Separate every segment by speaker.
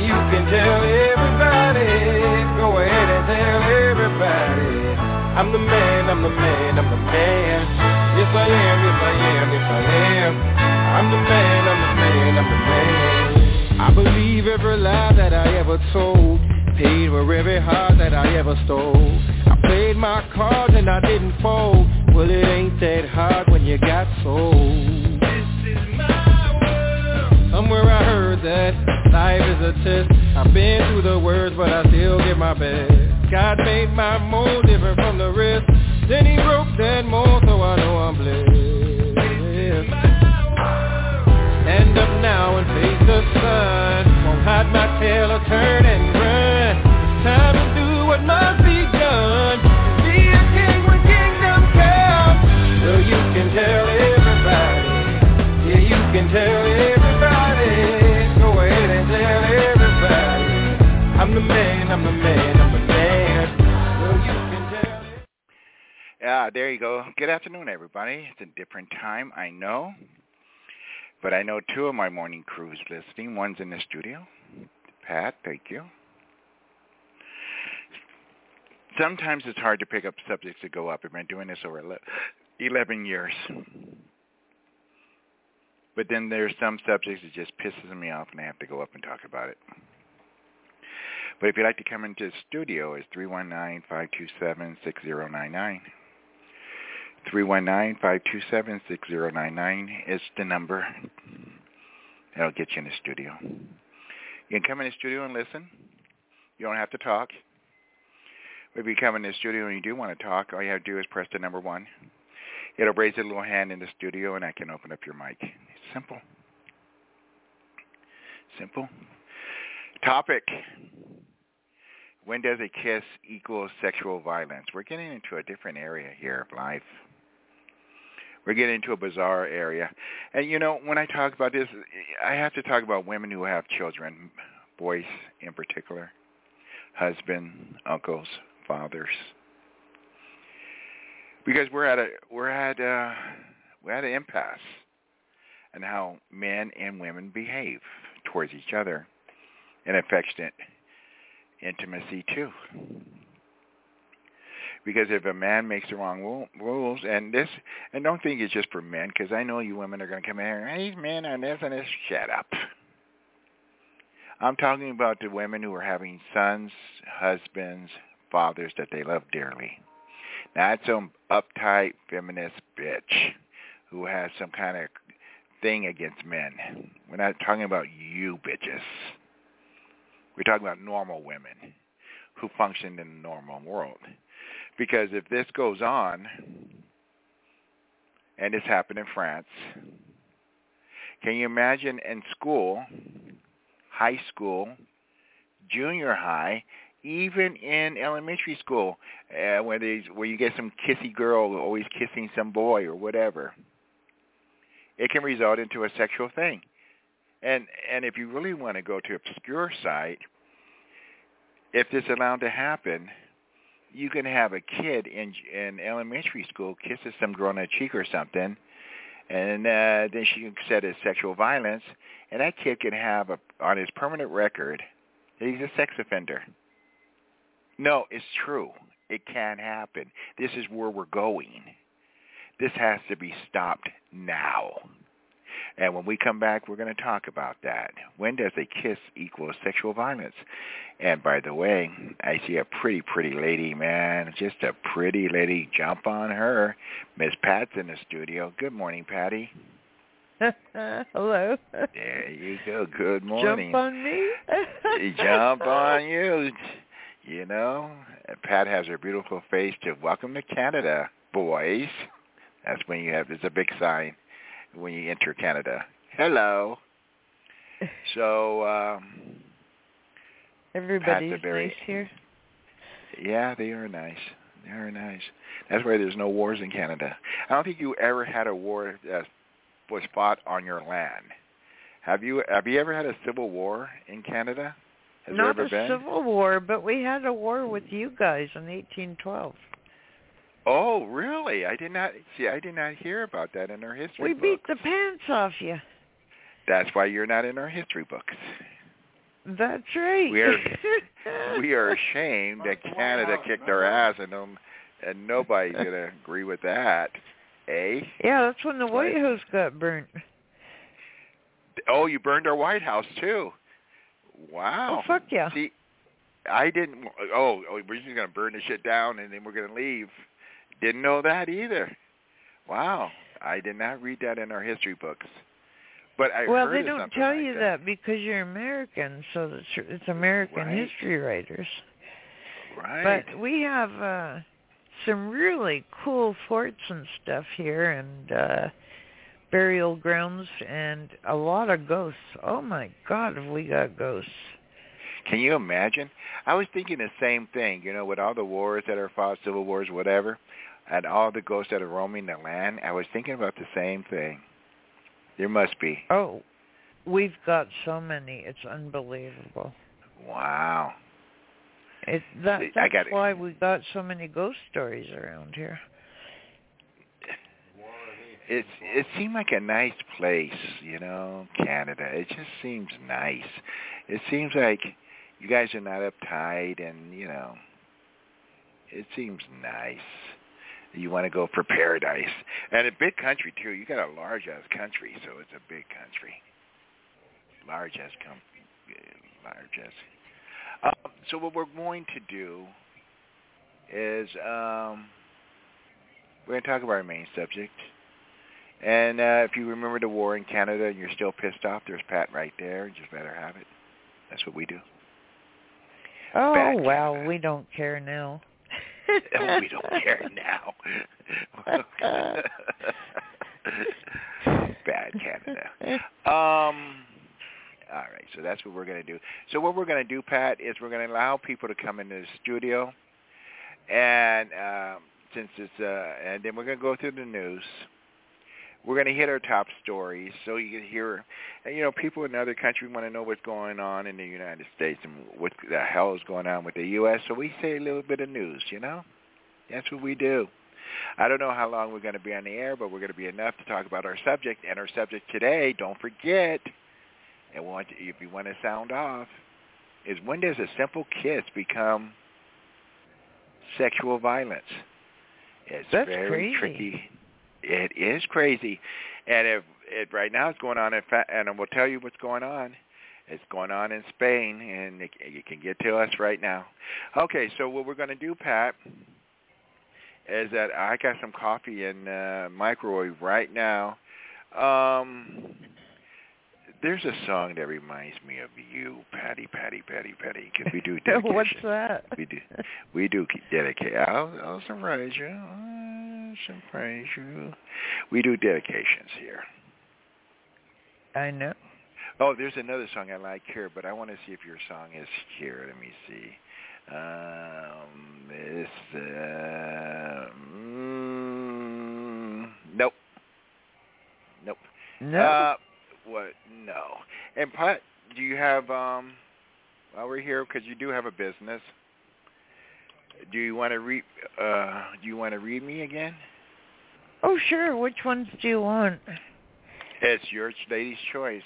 Speaker 1: you can tell everybody. Go ahead and tell everybody. I'm the man, I'm the man, I'm the man. Yes I am, yes I am, yes I am. I'm the man, I'm the man, I'm the man. I believe every lie that I ever told. Paid for every heart that I ever stole. I played my cards and I didn't fold. Well, it ain't that hard when you got sold. This is my world. Somewhere I heard that life is a test. I've been through the worst, but I still give my best. God made my mold different from the rest. Then he broke that mold, so I know I'm blessed. Stand up now and face the sun. Won't hide my tail or turn and run. It's time to do what must be done. Be a king when kingdom comes. Well, you can tell everybody. Yeah, you can tell everybody. Go ahead and tell everybody. I'm the man, I'm the man, I'm the man. Well, you can tell it.
Speaker 2: There you go. Good afternoon, everybody. It's a different time, I know. But I know two of my morning crews listening. One's in the studio. Pat, thank you. Sometimes it's hard to pick up subjects that go up. I've been doing this over 11 years. But then there's some subjects that just pisses me off and I have to go up and talk about it. But if you'd like to come into the studio, it's 319-527-6099. 319-527-6099 is the number that'll get you in the studio. You can come in the studio and listen. You don't have to talk. But if you come in the studio and you do want to talk, all you have to do is press the number 1. It'll raise a little hand in the studio and I can open up your mic. It's simple. Simple. Topic. When does a kiss equal sexual violence? We're getting into a different area here of life. We're getting into a bizarre area. And, you know, when I talk about this, I have to talk about women who have children, boys in particular, husband, uncles, fathers. Because we're at an impasse in how men and women behave towards each other in affectionate intimacy too. Because if a man makes the wrong rules, and don't think it's just for men, because I know you women are going to come in here, hey, men are this and this. Shut up. I'm talking about the women who are having sons, husbands, fathers that they love dearly. Not some uptight feminist bitch who has some kind of thing against men. We're not talking about you bitches. We're talking about normal women who function in the normal world. Because if this goes on, and this happened in France, can you imagine in school, high school, junior high, even in elementary school, where you get some kissy girl always kissing some boy or whatever, it can result into a sexual thing. And if you really want to go to obscure side, if this is allowed to happen, you can have a kid in elementary school kisses some girl on the cheek or something, and then she can set as sexual violence, and that kid can have on his permanent record that he's a sex offender. No, it's true. It can happen. This is where we're going. This has to be stopped now. And when we come back, we're going to talk about that. When does a kiss equal sexual violence? And by the way, I see a pretty, pretty lady, man. Just a pretty lady. Jump on her. Miss Pat's in the studio. Good morning, Patty.
Speaker 3: Hello.
Speaker 2: There you go. Good morning.
Speaker 3: Jump on me?
Speaker 2: Jump on you. You know, Pat has her beautiful face to welcome to Canada, boys. That's when you have, it's a big sign when you enter Canada. Hello. So,
Speaker 3: everybody's nice here.
Speaker 2: Yeah, they are nice. They are nice. That's why there's no wars in Canada. I don't think you ever had a war that was fought on your land. Have you ever had a civil war in Canada? Has
Speaker 3: Not
Speaker 2: there ever been?
Speaker 3: Civil War, but we had a war with you guys in 1812.
Speaker 2: Oh, really? I did not hear about that in our history books.
Speaker 3: We beat the pants off you.
Speaker 2: That's why you're not in our history books.
Speaker 3: That's right.
Speaker 2: We are ashamed that Canada kicked our ass, and nobody's gonna agree with that, eh?
Speaker 3: Yeah, that's when the White House got burnt.
Speaker 2: Oh, you burned our White House too. Wow.
Speaker 3: Oh, fuck yeah.
Speaker 2: See, I didn't. Oh, we're just gonna burn the shit down and then we're gonna leave. Didn't know that either. Wow, I did not read that in our history books. But I
Speaker 3: well,
Speaker 2: heard
Speaker 3: they
Speaker 2: of
Speaker 3: don't
Speaker 2: something
Speaker 3: tell
Speaker 2: like
Speaker 3: you that because you're American, so it's American history writers.
Speaker 2: Right.
Speaker 3: But we have some really cool forts and stuff here, and burial grounds, and a lot of ghosts. Oh my God, have we got ghosts?
Speaker 2: Can you imagine? I was thinking the same thing, with all the wars that are fought, civil wars, whatever, and all the ghosts that are roaming the land. I was thinking about the same thing. There must be.
Speaker 3: Oh, we've got so many. It's unbelievable.
Speaker 2: Wow.
Speaker 3: That's why we got so many ghost stories around here.
Speaker 2: It seemed like a nice place, Canada. It just seems nice. It seems like you guys are not uptight, and it seems nice. You want to go for paradise, and a big country too. You got a large ass country, so it's a big country. Large ass. So what we're going to do is we're going to talk about our main subject. And if you remember the war in Canada and you're still pissed off, there's Pat right there. You just better have it. That's what we do.
Speaker 3: Oh,
Speaker 2: Bad
Speaker 3: well,
Speaker 2: Canada.
Speaker 3: we don't care now.
Speaker 2: Oh, we don't care now. Bad Canada. All right, so that's what we're going to do. So what we're going to do, Pat, is we're going to allow people to come into the studio, and since it's and then we're going to go through the news. We're going to hit our top stories so you can hear, people in other countries want to know what's going on in the United States and what the hell is going on with the U.S., so we say a little bit of news, That's what we do. I don't know how long we're going to be on the air, but we're going to be enough to talk about our subject. And our subject today, don't forget, and if you want to sound off, is when does a simple kiss become sexual violence?
Speaker 3: That's
Speaker 2: very
Speaker 3: crazy.
Speaker 2: Tricky. It is crazy, and right now it's going on, and I will tell you what's going on. It's going on in Spain, and you can get to us right now. Okay, so what we're going to do, Pat, is that I got some coffee in microwave right now. There's a song that reminds me of you, Patty, because we do dedication.
Speaker 3: What's that?
Speaker 2: We do dedicate. I'll surprise you. We do dedications here.
Speaker 3: I know.
Speaker 2: Oh, there's another song I like here, but I want to see if your song is here. Let me see. Nope.
Speaker 3: No.
Speaker 2: What? No. And Pat, do you have while we're here, because you do have a business, do you want to read me again?
Speaker 3: Oh, sure. Which ones do you want?
Speaker 2: It's your lady's choice.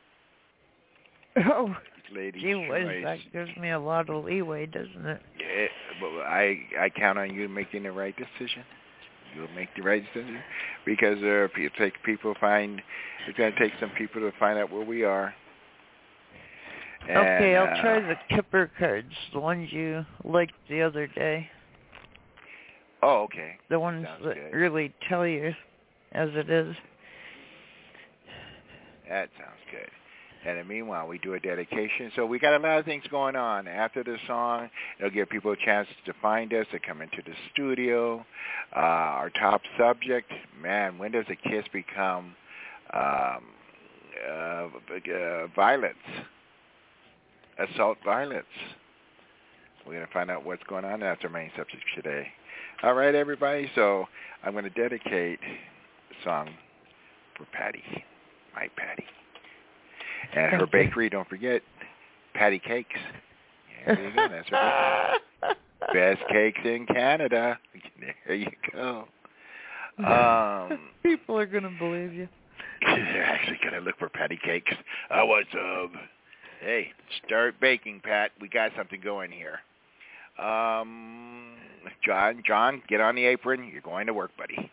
Speaker 3: Oh,
Speaker 2: lady's
Speaker 3: gee
Speaker 2: choice.
Speaker 3: whiz, that gives me a lot of leeway, doesn't it?
Speaker 2: Yeah, well, I count on you making the right decision. You'll make the right decision, because it's going to take some people to find out where we are. And,
Speaker 3: okay, I'll try the Kipper cards, the ones you liked the other day.
Speaker 2: Oh, okay.
Speaker 3: The ones that really tell you as it is.
Speaker 2: That sounds good. And in the meanwhile, we do a dedication. So we got a lot of things going on. After the song, it'll give people a chance to find us, to come into the studio. Our top subject, man, when does a kiss become violence? Assault violence. We're going to find out what's going on. That's our main subject today. All right, everybody. So I'm going to dedicate the song for Patty, my Patty. And her bakery, don't forget, Patty Cakes. There you go. That's her bakery. Best cakes in Canada. There you go.
Speaker 3: People are going to believe you.
Speaker 2: They're actually going to look for Patty Cakes. I want some. Hey, start baking, Pat. We got something going here. John, get on the apron. You're going to work, buddy.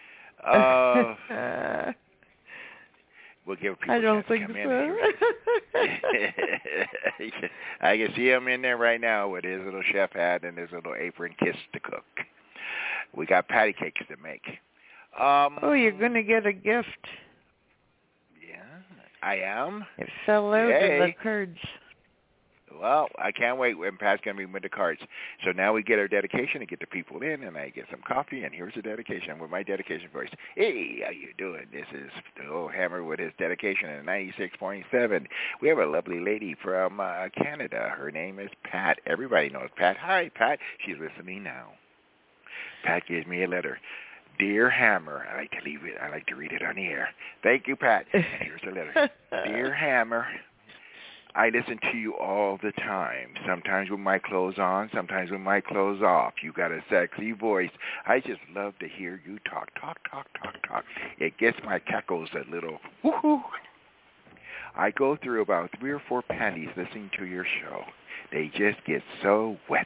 Speaker 2: We'll give people
Speaker 3: I don't
Speaker 2: a chance to
Speaker 3: think
Speaker 2: come
Speaker 3: so.
Speaker 2: in. I can see him in there right now with his little chef hat and his little apron, kiss to cook. We got patty cakes to make.
Speaker 3: Oh, you're going to get a gift.
Speaker 2: Yeah, I am.
Speaker 3: It fell out of the cards.
Speaker 2: Well, I can't wait when Pat's going to be with the cards. So now we get our dedication and get the people in, and I get some coffee, and here's the dedication with my dedication voice. Hey, how you doing? This is the old Hammer with his dedication at 96.7. We have a lovely lady from Canada. Her name is Pat. Everybody knows Pat. Hi, Pat. She's listening now. Pat gives me a letter. Dear Hammer, I like to read it on the air. Thank you, Pat. And here's the letter. Dear Hammer, I listen to you all the time, sometimes with my clothes on, sometimes with my clothes off. You got a sexy voice. I just love to hear you talk. It gets my cackles a little woohoo. I go through about 3 or 4 panties listening to your show. They just get so wet.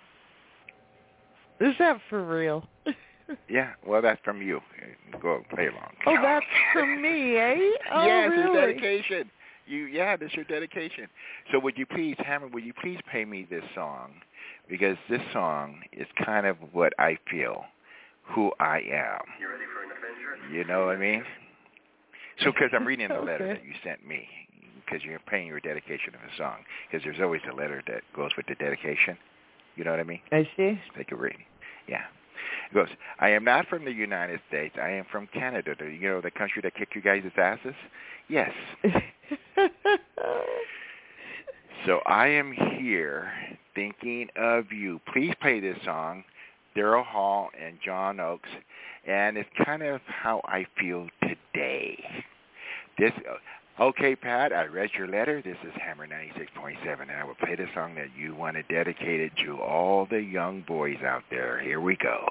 Speaker 3: Is that for real?
Speaker 2: Yeah, well, that's from you. Go play along.
Speaker 3: Oh, that's from me, eh? Oh,
Speaker 2: yes,
Speaker 3: really?
Speaker 2: it's dedication. That's your dedication. So would you please, Hammer, play me this song? Because this song is kind of what I feel, who I am.
Speaker 4: You ready for an adventure?
Speaker 2: You know what I mean? So because I'm reading the letter
Speaker 3: Okay.
Speaker 2: that you sent me, because you're paying your dedication of a song, because there's always a letter that goes with the dedication. You know what I mean?
Speaker 3: I see.
Speaker 2: Take a read. Yeah. It goes, I am not from the United States. I am from Canada. The country that kicked you guys' asses? Yes. So I am here thinking of you. Please play this song, Daryl Hall and John Oakes, and it's kind of how I feel today. Okay, Pat, I read your letter. This is Hammer 96.7, and I will play the song that you want to dedicate it to all the young boys out there. Here we go.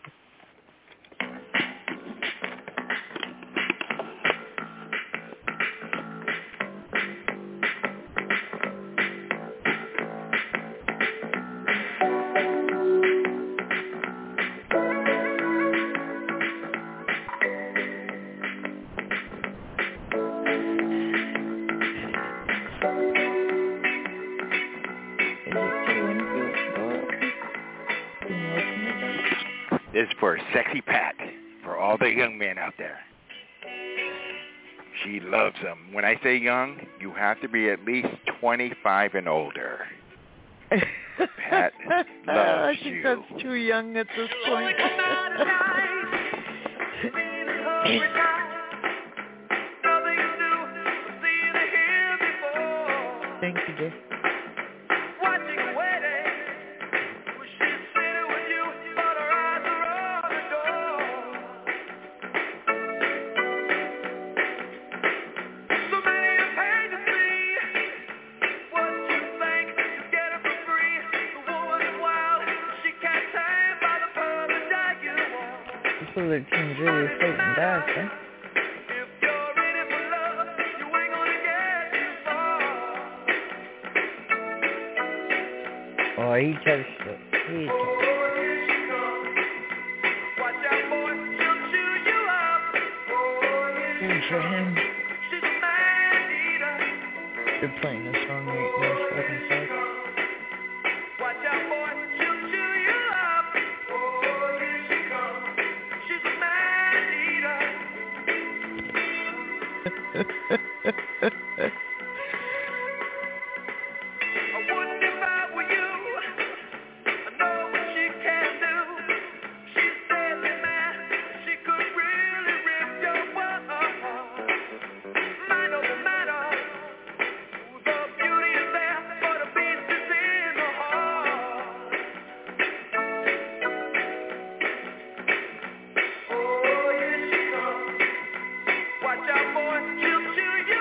Speaker 2: This is for Sexy Pat, for all the young men out there. She loves them. When I say young, you have to be at least 25 and older. Pat loves
Speaker 3: I think
Speaker 2: you.
Speaker 3: that's too young at this point. Thank you, dear. So the team's really fighting back, huh? Oh, he touched it. He touched it. Good for him. They're playing a song right now, second side.
Speaker 4: Watch out, boy, she'll chew you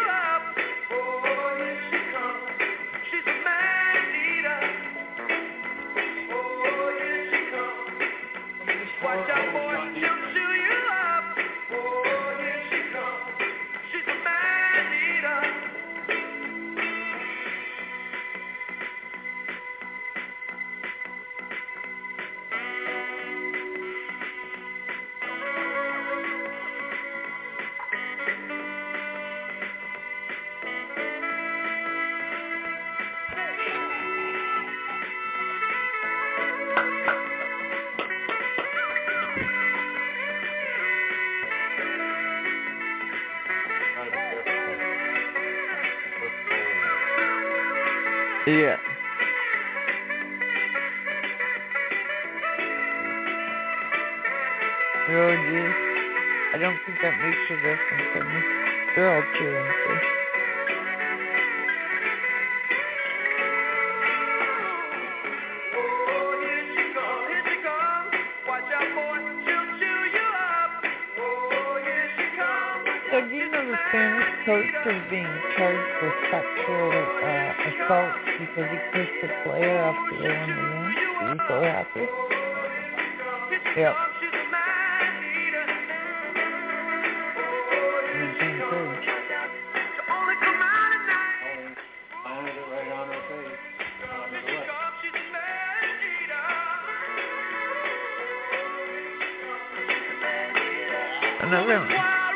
Speaker 3: Yeah. Oh, geez. I don't think that makes a difference any. They're all cheering too. So do you know the Spanish coach is being charged with sexual assault because he kissed the player after they won the game? He's so happy. Yep. He's being charged. Another one.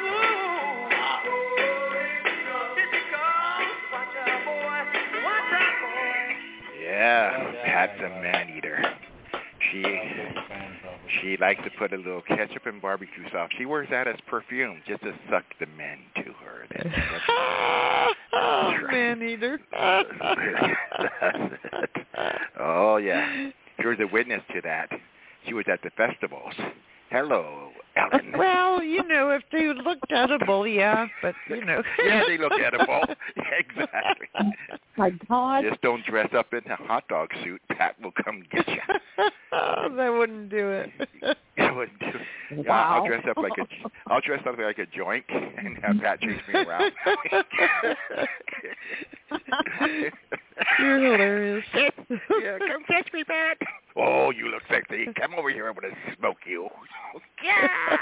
Speaker 2: Yeah, Pat's a man-eater. She likes to put a little ketchup and barbecue sauce. She wears that as perfume just to suck the men to her.
Speaker 3: Man-eater.
Speaker 2: Oh, yeah. She was a witness to that. She was at the festivals. Hello, Ellen.
Speaker 3: Well, you know, if they looked edible, yeah, but, you know.
Speaker 2: Yeah, they look edible. Exactly.
Speaker 4: My God.
Speaker 2: Just don't dress up in a hot dog suit. Pat will come get you.
Speaker 3: That wouldn't do it.
Speaker 2: That wouldn't do it. Yeah,
Speaker 4: Wow.
Speaker 2: I'll dress up like a joint and have Pat chase me around.
Speaker 3: You're hilarious.
Speaker 2: Yeah, come catch me, Pat. Oh, you look sexy. Come over here. I'm going to smoke you. Yeah.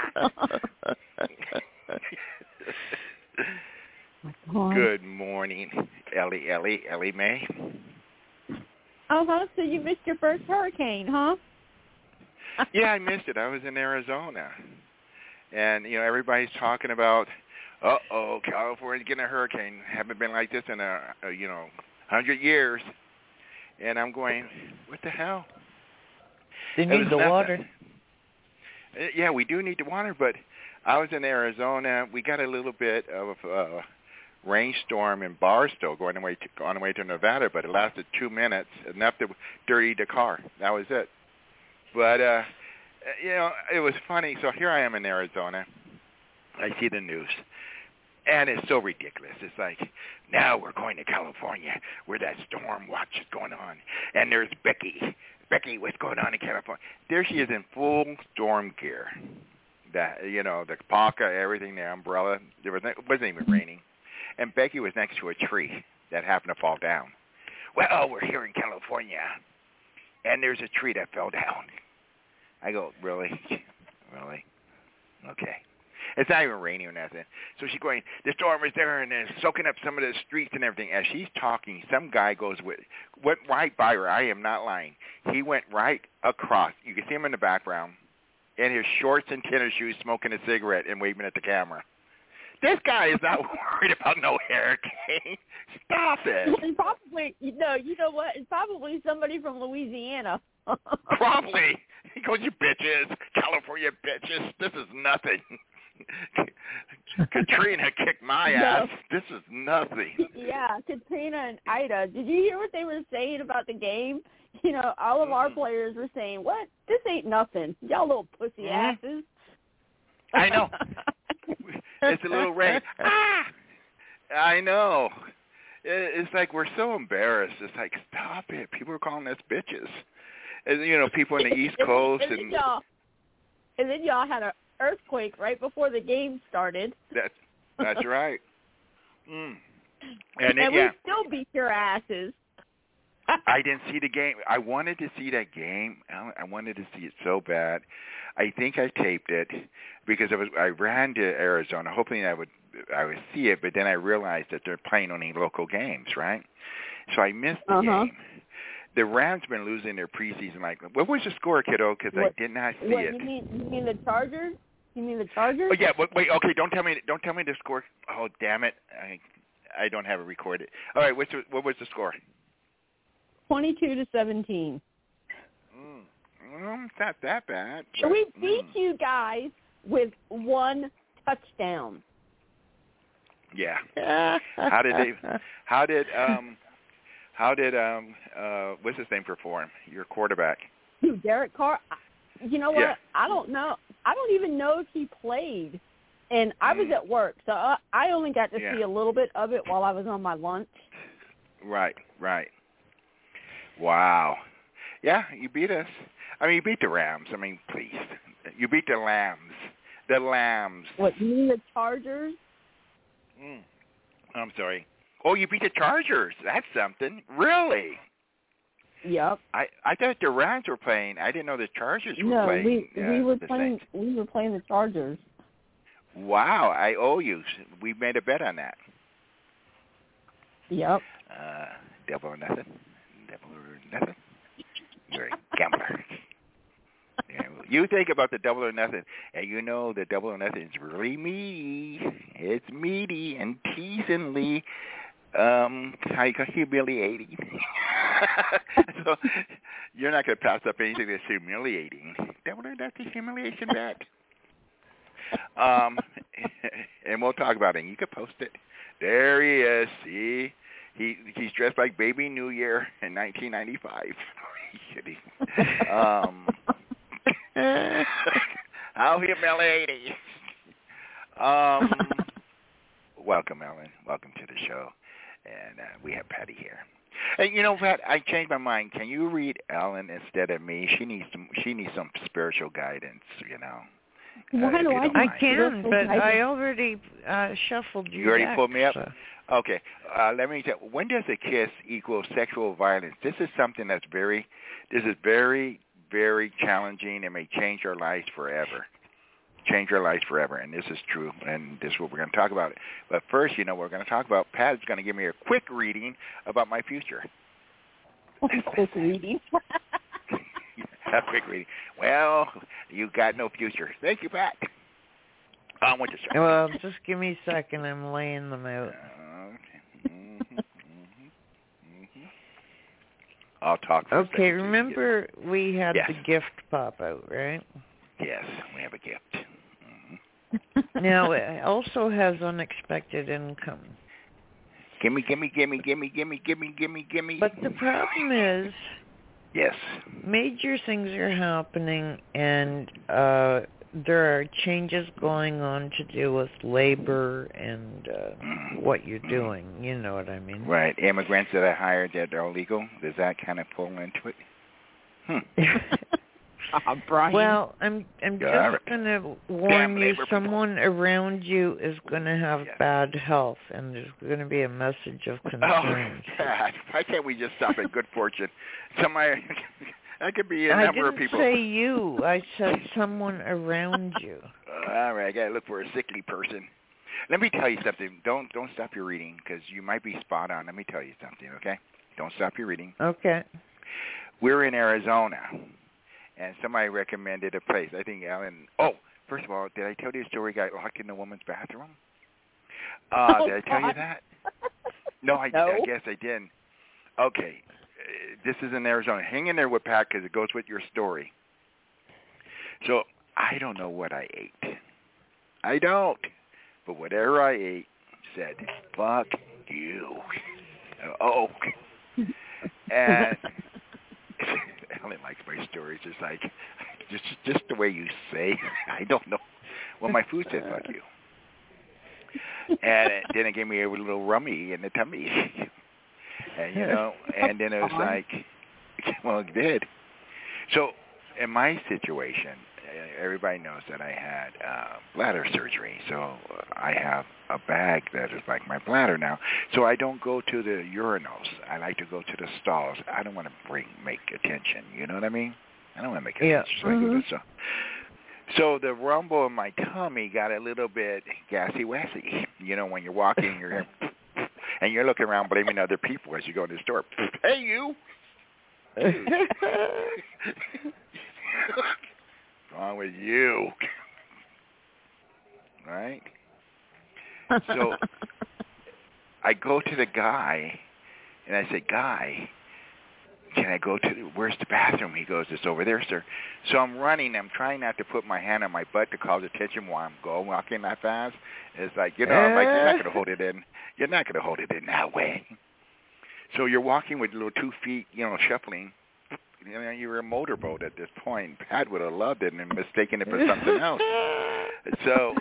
Speaker 2: Good morning, Ellie Mae.
Speaker 4: Uh-huh, so you missed your first hurricane, huh?
Speaker 2: Yeah, I missed it. I was in Arizona. And, you know, everybody's talking about, California's getting a hurricane. Haven't been like this in 100 years. And I'm going, what the hell?
Speaker 3: They need the water.
Speaker 2: Yeah, we do need the water, but I was in Arizona. We got a little bit of rainstorm in Barstow on the way to Nevada, but it lasted 2 minutes, enough to dirty the car. That was it. But, it was funny. So here I am in Arizona. I see the news. And it's so ridiculous. It's like, now we're going to California where that storm watch is going on. And there's Becky. Becky, what's going on in California? There she is in full storm gear. That, the parka, everything, the umbrella. It wasn't even raining. And Becky was next to a tree that happened to fall down. Well, we're here in California, and there's a tree that fell down. I go, really? Really? Okay. It's not even raining or nothing. So she's going, the storm is there, and it's soaking up some of the streets and everything. As she's talking, some guy went right by her. I am not lying. He went right across. You can see him in the background, in his shorts and tennis shoes, smoking a cigarette and waving at the camera. This guy is not worried about no hurricane. Stop it.
Speaker 4: It's probably, you know what? It's probably somebody from Louisiana.
Speaker 2: Probably. He goes, you bitches, California bitches. This is nothing. Katrina kicked my ass. This is nothing.
Speaker 4: Yeah, Katrina and Ida. Did you hear what they were saying about the game? All of our players were saying, what? This ain't nothing. Y'all little pussy asses.
Speaker 2: I know. It's a little rain. I know. It's like we're so embarrassed. It's like, stop it. People are calling us bitches. And, people in the East Coast.
Speaker 4: and then y'all had an earthquake right before the game started.
Speaker 2: That's right. And
Speaker 4: we still beat your asses.
Speaker 2: I didn't see the game. I wanted to see that game. I wanted to see it so bad. I think I taped it because I ran to Arizona hoping I would see it, but then I realized that they're playing only local games, right? So I missed the game. The Rams been losing their preseason. Like, what was the score, kiddo? Because I did not see it.
Speaker 4: You mean the Chargers? You mean the Chargers?
Speaker 2: Oh yeah. Wait. Okay. Don't tell me the score. Oh damn it! I don't have it recorded. All right. What was the score?
Speaker 4: 22-17.
Speaker 2: It's not that bad.
Speaker 4: So we beat you guys with one touchdown.
Speaker 2: Yeah. How did How did what's his name perform? Your quarterback.
Speaker 4: Who, Derek Carr? You know what?
Speaker 2: Yeah.
Speaker 4: I don't know. I don't even know if he played. And I was at work, so I only got to see a little bit of it while I was on my lunch.
Speaker 2: Right. Wow. Yeah, you beat us. I mean, you beat the Rams. I mean, please. You beat the Lambs. The Lambs.
Speaker 4: What, you mean the Chargers?
Speaker 2: I'm sorry. Oh, you beat the Chargers. That's something. Really?
Speaker 4: Yep.
Speaker 2: I thought the Rams were playing. I didn't know the Chargers were playing.
Speaker 4: No, we were playing. We were playing the Chargers.
Speaker 2: Wow, I owe you. We made a bet on that.
Speaker 4: Yep.
Speaker 2: Double or nothing. Double or nothing. You're a gambler. Yeah, you think about the double or nothing, and you know the double or nothing is really meaty. It's meaty and teasingly humiliating. So you're not going to pass up anything that's humiliating. Double or nothing humiliation bet. And we'll talk about it. You can post it. There he is. See, he's dressed like Baby New Year in 1995. How humiliating. Welcome, Ellen. Welcome to the show. And we have Patty here. And you know, Pat, I changed my mind. Can you read Ellen instead of me? She needs some spiritual guidance. You know.
Speaker 3: I can, but I already shuffled you.
Speaker 2: You already
Speaker 3: back,
Speaker 2: pulled me up?
Speaker 3: So.
Speaker 2: Okay. Let me tell you, when does a kiss equal sexual violence? This is something that's very, very challenging and may change our lives forever. And this is true, and this is what we're going to talk about. But first, you know, we're going to talk about, Pat's going to give me a quick reading about my future.
Speaker 4: Quick reading?
Speaker 2: A quick reading. Well, you got no future. Thank you, Pat. I want to start.
Speaker 3: Well, just give me a second. I'm laying them out.
Speaker 2: Okay. I'll talk for a second.
Speaker 3: Okay, remember we had
Speaker 2: Yes.
Speaker 3: the gift pop out, right?
Speaker 2: Yes, we have a gift.
Speaker 3: Now, it also has unexpected income.
Speaker 2: Gimme.
Speaker 3: But the problem is,
Speaker 2: yes,
Speaker 3: major things are happening, and there are changes going on to do with labor and what you're doing. You know what I mean?
Speaker 2: Right. Immigrants that I hired that are illegal, does that kind of pull into it?
Speaker 4: Brian.
Speaker 3: Well, I'm just going to warn you, someone around you is going to have bad health, and there's going to be a message of concern.
Speaker 2: Oh, God. Why can't we just stop at good fortune? Somebody, that could be a number of people.
Speaker 3: I didn't say you. I said someone around you.
Speaker 2: All right. I got to look for a sickly person. Let me tell you something. Don't stop your reading because you might be spot on. Let me tell you something, okay? Don't stop your reading.
Speaker 3: Okay.
Speaker 2: We're in Arizona. And somebody recommended a place. I think Alan. Oh, first of all, did I tell you the story? Got locked in the woman's bathroom. Did I tell you that? No, I guess I didn't. Okay, this is in Arizona. Hang in there with Pat because it goes with your story. So I don't know what I ate. I don't. But whatever I ate said, "Fuck you." Oh, and. Ellen likes my stories. It's like just the way you say. I don't know. Well, my food said "fuck you," and then it gave me a little rummy in the tummy, and you know. And then it was like, well, it did. So, in my situation, everybody knows that I had bladder surgery. So I have a bag that is like my bladder now. So I don't go to the urinals. I like to go to the stalls. I don't want to make attention. You know what I mean? I don't want to make attention. So I go to the stall. So the rumble in my tummy got a little bit gassy-wassy. You know, when you're walking, and you're looking around blaming other people as you go to the store. Hey, you! What's wrong with you? Right? So I go to the guy, and I say, "Guy, can I go to, where's the bathroom?" He goes, "It's over there, sir." So I'm running. I'm trying not to put my hand on my butt to cause attention while I'm walking that fast. It's like, you know, I'm like, you're not going to hold it in. You're not going to hold it in that way. So you're walking with little 2 feet, shuffling. You're a motorboat at this point. Pat would have loved it and mistaken it for something else. So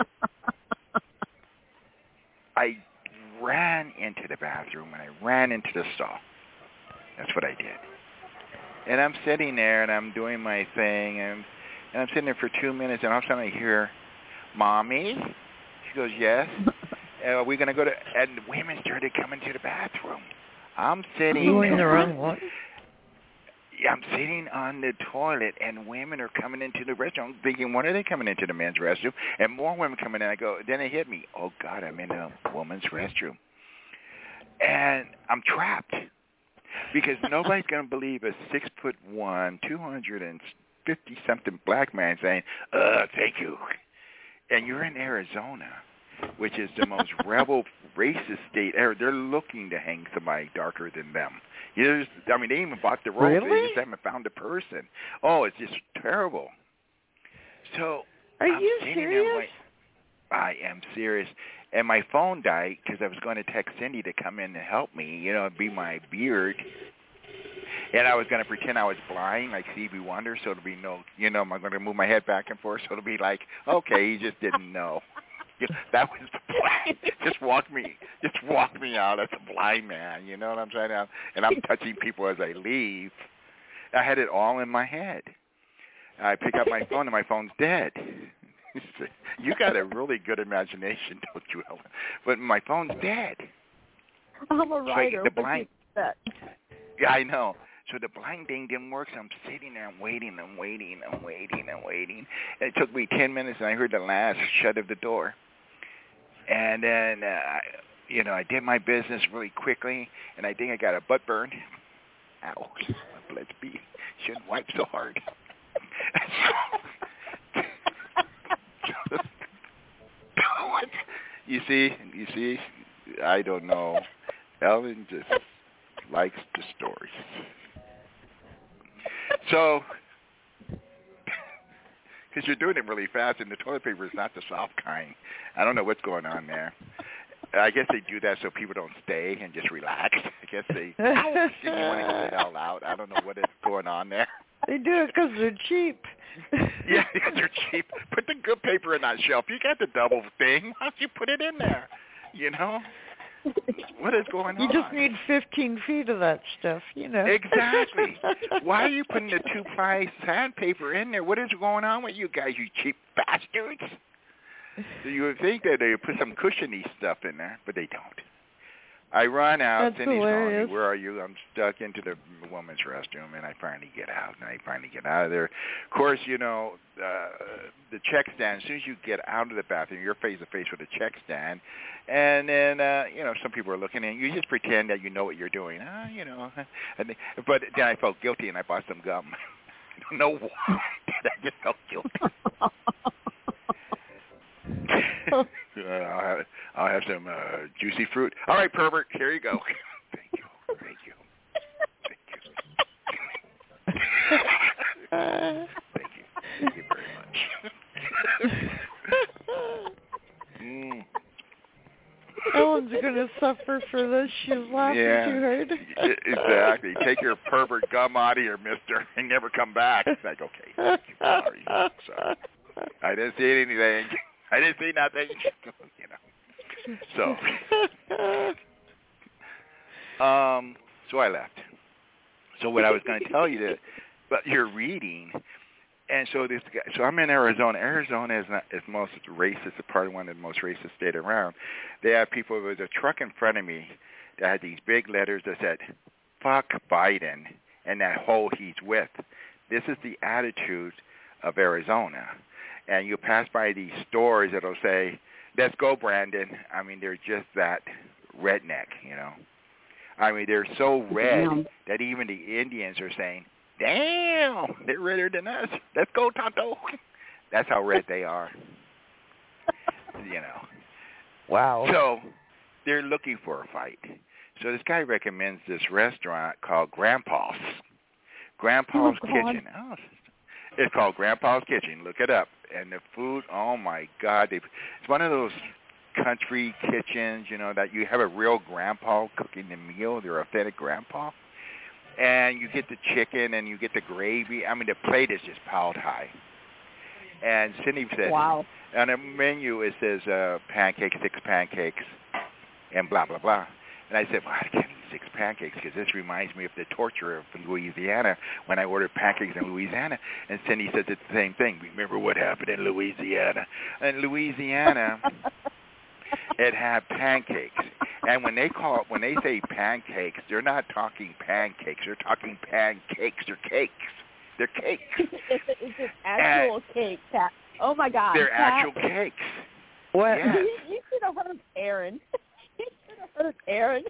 Speaker 2: I ran into the bathroom and I ran into the stall. That's what I did. And I'm sitting there and I'm doing my thing and I'm sitting there for 2 minutes and all of a sudden I hear, "Mommy?" She goes, "Yes." "Are we going to go to... And women started coming to the bathroom. I'm sitting
Speaker 3: Doing the wrong one?
Speaker 2: Yeah, I'm sitting on the toilet, and women are coming into the restroom. Thinking, when are they coming into the men's restroom? And more women coming in. I go, then it hit me. Oh, God, I'm in a woman's restroom. And I'm trapped because nobody's going to believe a 6'1", 250-something black man saying, thank you. And you're in Arizona, which is the most rebel, racist state ever. They're looking to hang somebody darker than them. They even bought the rope.
Speaker 3: Really?
Speaker 2: They just haven't found a person. Oh, it's just terrible. So
Speaker 3: Are
Speaker 2: I'm
Speaker 3: you
Speaker 2: sitting
Speaker 3: serious?
Speaker 2: there I am serious. And my phone died because I was going to text Cindy to come in and help me, be my beard. And I was going to pretend I was blind, like Stevie Wonder, so it'll be no, I'm going to move my head back and forth, so it'll be like, okay, he just didn't know. That was the plan. Just walk me out as a blind man. You know what I'm saying? And I'm touching people as I leave. I had it all in my head. I pick up my phone and my phone's dead. You got a really good imagination, don't you, Ellen? But my phone's dead.
Speaker 4: I'm a writer.
Speaker 2: The
Speaker 4: What do you
Speaker 2: blind.
Speaker 4: expect?
Speaker 2: Yeah, I know. So the blind thing didn't work, so I'm sitting there and waiting. And it took me 10 minutes, and I heard the last shut of the door. And then, I did my business really quickly, and I think I got a butt burn. Ow, my blood's beating. Shouldn't wipe so hard. You see, I don't know. Ellen just likes the stories. So, because you're doing it really fast, and the toilet paper is not the soft kind. I don't know what's going on there. I guess they do that so people don't stay and just relax. I guess they want to get the hell out. I don't know what is going on there.
Speaker 3: They do it because they're cheap.
Speaker 2: Yeah, because they're cheap. Put the good paper in that shelf. You got the double thing. Why don't you put it in there? What is going on?
Speaker 3: You just need 15 feet of that stuff,
Speaker 2: Exactly. Why are you putting the 2-ply sandpaper in there? What is going on with you guys, you cheap bastards? So you would think that they would put some cushiony stuff in there, but they don't. I run out.
Speaker 3: That's
Speaker 2: Cindy's calling me.
Speaker 3: hilarious.
Speaker 2: Where are you? I'm stuck into the woman's restroom, and I finally get out. And I finally get out of there. Of course, the check stand, as soon as you get out of the bathroom, you're face to face with the check stand. And then, some people are looking, and you just pretend that you know what you're doing. But then I felt guilty, and I bought some gum. I don't know why. I just felt guilty. I'll have some juicy fruit. All right, pervert, here you go. Thank you. Thank you very much.
Speaker 3: Ellen's going to suffer for this. She's laughing too hard.
Speaker 2: Exactly. Take your pervert gum out of here, mister, and never come back. It's like, okay, thank you. Sorry. I didn't see anything. I didn't see nothing. So, so I left. So what I was going to tell you but you're reading, and so this guy. So I'm in Arizona. Arizona is most racist, part of one of the most racist states around. They have people. There was a truck in front of me that had these big letters that said, "Fuck Biden," and that hole he's with. This is the attitude of Arizona. And you pass by these stores that'll say, "Let's go, Brandon." I mean, they're just that redneck, I mean, they're so red that even the Indians are saying, "Damn, they're redder than us. Let's go, Tonto." That's how red they are,
Speaker 3: Wow.
Speaker 2: So they're looking for a fight. So this guy recommends this restaurant called Grandpa's. Grandpa's Kitchen. Oh, it's called Grandpa's Kitchen. Look it up. And the food, oh, my God. It's one of those country kitchens, that you have a real grandpa cooking the meal, their authentic grandpa. And you get the chicken and you get the gravy. I mean, the plate is just piled high. And Cindy said,
Speaker 4: wow.
Speaker 2: On the menu it says pancakes, 6 pancakes, and blah, blah, blah. And I said, well, I can't eat 6 pancakes because this reminds me of the torture of Louisiana when I ordered pancakes in Louisiana. And Cindy says it's the same thing. Remember what happened in Louisiana? In Louisiana, it had pancakes. And when they say pancakes, they're not talking pancakes. They're talking pancakes. They're cakes. They're cakes.
Speaker 4: It's an actual cake, Pat. Oh, my God.
Speaker 2: They're
Speaker 4: Pat.
Speaker 2: actual cakes.
Speaker 3: What?
Speaker 2: Yes.
Speaker 4: You should have heard Aaron. You should have heard Aaron.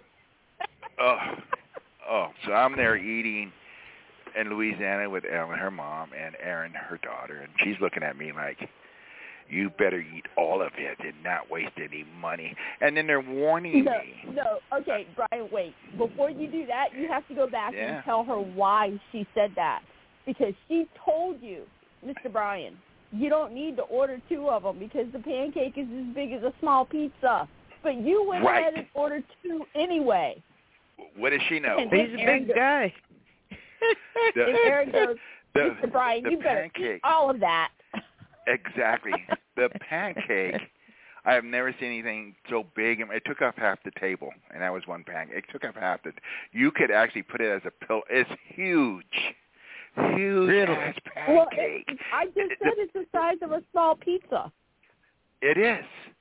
Speaker 2: So I'm there eating in Louisiana with Ellen, her mom, and Erin, her daughter, and she's looking at me like, you better eat all of it and not waste any money. And then they're warning me.
Speaker 4: No, okay, Brian, wait. Before you do that, you have to go back
Speaker 2: Yeah.
Speaker 4: and tell her why she said that. Because she told you, Mr. Brian, you don't need to order 2 of them because the pancake is as big as a small pizza. But you went
Speaker 2: Right.
Speaker 4: ahead and ordered 2 anyway.
Speaker 2: What does she know?
Speaker 4: And
Speaker 3: He's a big guy.
Speaker 2: The-
Speaker 4: And Aaron goes,
Speaker 2: the-
Speaker 4: Mr. Brian,
Speaker 2: the
Speaker 4: you better
Speaker 2: pancake.
Speaker 4: eat all of that.
Speaker 2: Exactly. The pancake, I have never seen anything so big. It took up half the table, and that was one pancake. It took up half the. You could actually put it as a pillow. It's huge. Huge
Speaker 3: Really?
Speaker 2: ass
Speaker 4: Well,
Speaker 2: pancake.
Speaker 4: I just said it's the size of a small pizza.
Speaker 2: It is.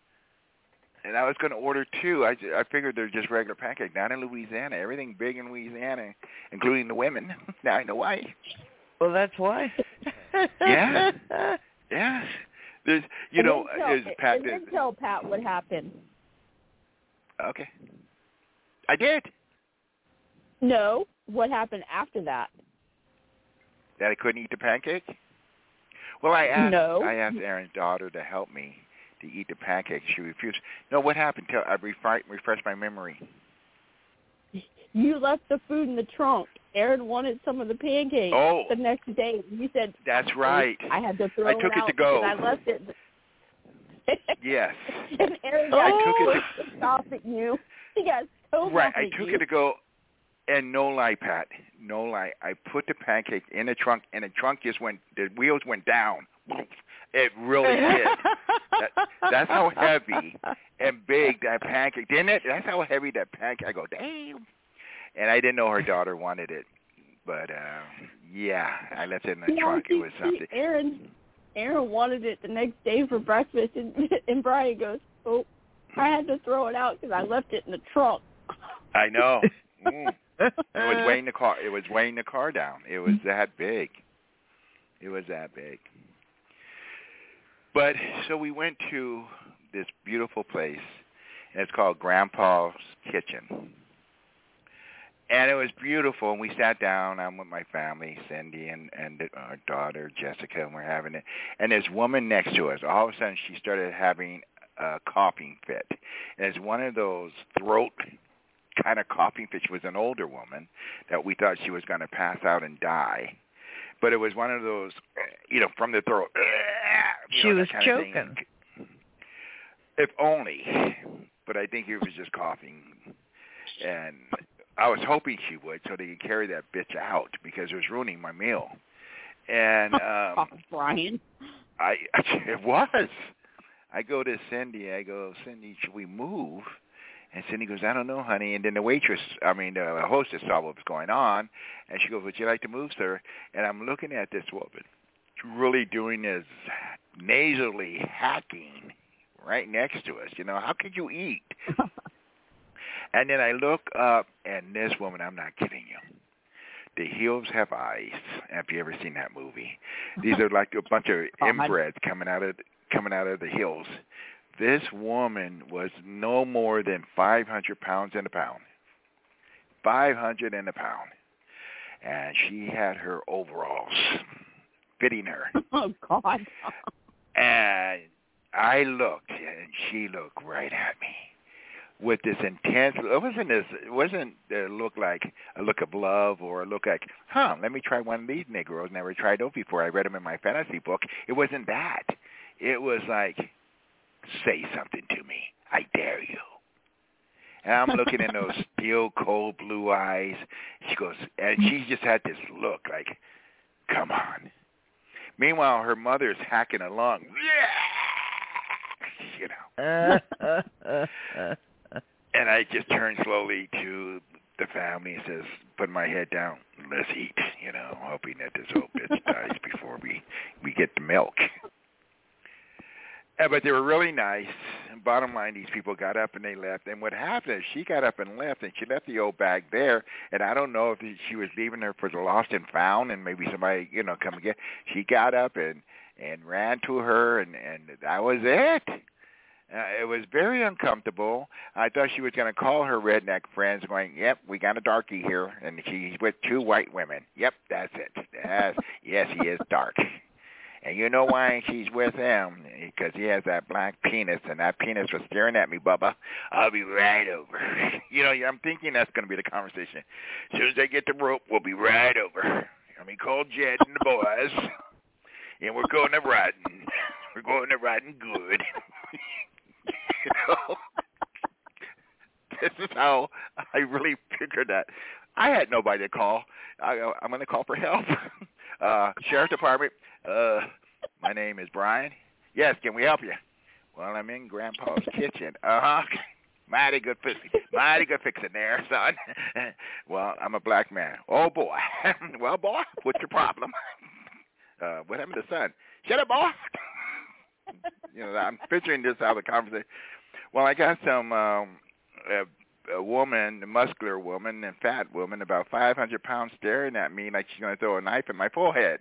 Speaker 2: And I was going to order 2. I figured they're just regular pancake. Not in Louisiana. Everything big in Louisiana, including the women. Now I know why.
Speaker 3: Well, that's why.
Speaker 2: Yeah. Yes. There's, there's Pat.
Speaker 4: And then tell Pat what happened.
Speaker 2: Okay. I did.
Speaker 4: No, what happened after that?
Speaker 2: That I couldn't eat the pancake? Well, I asked Aaron's daughter to help me to eat the pancake. She refused. No, what happened? I refresh my memory.
Speaker 4: You left the food in the trunk. Aaron wanted some of the pancakes the next day. You said,
Speaker 2: that's right.
Speaker 4: I had to throw
Speaker 2: I took
Speaker 4: it out
Speaker 2: to go.
Speaker 4: because I left it.
Speaker 2: Yes.
Speaker 4: And Aaron
Speaker 2: I
Speaker 4: got
Speaker 2: took it
Speaker 4: so pissed off at you. He got so
Speaker 2: right.
Speaker 4: mad
Speaker 2: I
Speaker 4: at
Speaker 2: took
Speaker 4: you.
Speaker 2: it to go, and no lie, Pat, no lie. I put the pancake in the trunk, and the trunk just the wheels went down. It really did. That's how heavy and big that pancake, didn't it? That's how heavy that pancake. I go, damn. And I didn't know her daughter wanted it. But, yeah, I left it in the trunk. It was something.
Speaker 4: Aaron wanted it the next day for breakfast, and Brian goes, oh, I had to throw it out because I left it in the trunk.
Speaker 2: I know. It was weighing the car. It was weighing the car down. It was that big. It was that big. But so we went to this beautiful place, and it's called Grandpa's Kitchen. And it was beautiful, and we sat down. I'm with my family, Cindy and our daughter, Jessica, and we're having it. And this woman next to us, all of a sudden she started having a coughing fit. And it's one of those throat kind of coughing fits. She was an older woman that we thought she was going to pass out and die. But it was one of those, from the throat.
Speaker 3: She was choking.
Speaker 2: If only. But I think he was just coughing. And I was hoping she would so they could carry that bitch out because it was ruining my meal. And
Speaker 4: Brian.
Speaker 2: It was. I go to Cindy. I go, Cindy, should we move? And Cindy goes, I don't know, honey. And then the hostess saw what was going on, and she goes, would you like to move, sir? And I'm looking at this woman really doing this nasally hacking right next to us. How could you eat? And then I look up, and this woman, I'm not kidding you. The Hills Have Eyes. Have you ever seen that movie? These are like a bunch of inbreds coming out of the hills. This woman was no more than 500 pounds in a pound. 500 in a pound. And she had her overalls fitting her.
Speaker 4: Oh, God.
Speaker 2: And I looked, and she looked right at me with this intense. It wasn't a look like a look of love or a look like, let me try one of these Negroes. Never tried those before. I read them in my fantasy book. It wasn't that. It was like, say something to me. I dare you. And I'm looking in those steel cold blue eyes. She goes, and she just had this look like, come on. Meanwhile, her mother's hacking along. You know. And I just turn slowly to the family and says, put my head down, let's eat, you know, hoping that this old bitch dies before we get the milk. But they were really nice. Bottom line, these people got up and they left. And what happened is she got up and left, and she left the old bag there. And I don't know if she was leaving her for the lost and found, and maybe somebody, you know, come and get. She got up and ran to her, and that was it. It was very uncomfortable. I thought she was going to call her redneck friends going, yep, we got a darky here, and she's with 2 white women. Yep, that's it. Yes, he is dark. And you know why she's with him? Because he has that black penis, and that penis was staring at me, Bubba. I'll be right over. You know, I'm thinking that's going to be the conversation. As soon as I get the rope, we'll be right over. I mean, call Jed and the boys, and we're going to riding. We're going to riding good. You know? This is how I really figured that. I had nobody to call. I'm going to call for help. Sheriff Department, my name is Brian. Yes, can we help you? Well, I'm in Grandpa's kitchen. Mighty good fixing there, son. Well, I'm a black man. Oh, boy. Well, boy, what's your problem? What happened to the son? Shut up, boy. You know, I'm picturing this out of the conversation. Well, I got some a woman, a muscular woman and fat woman, about 500 pounds, staring at me like she's going to throw a knife in my forehead.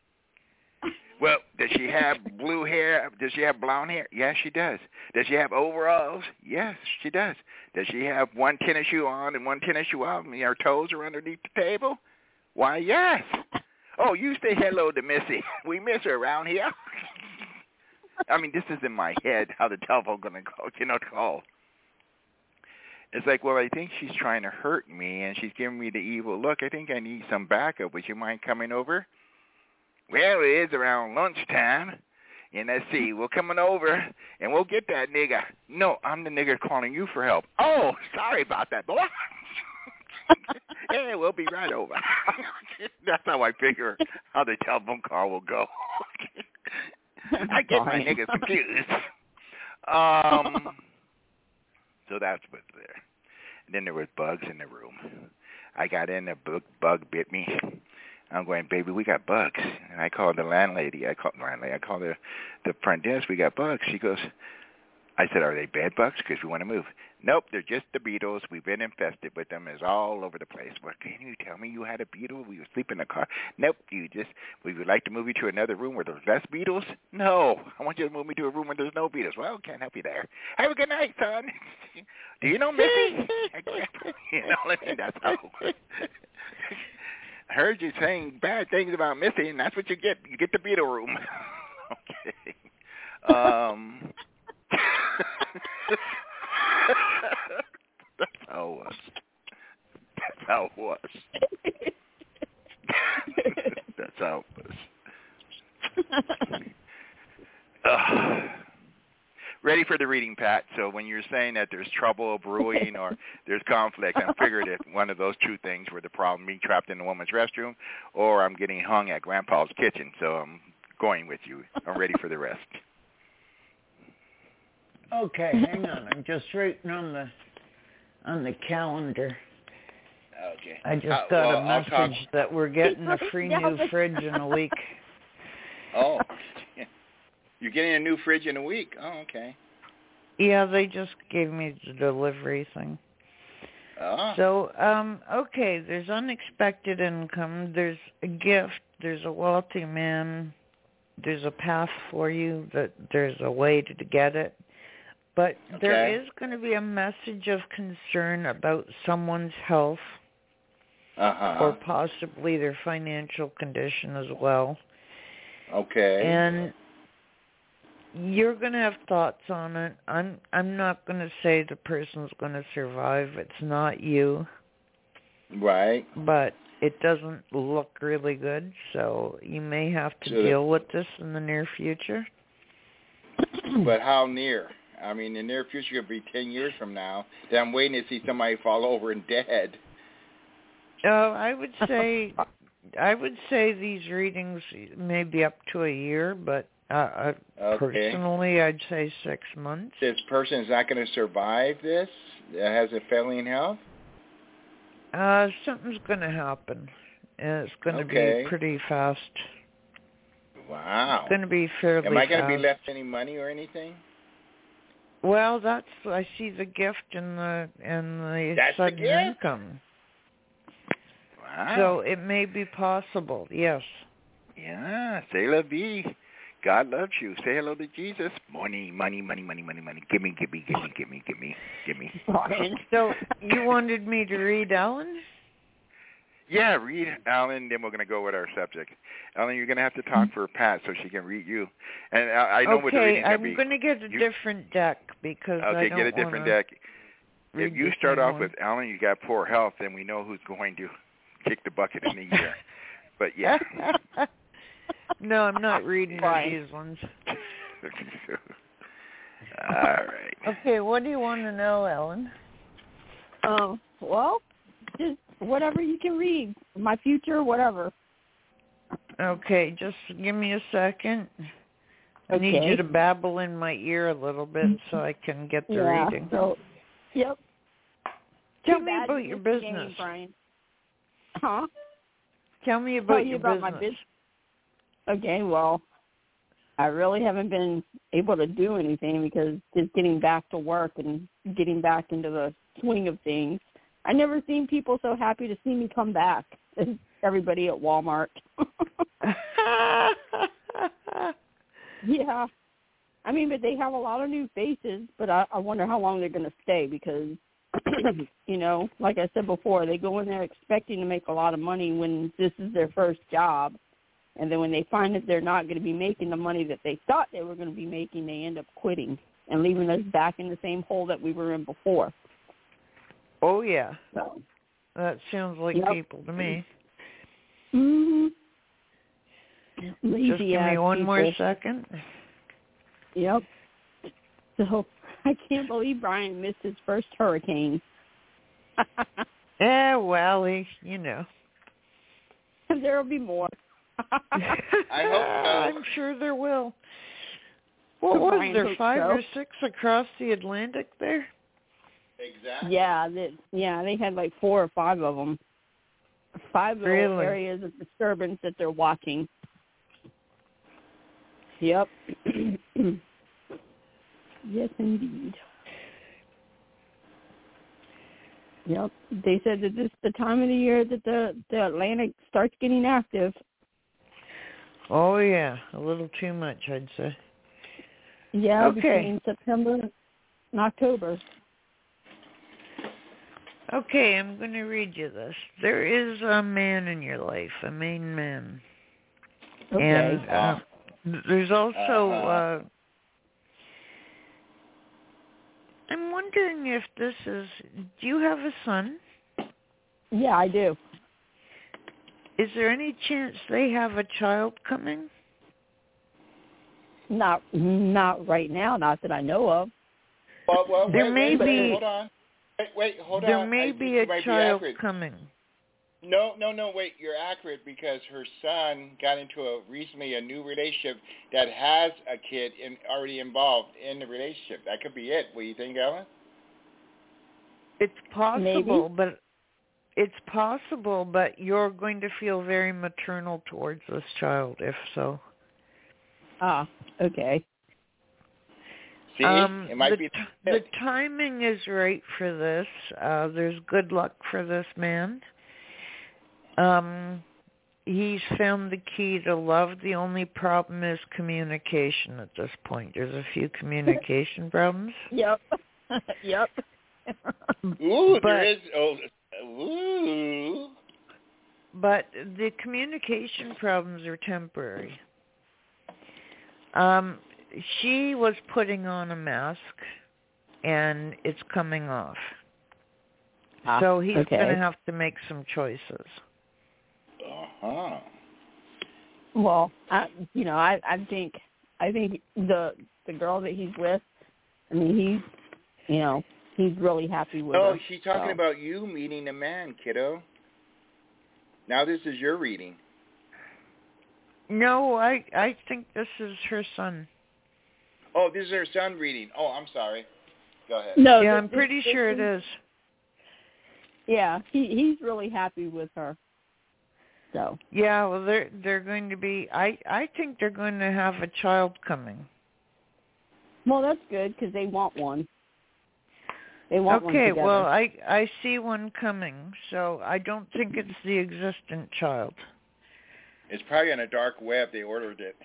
Speaker 2: Well, does she have blue hair? Does she have blonde hair? Yes, she does. Does she have overalls? Yes, she does. Does she have one tennis shoe on and one tennis shoe off and her toes are underneath the table? Why, yes. Oh, you say hello to Missy. We miss her around here. I mean, this is in my head, how the telephone going to go, call. It's like, well, I think she's trying to hurt me, and she's giving me the evil look. I think I need some backup. Would you mind coming over? Well, it is around lunchtime, and let's see, we're coming over, and we'll get that nigger. No, I'm the nigger calling you for help. Oh, sorry about that, boy. Yeah, we'll be right over. That's how I figure how the telephone call will go. I get my niggas confused. So that's what's there. And then there was bugs in the room. I got in, the bug bit me. I'm going, baby, we got bugs. And I called the landlady. I called the front desk. We got bugs. She goes, I said, are they bed bugs? Because we want to move. Nope, they're just the beetles. We've been infested with them. It's all over the place. Well, can you tell me you had a beetle? We were sleeping in the car. Nope, we would like to move you to another room where there's less beetles? No, I want you to move me to a room where there's no beetles. Well, can't help you there. Have a good night, son. Do you know Missy? You know, listen, that's how. I heard you saying bad things about Missy, and that's what you get. You get the beetle room. Okay. That's how it was. That's how it was. That's how it was. Ready for the reading, Pat. So when you're saying that there's trouble brewing or there's conflict, I figured if one of those 2 things were the problem, me trapped in the woman's restroom, or I'm getting hung at Grandpa's kitchen. So I'm going with you. I'm ready for the rest.
Speaker 3: Okay, hang on. I'm just writing on the calendar.
Speaker 2: Okay.
Speaker 3: I just got a message that we're getting a free new fridge in a week.
Speaker 2: Oh. You're getting a new fridge in a week? Oh, okay.
Speaker 3: Yeah, they just gave me the delivery thing.
Speaker 2: Oh.
Speaker 3: So, okay, there's unexpected income. There's a gift. There's a wealthy man. There's a path for you. That there's a way to get it. But there is going to be a message of concern about someone's health or possibly their financial condition as well.
Speaker 2: Okay.
Speaker 3: And you're going to have thoughts on it. I'm not going to say the person's going to survive. It's not you.
Speaker 2: Right.
Speaker 3: But it doesn't look really good, so you may have to deal with this in the near future.
Speaker 2: But how near? I mean, in the near future, it could be 10 years from now that I'm waiting to see somebody fall over and dead.
Speaker 3: I would say these readings may be up to a year, but
Speaker 2: Okay.
Speaker 3: personally, I'd say 6 months.
Speaker 2: This person is not going to survive this? That has a failing health?
Speaker 3: Something's going to happen, and it's going to
Speaker 2: Okay.
Speaker 3: be pretty fast.
Speaker 2: Wow.
Speaker 3: It's going to be fairly
Speaker 2: Am I going to be
Speaker 3: fast.
Speaker 2: left any money or anything?
Speaker 3: Well, I see the gift and the
Speaker 2: That's the
Speaker 3: sudden
Speaker 2: gift?
Speaker 3: income.
Speaker 2: Wow.
Speaker 3: So it may be possible, yes.
Speaker 2: Yeah, c'est la vie. God loves you. Say hello to Jesus. Money, money, money, money, money, money. Give me.
Speaker 4: Brian.
Speaker 3: So you wanted me to read Ellen?
Speaker 2: Yeah, read Alan, then we're going to go with our subject. Alan, you're going to have to talk for Pat so she can read you. And I know what the reading's going to be.
Speaker 3: I'm going to get a different deck because I don't
Speaker 2: get a different deck. If you start off with Alan, you got poor health, then we know who's going to kick the bucket in the year. But yeah.
Speaker 3: No, I'm not reading these ones.
Speaker 2: All right.
Speaker 3: Okay, what do you want to know, Ellen?
Speaker 4: Well, just whatever you can read. My future, whatever.
Speaker 3: Okay, just give me a second. I need you to babble in my ear a little bit so I can get the reading.
Speaker 4: So, yep.
Speaker 3: Tell me about your business.
Speaker 4: Game, Brian. Huh?
Speaker 3: Tell me about your business.
Speaker 4: My business. Okay, well, I really haven't been able to do anything because just getting back to work and getting back into the swing of things. I never seen people so happy to see me come back as everybody at Walmart. Yeah. I mean, but they have a lot of new faces, but I wonder how long they're going to stay because, you know, like I said before, they go in there expecting to make a lot of money when this is their first job. And then when they find that they're not going to be making the money that they thought they were going to be making, they end up quitting and leaving us back in the same hole that we were in before.
Speaker 3: Oh, yeah.
Speaker 4: So,
Speaker 3: that sounds like people to me.
Speaker 4: Mm-hmm. Lazy
Speaker 3: Just give me one
Speaker 4: people.
Speaker 3: more second.
Speaker 4: Yep. So I can't believe Brian missed his first hurricane.
Speaker 3: Yeah, well, you know.
Speaker 4: There'll be more.
Speaker 2: I hope so.
Speaker 3: I'm sure there will. What was there, 5 or 6 across the Atlantic there?
Speaker 2: Exactly.
Speaker 4: Yeah, they had like 4 or 5 of them. 5 little areas of disturbance that they're watching. Yep. Yes, indeed. Yep. They said that this is the time of the year that the Atlantic starts getting active.
Speaker 3: Oh, yeah. A little too much, I'd say.
Speaker 4: Yeah,
Speaker 3: okay.
Speaker 4: Between September and October.
Speaker 3: Okay, I'm going to read you this. There is a man in your life, a main man.
Speaker 4: Okay.
Speaker 3: And there's also... I'm wondering if this is... Do you have a son?
Speaker 4: Yeah, I do.
Speaker 3: Is there any chance they have a child coming?
Speaker 4: Not right now, not that I know of.
Speaker 2: Well,
Speaker 3: there may be...
Speaker 2: Hold on. Wait, hold
Speaker 3: there
Speaker 2: on.
Speaker 3: There may be a child coming.
Speaker 2: No, wait, you're accurate because her son got into recently a new relationship that has a kid already involved in the relationship. That could be it. What do you think, Ellen?
Speaker 3: It's possible,
Speaker 4: Maybe.
Speaker 3: but it's possible, but you're going to feel very maternal towards this child, if so.
Speaker 4: Ah, okay.
Speaker 2: See, it might be
Speaker 3: the timing is right for this. There's good luck for this man. He's found the key to love. The only problem is communication at this point. There's a few communication problems.
Speaker 4: Yep. Yep.
Speaker 2: There is. Ooh.
Speaker 3: But the communication problems are temporary. She was putting on a mask, and it's coming off. So he's going to have to make some choices.
Speaker 2: Uh-huh.
Speaker 4: Well, I think the girl that he's with, I mean, he's really happy with her.
Speaker 2: Oh, she's talking about you meeting a man, kiddo. Now this is your reading.
Speaker 3: No, I think this is her son.
Speaker 2: Oh, this is her son reading. Oh, I'm sorry. Go ahead.
Speaker 4: No,
Speaker 3: Yeah, I'm pretty sure it is.
Speaker 4: Yeah, he's really happy with her. So.
Speaker 3: Yeah, well, they're going to be. I think they're going to have a child coming.
Speaker 4: Well, that's good because they want one. They want one
Speaker 3: Okay,
Speaker 4: together.
Speaker 3: well, I see one coming, so I don't think it's the existent child.
Speaker 2: It's probably on a dark web. They ordered it.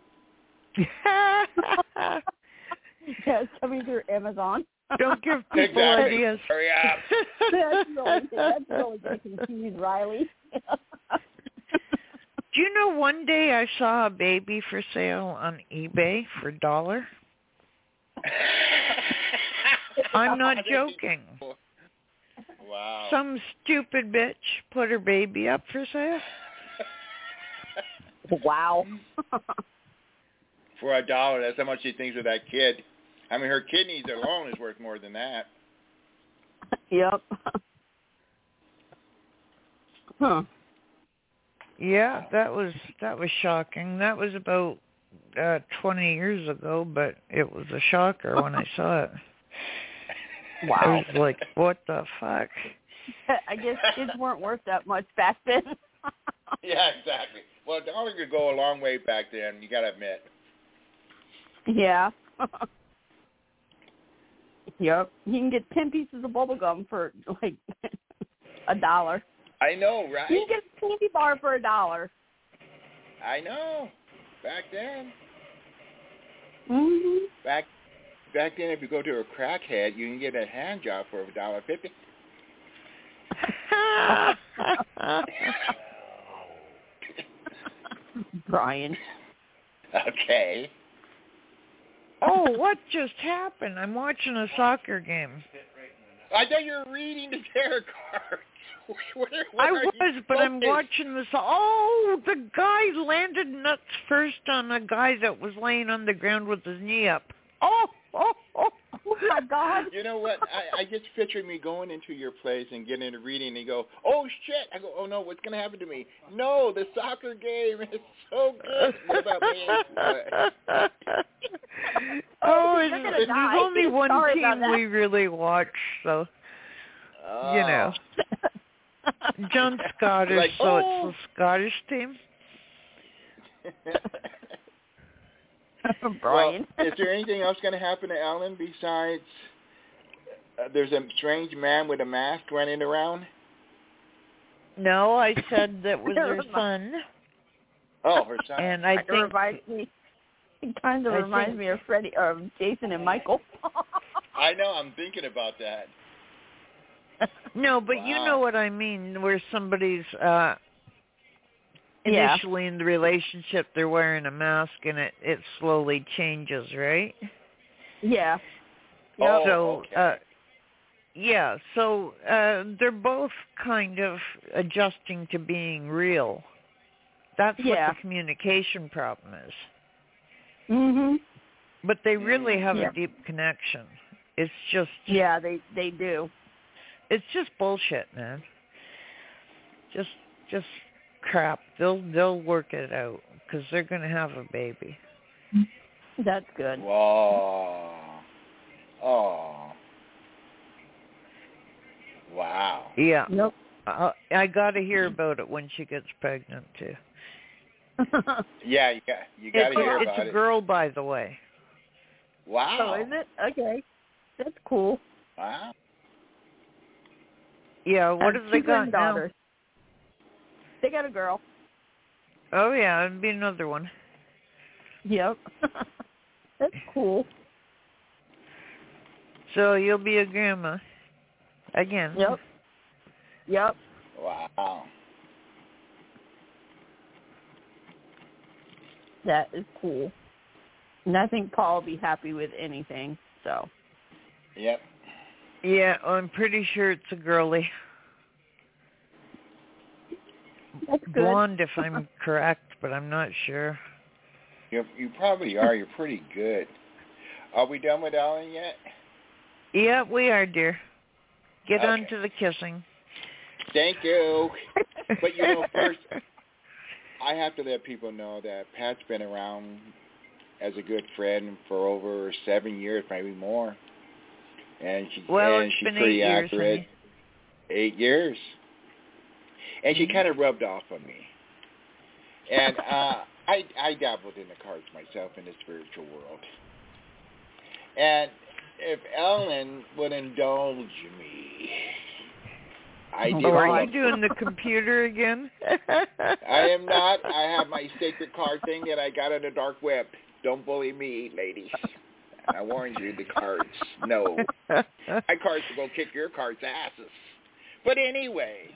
Speaker 4: Yeah, it's coming through Amazon.
Speaker 3: Don't give people ideas.
Speaker 2: Hurry up.
Speaker 4: That's really going to confuse Riley.
Speaker 3: Do you know one day I saw a baby for sale on eBay for $1? I'm not joking.
Speaker 2: Wow.
Speaker 3: Some stupid bitch put her baby up for sale.
Speaker 4: Wow.
Speaker 2: For $1, that's how much she thinks of that kid. I mean, her kidneys alone is worth more than that.
Speaker 4: Yep. Huh.
Speaker 3: Yeah, that was shocking. That was about 20 years ago, but it was a shocker when I saw it.
Speaker 4: Wow.
Speaker 3: I was like, what the fuck?
Speaker 4: I guess kids weren't worth that much back then.
Speaker 2: Yeah, exactly. Well, $1 could go a long way back then, you got to admit.
Speaker 4: Yeah. Yep. You can get 10 pieces of bubble gum for like $1.
Speaker 2: I know, right?
Speaker 4: You can get a candy bar for $1.
Speaker 2: I know. Back then.
Speaker 4: Mhm.
Speaker 2: Back then, if you go to a crackhead, you can get a hand job for $1.50.
Speaker 4: Brian.
Speaker 2: Okay.
Speaker 3: Oh, what just happened? I'm watching a soccer game.
Speaker 2: I thought you were reading the tarot cards.
Speaker 3: I was, but I'm watching this. Oh, the guy landed nuts first on a guy that was laying on the ground with his knee up. Oh my God.
Speaker 2: You know what? I just pictured me going into your place and getting a reading and you go, oh, shit. I go, oh, no, what's going to happen to me? No, the soccer game is so good. What about me?
Speaker 3: There's only one team we really watch, so, you know. John Scottish,
Speaker 2: like,
Speaker 3: so it's the Scottish team.
Speaker 4: Brian.
Speaker 2: Well, is there anything else going to happen to Ellen besides there's a strange man with a mask running around?
Speaker 3: No, I said that was her son.
Speaker 2: Oh, her son.
Speaker 3: And I think
Speaker 4: it kind of reminds me of Freddie or Jason and Michael.
Speaker 2: I know. I'm thinking about that.
Speaker 3: No, but you know what I mean, where somebody's initially in the relationship, they're wearing a mask, and it slowly changes, right?
Speaker 4: Yeah.
Speaker 2: Oh,
Speaker 3: so,
Speaker 2: okay.
Speaker 3: So they're both kind of adjusting to being real. That's what the communication problem is.
Speaker 4: Mhm.
Speaker 3: But they really have a deep connection. It's just
Speaker 4: they do.
Speaker 3: It's just bullshit, man. Just crap. They'll work it out because they're gonna have a baby.
Speaker 4: That's good.
Speaker 2: Whoa. Oh. Wow.
Speaker 3: Yeah.
Speaker 4: Nope.
Speaker 3: I got to hear about it when she gets pregnant too.
Speaker 2: Yeah, you got to hear about it.
Speaker 3: It's a girl, by the way.
Speaker 2: Wow.
Speaker 4: Oh, is it? Okay. That's cool.
Speaker 2: Wow.
Speaker 3: Yeah, what have they got now?
Speaker 4: They got a girl.
Speaker 3: Oh, yeah, it'd be another one.
Speaker 4: Yep. That's cool.
Speaker 3: So you'll be a grandma again.
Speaker 4: Yep.
Speaker 2: Wow.
Speaker 4: That is cool. And I think Paul will be happy with anything, so.
Speaker 2: Yep.
Speaker 3: Yeah, I'm pretty sure it's a girly.
Speaker 4: That's good.
Speaker 3: Blonde, if I'm correct, but I'm not sure.
Speaker 2: You probably are. You're pretty good. Are we done with Ellen yet?
Speaker 3: Yeah, we are, dear. Get on
Speaker 2: Okay.
Speaker 3: to the kissing.
Speaker 2: Thank you. But, first, I have to let people know that Pat's been around as a good friend for over 7 years, maybe more. And she's
Speaker 3: been
Speaker 2: pretty
Speaker 3: 8 years,
Speaker 2: accurate.
Speaker 3: honey.
Speaker 2: 8 years. And she kind of rubbed off on me. And I dabbled in the cards myself in the spiritual world. And if Ellen would indulge me, I did.
Speaker 3: Are you doing the computer again?
Speaker 2: I am not. I have my sacred card thing that I got on the dark web. Don't bully me, ladies. I warned you, the cards. No. My cards will go kick your cards' asses. But anyway,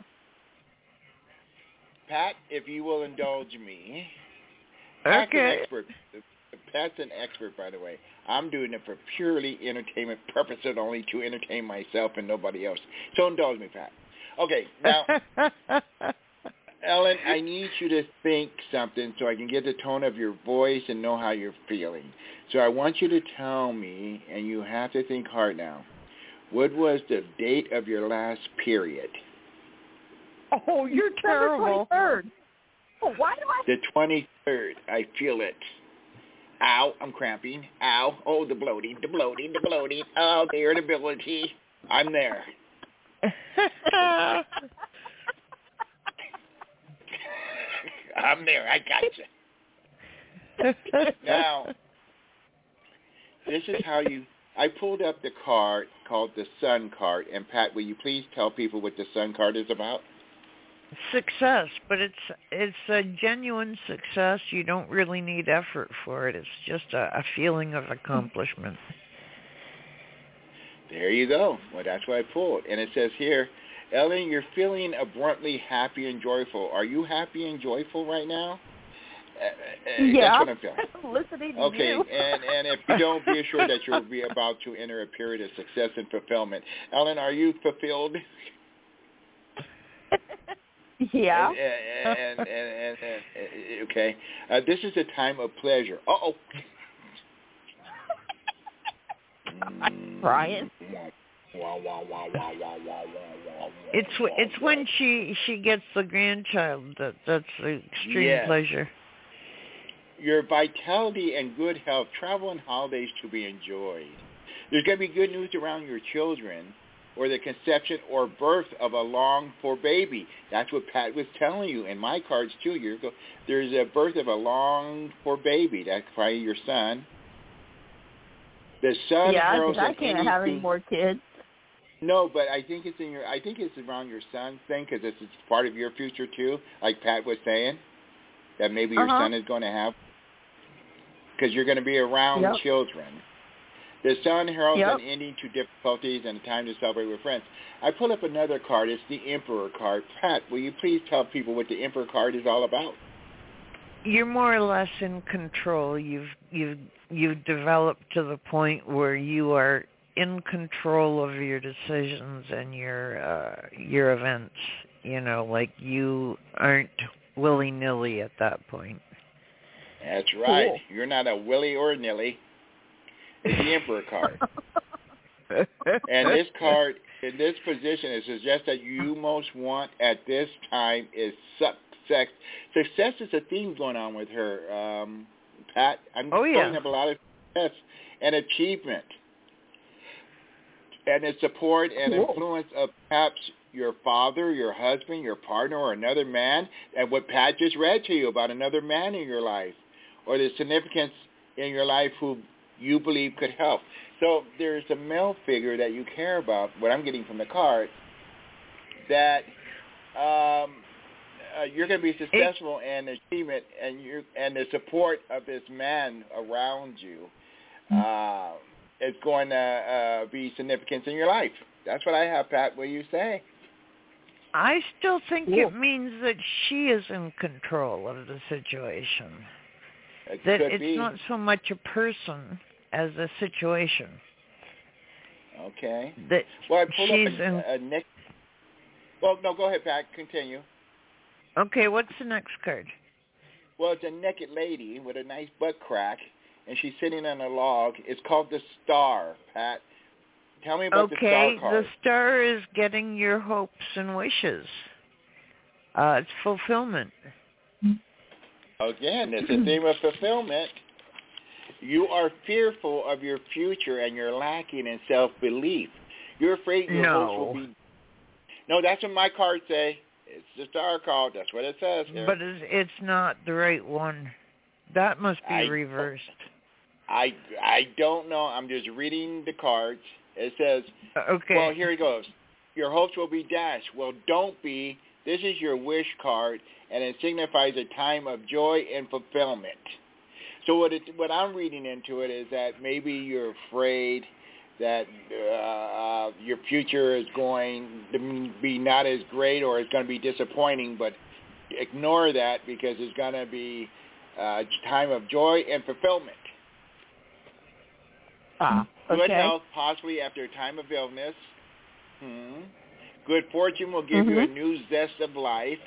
Speaker 2: Pat, if you will indulge me. Pat's an expert. Pat's an expert, by the way. I'm doing it for purely entertainment purposes, only to entertain myself and nobody else. So indulge me, Pat. Okay, now, Ellen, I need you to think something so I can get the tone of your voice and know how you're feeling. So I want you to tell me, and you have to think hard now, what was the date of your last period?
Speaker 3: Oh, you're terrible.
Speaker 4: The 23rd. Oh, why do I?
Speaker 2: The 23rd. I feel it. Ow, I'm cramping. Ow. Oh, the bloating, the bloating, the bloating. Oh, the irritability. I'm there. I'm there. I got you. Now, this is how I pulled up the card called the Sun card. And, Pat, will you please tell people what the Sun card is about?
Speaker 3: Success, but it's a genuine success. You don't really need effort for it. It's just a feeling of accomplishment.
Speaker 2: There you go. Well, that's what I pulled. And it says here, Ellen, you're feeling abundantly happy and joyful. Are you happy and joyful right now?
Speaker 4: Yeah.
Speaker 2: That's what I'm feeling.
Speaker 4: Listening to
Speaker 2: Okay,
Speaker 4: you.
Speaker 2: and if you don't, be assured that you'll be about to enter a period of success and fulfillment. Ellen, are you fulfilled?
Speaker 4: Yeah.
Speaker 2: And okay. This is a time of pleasure. Uh-oh.
Speaker 4: Brian.
Speaker 3: It's when she gets the grandchild that's the extreme pleasure.
Speaker 2: Your vitality and good health, travel and holidays to be enjoyed. There's going to be good news around your children, or the conception or birth of a longed-for baby. That's what Pat was telling you in my cards 2 years ago. There's a birth of a longed-for baby. That's probably your son. The sun heralds
Speaker 4: I can't have any more kids.
Speaker 2: No, but I think it's I think it's around your son's thing because it's part of your future too. Like Pat was saying, that maybe your son is going to have, because you're going to be around children. The sun heralds an ending to difficulties and a time to celebrate with friends. I pull up another card. It's the Emperor card. Pat, will you please tell people what the Emperor card is all about?
Speaker 3: You're more or less in control. You've developed to the point where you are in control of your decisions and your events. You know, like you aren't willy-nilly at that point.
Speaker 2: That's right. Cool. You're not a willy or a nilly. It's the Emperor card. And this card, in this position, it suggests that you most want at this time is success. Success is a theme going on with her, Pat. I'm pulling up a lot of success and achievement. And the support and influence of perhaps your father, your husband, your partner, or another man, and what Pat just read to you about another man in your life, or the significance in your life who you believe could help. So there's a male figure that you care about, what I'm getting from the card, that you're going to be successful in achievement and the support of this man around you is going to be significance in your life. That's what I have, Pat. What do you say?
Speaker 3: I still think it means that she is in control of the situation. That it's not so much a person as a situation.
Speaker 2: Okay.
Speaker 3: That
Speaker 2: well, I pulled up a next. Well, no, go ahead, Pat. Continue.
Speaker 3: Okay, what's the next card?
Speaker 2: Well, it's a naked lady with a nice butt crack, and she's sitting on a log. It's called the Star, Pat. Tell me about the Star
Speaker 3: Okay,
Speaker 2: card.
Speaker 3: the star is getting your hopes and wishes. It's fulfillment.
Speaker 2: Again, it's a theme of fulfillment. You are fearful of your future and you're lacking in self-belief. You're afraid your hopes will be... No, that's what my cards say. It's the Star card. That's what it says here.
Speaker 3: But it's not the right one. That must be reversed.
Speaker 2: I don't know. I'm just reading the cards. It says,
Speaker 3: okay.
Speaker 2: Well, here it goes. Your hopes will be dashed. Well, don't be. This is your wish card, and it signifies a time of joy and fulfillment. So what I'm reading into it is that maybe you're afraid that your future is going to be not as great or it's going to be disappointing, but ignore that because it's going to be a time of joy and fulfillment.
Speaker 4: Okay.
Speaker 2: Good health, possibly after a time of illness. Good fortune will give you a new zest of life.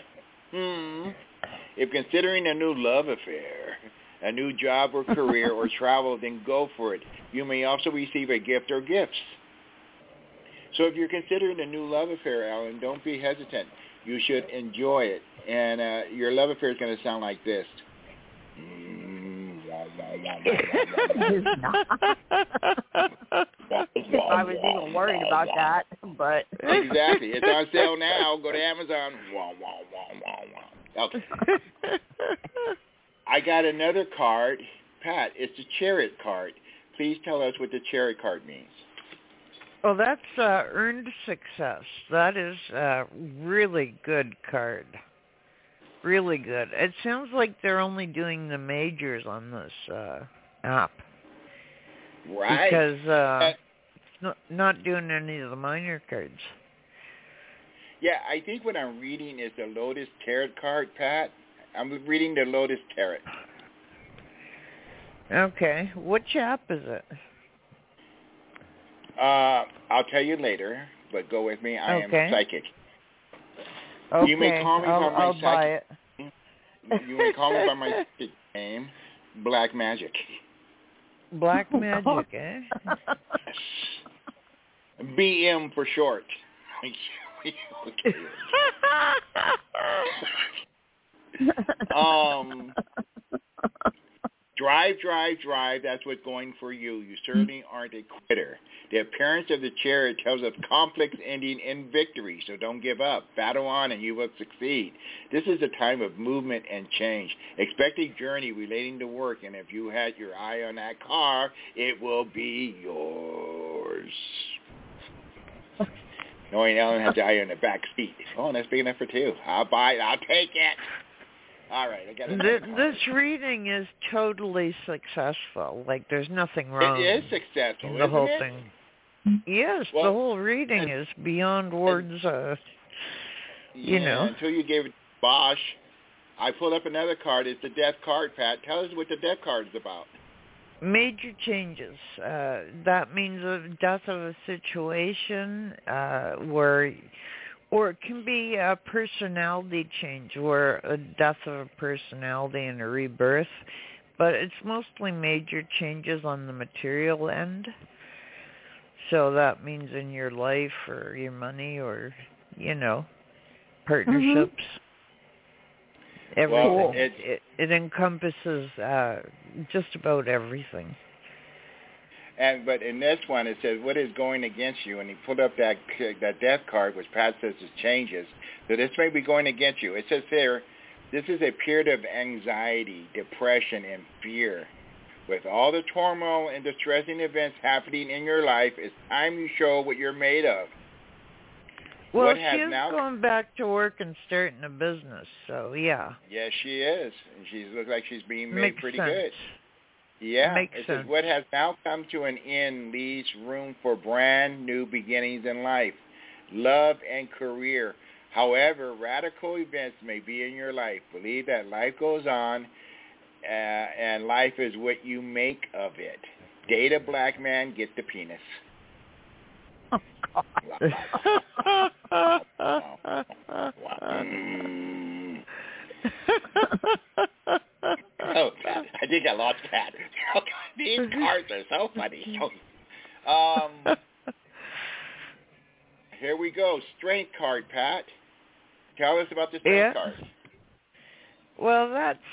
Speaker 2: If considering a new love affair, a new job or career or travel, then go for it. You may also receive a gift or gifts. So if you're considering a new love affair, Alan, don't be hesitant. You should enjoy it. And your love affair is going to sound like this.
Speaker 4: I was even worried about that, but
Speaker 2: exactly. It's on sale now. Go to Amazon. Okay. I got another card. Pat, it's the Chariot card. Please tell us what the Chariot card means.
Speaker 3: Well, that's earned success. That is a really good card. Really good. It sounds like they're only doing the majors on this app.
Speaker 2: Right.
Speaker 3: Because it's not doing any of the minor cards.
Speaker 2: Yeah, I think what I'm reading is the Lotus Tarot card, Pat. I'm reading the Lotus Tarot.
Speaker 3: Okay. Which app is it?
Speaker 2: I'll tell you later, but go with me. I am psychic.
Speaker 3: Okay.
Speaker 2: You may call me by my
Speaker 3: I'll buy it.
Speaker 2: You may call me by my psychic name, Black Magic.
Speaker 3: Black Magic, eh?
Speaker 2: BM for short. Drive. That's what's going for you. You certainly aren't a quitter. The appearance of the Chariot tells of conflicts ending in victory, so don't give up. Battle on and you will succeed. This is a time of movement and change. Expect a journey relating to work, and if you had your eye on that car, it will be yours. Knowing Ellen has the eye on the back seat. Oh, that's big enough for two. I'll buy it. I'll take it. All right, I got it.
Speaker 3: This reading is totally successful. Like, there's nothing wrong.
Speaker 2: It is successful,
Speaker 3: in the whole
Speaker 2: isn't it?
Speaker 3: thing. Yes,
Speaker 2: well,
Speaker 3: the whole reading is beyond words. You know.
Speaker 2: Until you gave it to Bosch, I pulled up another card. It's the Death card, Pat. Tell us what the Death card is about.
Speaker 3: Major changes. That means the death of a situation or it can be a personality change, where a death of a personality and a rebirth. But it's mostly major changes on the material end. So that means in your life or your money or, partnerships. Everything.
Speaker 2: Well,
Speaker 3: it encompasses just about everything.
Speaker 2: But in this one, it says, what is going against you? And he pulled up that Death card, which Pat says is changes. So this may be going against you. It says here, this is a period of anxiety, depression, and fear. With all the turmoil and distressing events happening in your life, it's time you show what you're made of.
Speaker 3: Well, she's going back to work and starting a business, so yeah.
Speaker 2: Yes, she is. And she looks like she's being made pretty good. Yeah.
Speaker 3: Makes
Speaker 2: it
Speaker 3: sense.
Speaker 2: says, what has now come to an end leaves room for brand new beginnings in life, love, and career. However, radical events may be in your life. Believe that life goes on, and life is what you make of it. Date a black man, get the penis.
Speaker 4: Oh, God.
Speaker 2: Oh, I think I lost Pat. These cards are so funny. Here we go. Strength card, Pat. Tell us about the strength card.
Speaker 3: Well,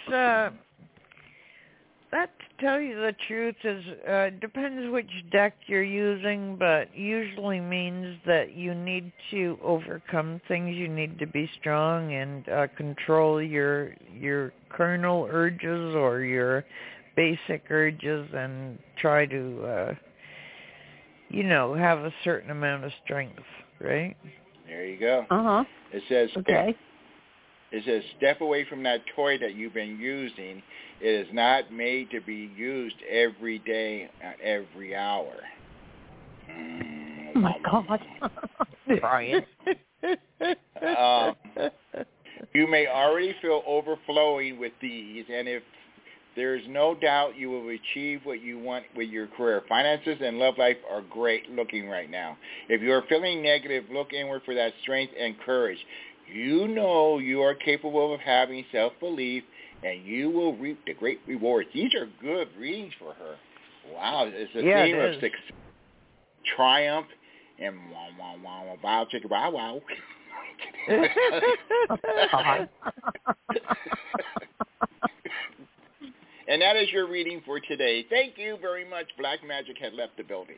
Speaker 3: that, to tell you the truth, is depends which deck you're using, but usually means that you need to overcome things. You need to be strong and control your carnal urges or your basic urges, and try to, have a certain amount of strength, right?
Speaker 2: There you go. It says, It says, step away from that toy that you've been using. It is not made to be used every day, every hour.
Speaker 4: Oh, my God.
Speaker 3: Brian.
Speaker 2: You may already feel overflowing with these, and if there is no doubt you will achieve what you want with your career. Finances and love life are great looking right now. If you are feeling negative, look inward for that strength and courage. You know you are capable of having self-belief, and you will reap the great rewards. These are good readings for her. Wow, it's a theme of success, triumph, and wow, chicka, wow, wow. And that is your reading for today. Thank you very much. Black Magic had left the building.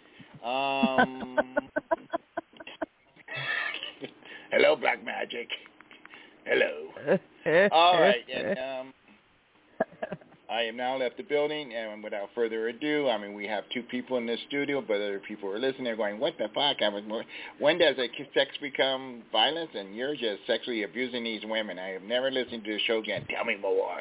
Speaker 2: Hello, Black Magic. Hello. All right, and I am now left the building, and without further ado, we have two people in this studio, but other people are listening. They're going, what the fuck? When does sex become violence? And you're just sexually abusing these women. I have never listened to the show again. Tell me more.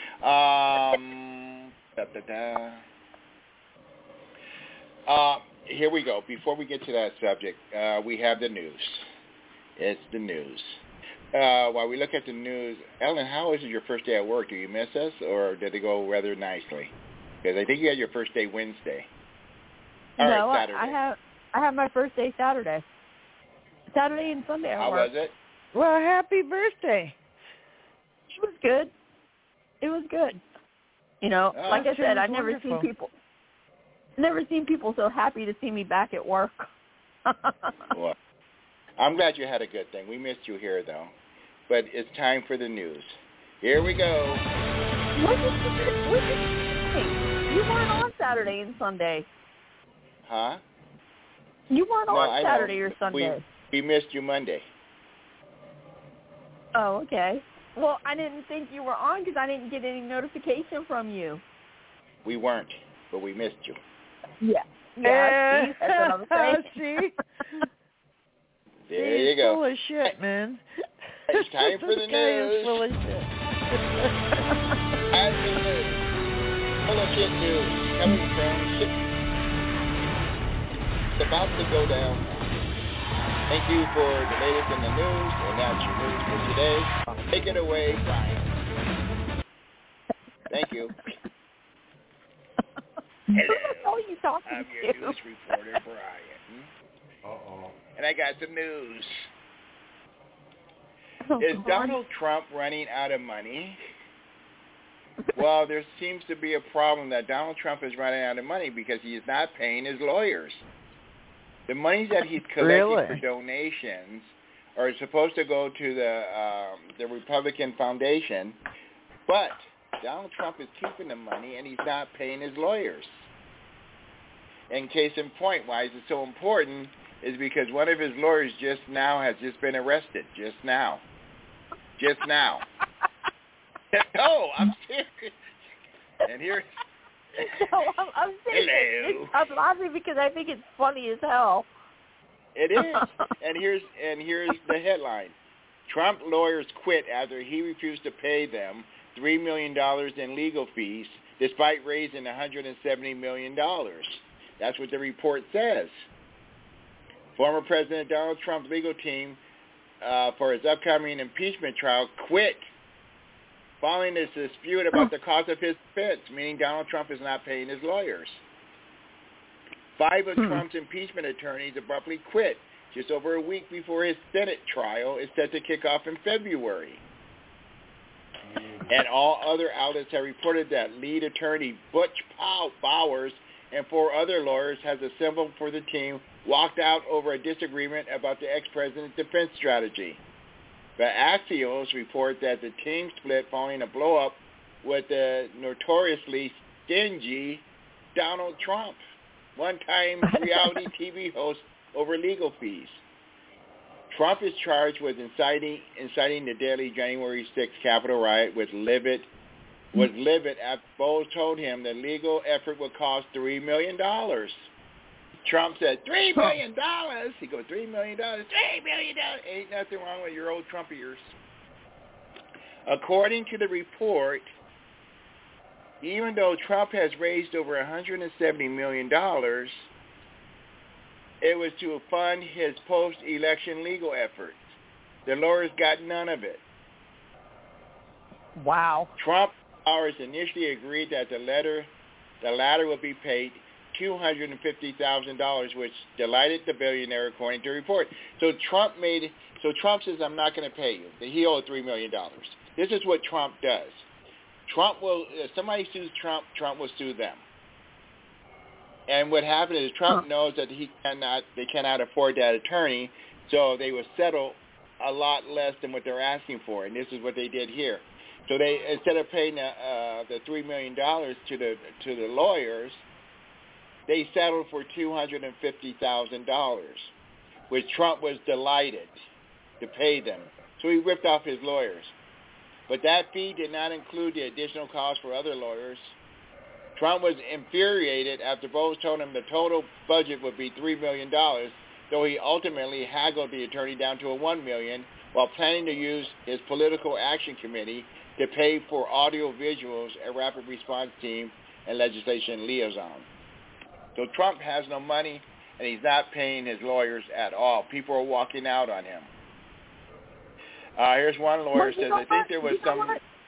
Speaker 2: Here we go. Before we get to that subject, we have the news. It's the news. While we look at the news, Ellen, how is it your first day at work? Do you miss us, or did it go rather nicely? Because I think you had your first day Wednesday. Saturday.
Speaker 4: I have my first day Saturday. Saturday and Sunday at work.
Speaker 2: How was it?
Speaker 3: Well, happy birthday.
Speaker 4: It was good. It was good. Like I said, I've never seen people so happy to see me back at work.
Speaker 2: Well, I'm glad you had a good thing. We missed you here, though. But it's time for the news. Here we go.
Speaker 4: What did you say? You weren't on Saturday and Sunday.
Speaker 2: Huh?
Speaker 4: You weren't on Saturday or Sunday.
Speaker 2: We missed you Monday.
Speaker 4: Oh, okay. Well, I didn't think you were on because I didn't get any notification from you.
Speaker 2: We weren't, but we missed you.
Speaker 4: Yeah. Yeah, see? That's what I'm saying.
Speaker 3: See?
Speaker 2: There you go.
Speaker 3: Full of shit, man.
Speaker 2: It's time for the news.
Speaker 3: Full of shit.
Speaker 2: Time for the news. Full of shit news coming from shit. It's about to go down. Thank you for the latest in the news, and that's your news for today. Take it away, Brian. Thank you. Hello.
Speaker 4: Who are you talking
Speaker 2: I'm
Speaker 4: to?
Speaker 2: your news reporter, Brian. Uh-oh. And I got some news. Is Donald Trump running out of money? Well, there seems to be a problem that Donald Trump is running out of money because he is not paying his lawyers. The money that he's collecting for donations are supposed to go to the Republican Foundation, but Donald Trump is keeping the money and he's not paying his lawyers. And case in point, why is it so important is because one of his lawyers just been arrested. Just now. No, I'm serious. And here's...
Speaker 4: No, I'm serious. I'm laughing because I think it's funny as hell.
Speaker 2: It is. And here's the headline. Trump lawyers quit after he refused to pay them $3 million in legal fees despite raising $170 million. That's what the report says. Former President Donald Trump's legal team for his upcoming impeachment trial quit following this dispute about the cause of his defense, meaning Donald Trump is not paying his lawyers. 5 of Trump's impeachment attorneys abruptly quit just over a week before his Senate trial is set to kick off in February. And all other outlets have reported that lead attorney Butch Bowers and 4 other lawyers has assembled for the team walked out over a disagreement about the ex-president's defense strategy. The Axios report that the team split following a blow-up with the notoriously stingy Donald Trump, one-time reality TV host, over legal fees. Trump is charged with inciting the deadly January 6th Capitol riot was livid after Bowles told him the legal effort would cost $3 million. Trump said, $3 million? He goes, $3 million? $3 million? Ain't nothing wrong with your old Trump ears. According to the report, even though Trump has raised over $170 million, it was to fund his post-election legal efforts. The lawyers got none of it.
Speaker 4: Wow.
Speaker 2: Trump Bowers initially agreed that the latter would be paid $250,000, which delighted the billionaire, according to the report. So Trump says, I'm not going to pay you. He owed $3 million. This is what Trump does. If somebody sues Trump, Trump will sue them. And what happened is Trump knows that they cannot afford that attorney, so they will settle a lot less than what they're asking for. And this is what they did here. So they, instead of paying the $3 million to the lawyers, they settled for $250,000, which Trump was delighted to pay them. So he ripped off his lawyers. But that fee did not include the additional cost for other lawyers. Trump was infuriated after Bowles told him the total budget would be $3 million, though he ultimately haggled the attorney down to $1 million while planning to use his political action committee to pay for audio visuals, a rapid response team, and legislation liaison. So Trump has no money, and he's not paying his lawyers at all. People are walking out on him. Here's one lawyer says, I think there was some...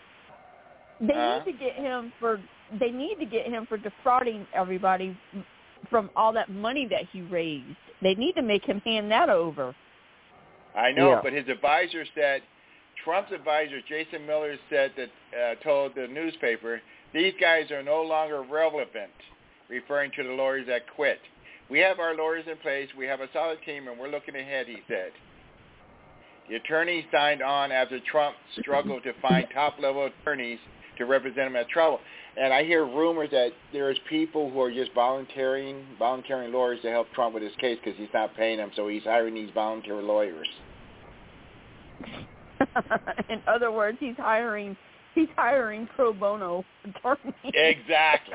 Speaker 4: They need to get him for defrauding everybody from all that money that he raised. They need to make him hand that over.
Speaker 2: I know, but his advisor said, Trump's advisor, Jason Miller, said that told the newspaper, these guys are no longer relevant, referring to the lawyers that quit. We have our lawyers in place. We have a solid team, and we're looking ahead, he said. The attorney signed on after Trump struggled to find top-level attorneys to represent him at trial. And I hear rumors that there's people who are just volunteering lawyers to help Trump with his case because he's not paying them, so he's hiring these volunteer lawyers.
Speaker 4: In other words, he's hiring pro bono attorneys.
Speaker 2: Exactly.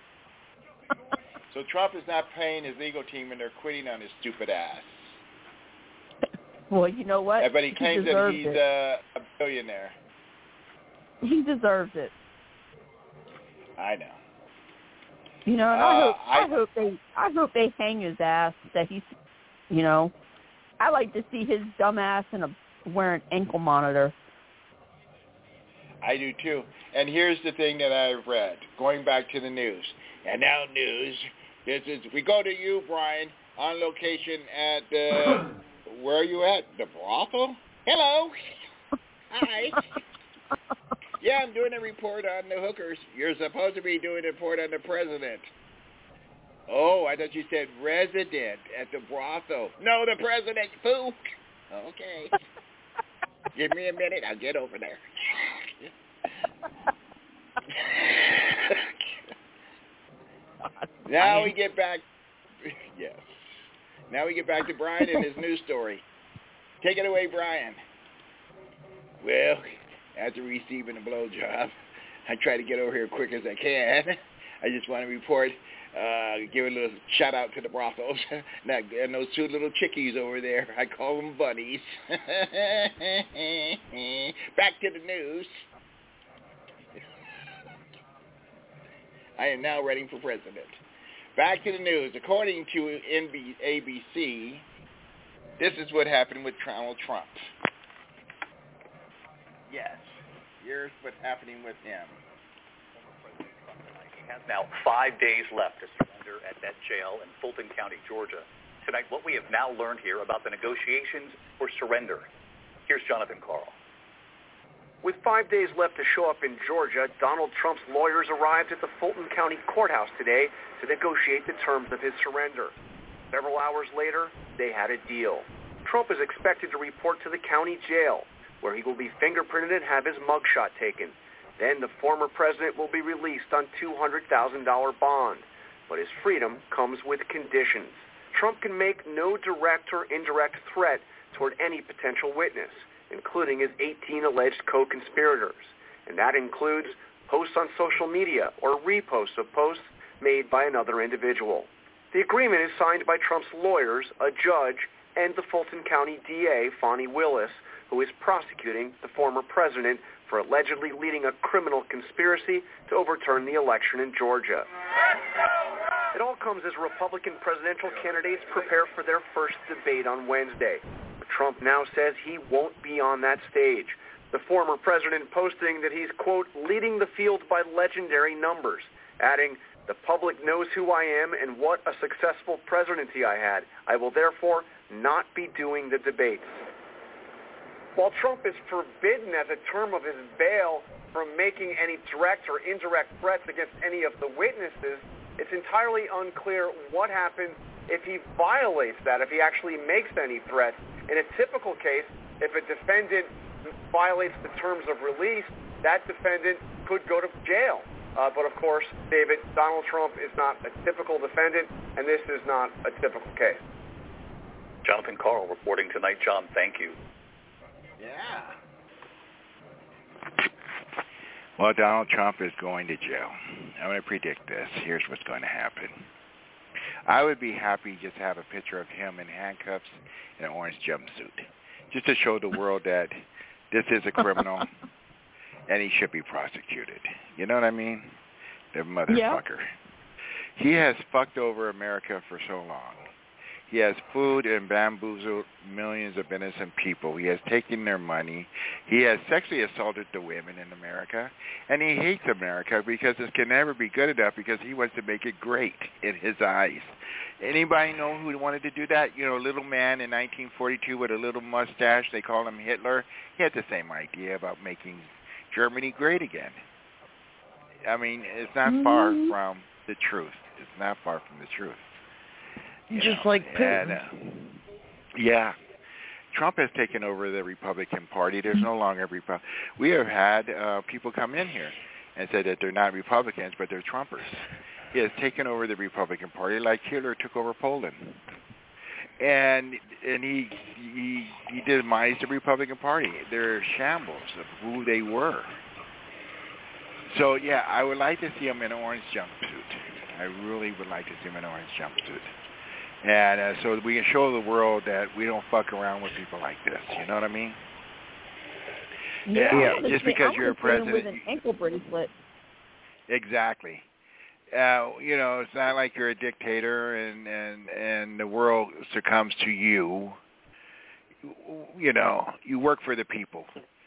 Speaker 2: So Trump is not paying his legal team, and they're quitting on his stupid ass.
Speaker 4: Well, you know what?
Speaker 2: But he claims that he's a billionaire.
Speaker 4: He deserves it.
Speaker 2: I know.
Speaker 4: You know, and I hope they hang his ass. That he's, you know, I like to see his dumb ass wearing ankle monitor.
Speaker 2: I do too. And here's the thing that I've read, going back to the news. And now news. We go to you, Brian, on location at where are you at? The brothel? Hello. Hi. Yeah, I'm doing a report on the hookers. You're supposed to be doing a report on the president. Oh, I thought you said resident at the brothel. No, the president. Fook. Okay. Give me a minute. I'll get over there. Now we get back. Yes. Now we get back to Brian and his news story. Take it away, Brian. Well, after receiving a blowjob, I try to get over here as quick as I can. I just want to report, give a little shout out to the brothels and those two little chickies over there. I call them bunnies. Back to the news. I am now running for president. Back to the news. According to ABC, this is what happened with Donald Trump. Yes, here's what's happening with him.
Speaker 5: He has now 5 days left to surrender at that jail in Fulton County, Georgia. Tonight, what we have now learned here about the negotiations for surrender. Here's Jonathan Carl.
Speaker 6: With 5 days left to show up in Georgia, Donald Trump's lawyers arrived at the Fulton County Courthouse today to negotiate the terms of his surrender. Several hours later, they had a deal. Trump is expected to report to the county jail, where he will be fingerprinted and have his mugshot taken. Then the former president will be released on $200,000 bond. But his freedom comes with conditions. Trump can make no direct or indirect threat toward any potential witness, including his 18 alleged co-conspirators. And that includes posts on social media or reposts of posts made by another individual. The agreement is signed by Trump's lawyers, a judge, and the Fulton County DA, Fani Willis, who is prosecuting the former president for allegedly leading a criminal conspiracy to overturn the election in Georgia. It all comes as Republican presidential candidates prepare for their first debate on Wednesday. Trump now says he won't be on that stage. The former president posting that he's, quote, leading the field by legendary numbers, adding, "The public knows who I am and what a successful presidency I had. I will therefore not be doing the debates." While Trump is forbidden as a term of his bail from making any direct or indirect threats against any of the witnesses, it's entirely unclear what happens if he violates that, if he actually makes any threats. In a typical case, if a defendant violates the terms of release, that defendant could go to jail. But of course, David, Donald Trump is not a typical defendant, and this is not a typical case.
Speaker 5: Jonathan Karl reporting tonight. John, thank you.
Speaker 2: Yeah. Well, Donald Trump is going to jail. I'm going to predict this. Here's what's going to happen. I would be happy just to have a picture of him in handcuffs and an orange jumpsuit, just to show the world that this is a criminal and he should be prosecuted. You know what I mean? The motherfucker. Yeah. He has fucked over America for so long. He has fooled and bamboozled millions of innocent people. He has taken their money. He has sexually assaulted the women in America. And he hates America because it can never be good enough because he wants to make it great in his eyes. Anybody know who wanted to do that? You know, a little man in 1942 with a little mustache. They call him Hitler. He had the same idea about making Germany great again. I mean, it's not far from the truth. It's not far from the truth.
Speaker 3: Just like Putin.
Speaker 2: Yeah. Trump has taken over the Republican Party. There's no longer we have had people come in here and say that they're not Republicans, but they're Trumpers. He has taken over the Republican Party like Hitler took over Poland. And he demised the Republican Party. They're shambles of who they were. So, yeah, I would like to see him in an orange jumpsuit. I really would like to see him in an orange jumpsuit. And so we can show the world that we don't fuck around with people like this. You know what I mean?
Speaker 4: Yeah.
Speaker 2: Just because you're a president.
Speaker 4: With an ankle bracelet.
Speaker 2: Exactly. You know, it's not like you're a dictator and the world succumbs to you. You know, you work for the people.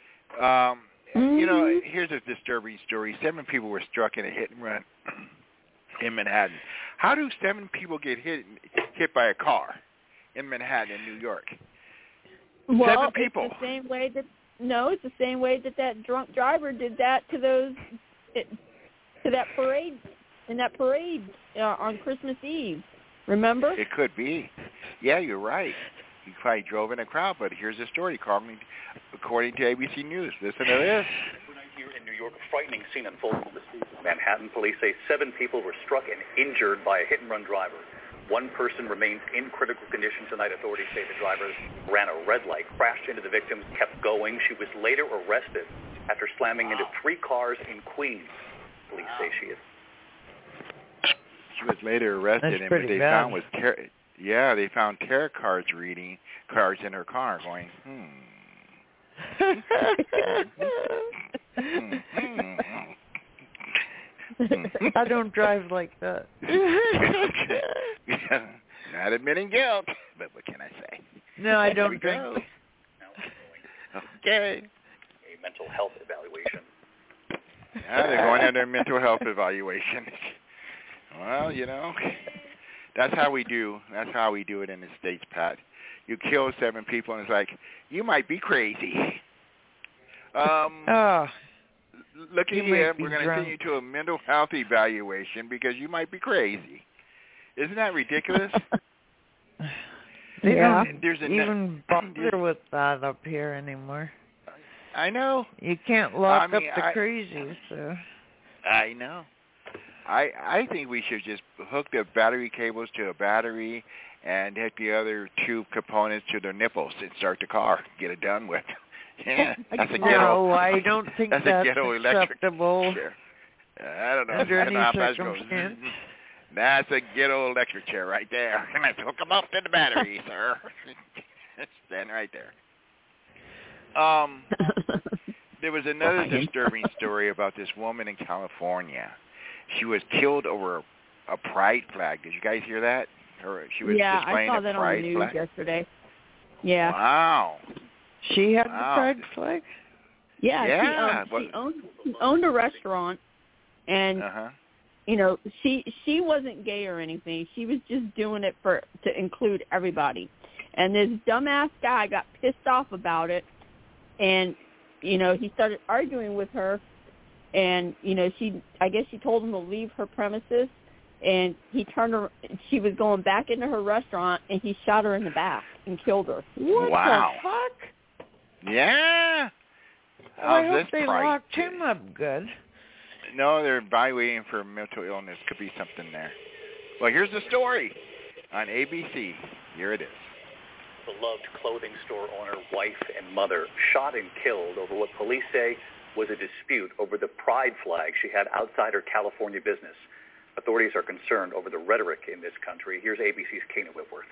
Speaker 2: You know, here's a disturbing story. 7 people were struck in a hit and run in Manhattan. How do 7 people get hit by a car in Manhattan, in New York?
Speaker 4: Well,
Speaker 2: 7 people.
Speaker 4: It's the same way it's the same way that drunk driver did that to that parade, in that parade on Christmas Eve. Remember?
Speaker 2: It could be. Yeah, you're right. He probably drove in a crowd, but here's the story. According to ABC News. Listen to this.
Speaker 5: Here in New York, a frightening scene unfolded on the streets of Manhattan. Police say 7 people were struck and injured by a hit-and-run driver. 1 person remains in critical condition tonight. Authorities say the driver ran a red light, crashed into the victims, kept going. She was later arrested after slamming into 3 cars in Queens. Police say she is.
Speaker 2: She was later arrested, and what they found was they found tarot cards in her car, going,
Speaker 3: I don't drive like that.
Speaker 2: Not admitting guilt, but what can I say?
Speaker 3: No, I don't drink.
Speaker 2: Okay.
Speaker 5: A mental health evaluation.
Speaker 2: Yeah, they're going under mental health evaluation. Well, you know, that's how we do. That's how we do it in the States, Pat. You kill 7 people, and it's like, you might be crazy. Looky
Speaker 3: You
Speaker 2: here,
Speaker 3: might be
Speaker 2: we're going to
Speaker 3: drunk.
Speaker 2: send you to a mental health evaluation because you might be crazy. Isn't that ridiculous?
Speaker 3: They
Speaker 4: Yeah.
Speaker 3: don't
Speaker 2: There's a
Speaker 3: even bother with that up here anymore.
Speaker 2: I know.
Speaker 3: You can't lock
Speaker 2: I mean,
Speaker 3: up the crazies, so.
Speaker 2: I know. I think we should just hook the battery cables to a battery and hook the other two components to their nipples and start the car. Get it done with. Yeah, that's a ghetto.
Speaker 3: No, I don't think
Speaker 2: that's a ghetto electric
Speaker 3: acceptable
Speaker 2: chair. I don't know.
Speaker 3: under
Speaker 2: I don't know
Speaker 3: any
Speaker 2: how fast it goes.
Speaker 3: circumstance.
Speaker 2: That's a ghetto electric chair right there. Let's hook them up to the battery, sir. Stand right there. There was another disturbing story about this woman in California. She was killed over a pride flag. Did you guys hear that? She was displaying
Speaker 4: I saw
Speaker 2: a
Speaker 4: that
Speaker 2: pride
Speaker 4: on the news
Speaker 2: flag.
Speaker 4: yesterday. Yeah.
Speaker 2: Wow.
Speaker 3: She had the pride flag?
Speaker 4: Yeah. She owned a restaurant, and you know, she wasn't gay or anything. She was just doing it to include everybody. And this dumbass guy got pissed off about it, and you know, he started arguing with her, and you know, I guess she told him to leave her premises, and he turned her. She was going back into her restaurant, and he shot her in the back and killed her.
Speaker 3: What the fuck?
Speaker 2: Yeah.
Speaker 3: I hope they locked him up good.
Speaker 2: No, they're evaluating for mental illness. Could be something there. Well, here's the story on ABC. Here it is.
Speaker 5: Beloved clothing store owner, wife, and mother shot and killed over what police say was a dispute over the pride flag she had outside her California business. Authorities are concerned over the rhetoric in this country. Here's ABC's Kana Whitworth.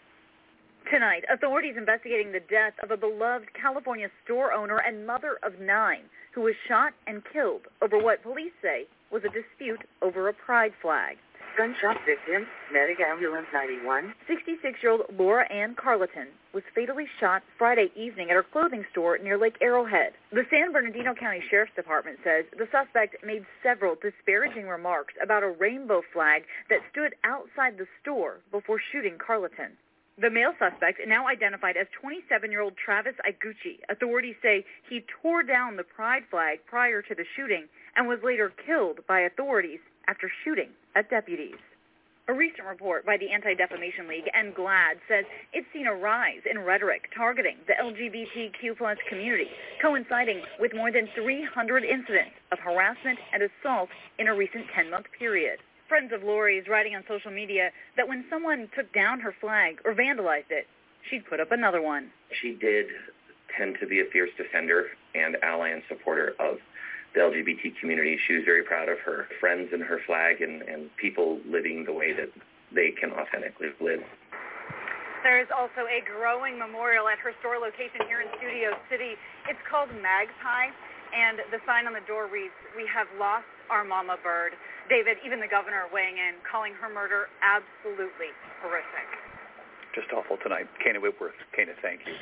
Speaker 7: Tonight, authorities investigating the death of a beloved California store owner and mother of 9 who was shot and killed over what police say was a dispute over a pride flag.
Speaker 8: Gunshot victim, medic ambulance 91.
Speaker 7: 66-year-old Laura Ann Carleton was fatally shot Friday evening at her clothing store near Lake Arrowhead. The San Bernardino County Sheriff's Department says the suspect made several disparaging remarks about a rainbow flag that stood outside the store before shooting Carleton. The male suspect, now identified as 27-year-old Travis Iguchi, authorities say he tore down the pride flag prior to the shooting and was later killed by authorities after shooting at deputies. A recent report by the Anti-Defamation League and GLAAD says it's seen a rise in rhetoric targeting the LGBTQ+ community, coinciding with more than 300 incidents of harassment and assault in a recent 10-month period. Friends of Lori's writing on social media that when someone took down her flag or vandalized it, she'd put up another one.
Speaker 9: She did tend to be a fierce defender and ally and supporter of the LGBT community. She was very proud of her friends and her flag and people living the way that they can authentically live.
Speaker 7: There is also a growing memorial at her store location here in Studio City. It's called Mag's High, and the sign on the door reads, "We have lost our mama bird." David, even the governor weighing in, calling her murder absolutely horrific.
Speaker 5: Just awful tonight. Kana Whitworth. Kana, thank you.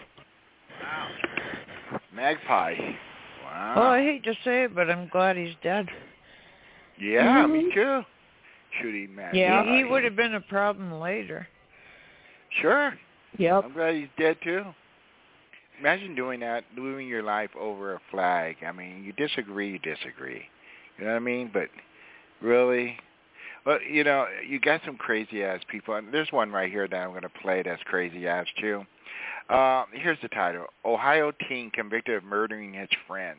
Speaker 2: Wow. Magpie. Wow.
Speaker 3: Oh, I hate to say it, but I'm glad he's dead.
Speaker 2: Yeah, me too. Shooting Magpie.
Speaker 3: Yeah, he would have been a problem later.
Speaker 2: Sure.
Speaker 4: Yep.
Speaker 2: I'm glad he's dead too. Imagine doing that, losing your life over a flag. I mean, you disagree. You know what I mean? But really, well, you know, you got some crazy-ass people. And there's one right here that I'm going to play that's crazy-ass too. Here's the title. Ohio teen convicted of murdering his friends.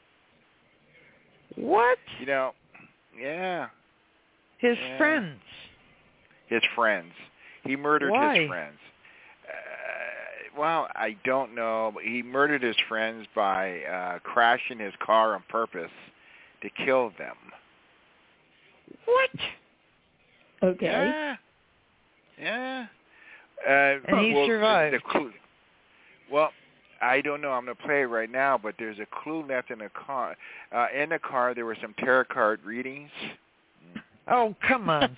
Speaker 3: What?
Speaker 2: You know, yeah.
Speaker 3: His friends?
Speaker 2: His friends. He murdered his friends. Well, I don't know. But he murdered his friends by crashing his car on purpose to kill them.
Speaker 3: What?
Speaker 4: Okay.
Speaker 2: Yeah.
Speaker 3: And he survived.
Speaker 2: Well, I don't know. I'm going to play it right now, but there's a clue left in the car. In the car, there were some tarot card readings.
Speaker 3: Oh, come on.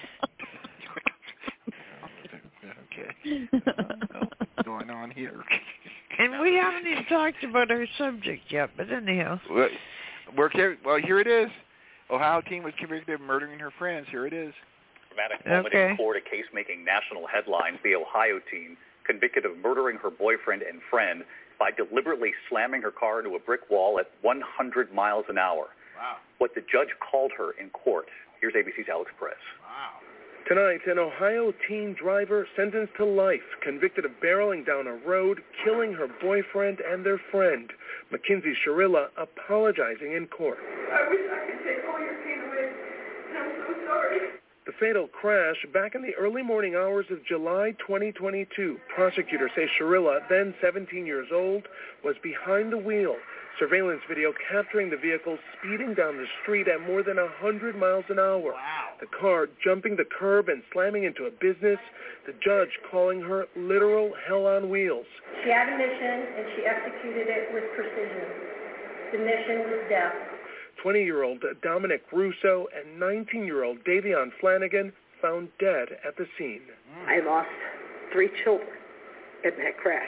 Speaker 2: Okay. What's going on here?
Speaker 3: And we haven't even talked about our subject yet, but anyhow.
Speaker 2: Well, here it is. Ohio teen was convicted of murdering her friends. Here it is.
Speaker 5: Dramatic moment in court, a case making national headlines. The Ohio teen convicted of murdering her boyfriend and friend by deliberately slamming her car into a brick wall at 100 miles an hour.
Speaker 2: Wow.
Speaker 5: What the judge called her in court. Here's ABC's Alex Perez.
Speaker 2: Wow.
Speaker 10: Tonight, an Ohio teen driver sentenced to life, convicted of barreling down a road, killing her boyfriend and their friend. Mackenzie Sharilla apologizing in court.
Speaker 11: I wish I could take all your pain away, and I'm so sorry.
Speaker 10: The fatal crash back in the early morning hours of July 2022. Prosecutors say Sharilla, then 17 years old, was behind the wheel. Surveillance video capturing the vehicle speeding down the street at more than 100 miles an hour.
Speaker 2: Wow.
Speaker 10: The car jumping the curb and slamming into a business. The judge calling her literal hell on wheels.
Speaker 12: She had a mission, and she executed it with precision. The mission was death.
Speaker 10: 20-year-old Dominic Russo and 19-year-old Davion Flanagan found dead at the scene.
Speaker 13: I lost 3 children in that crash.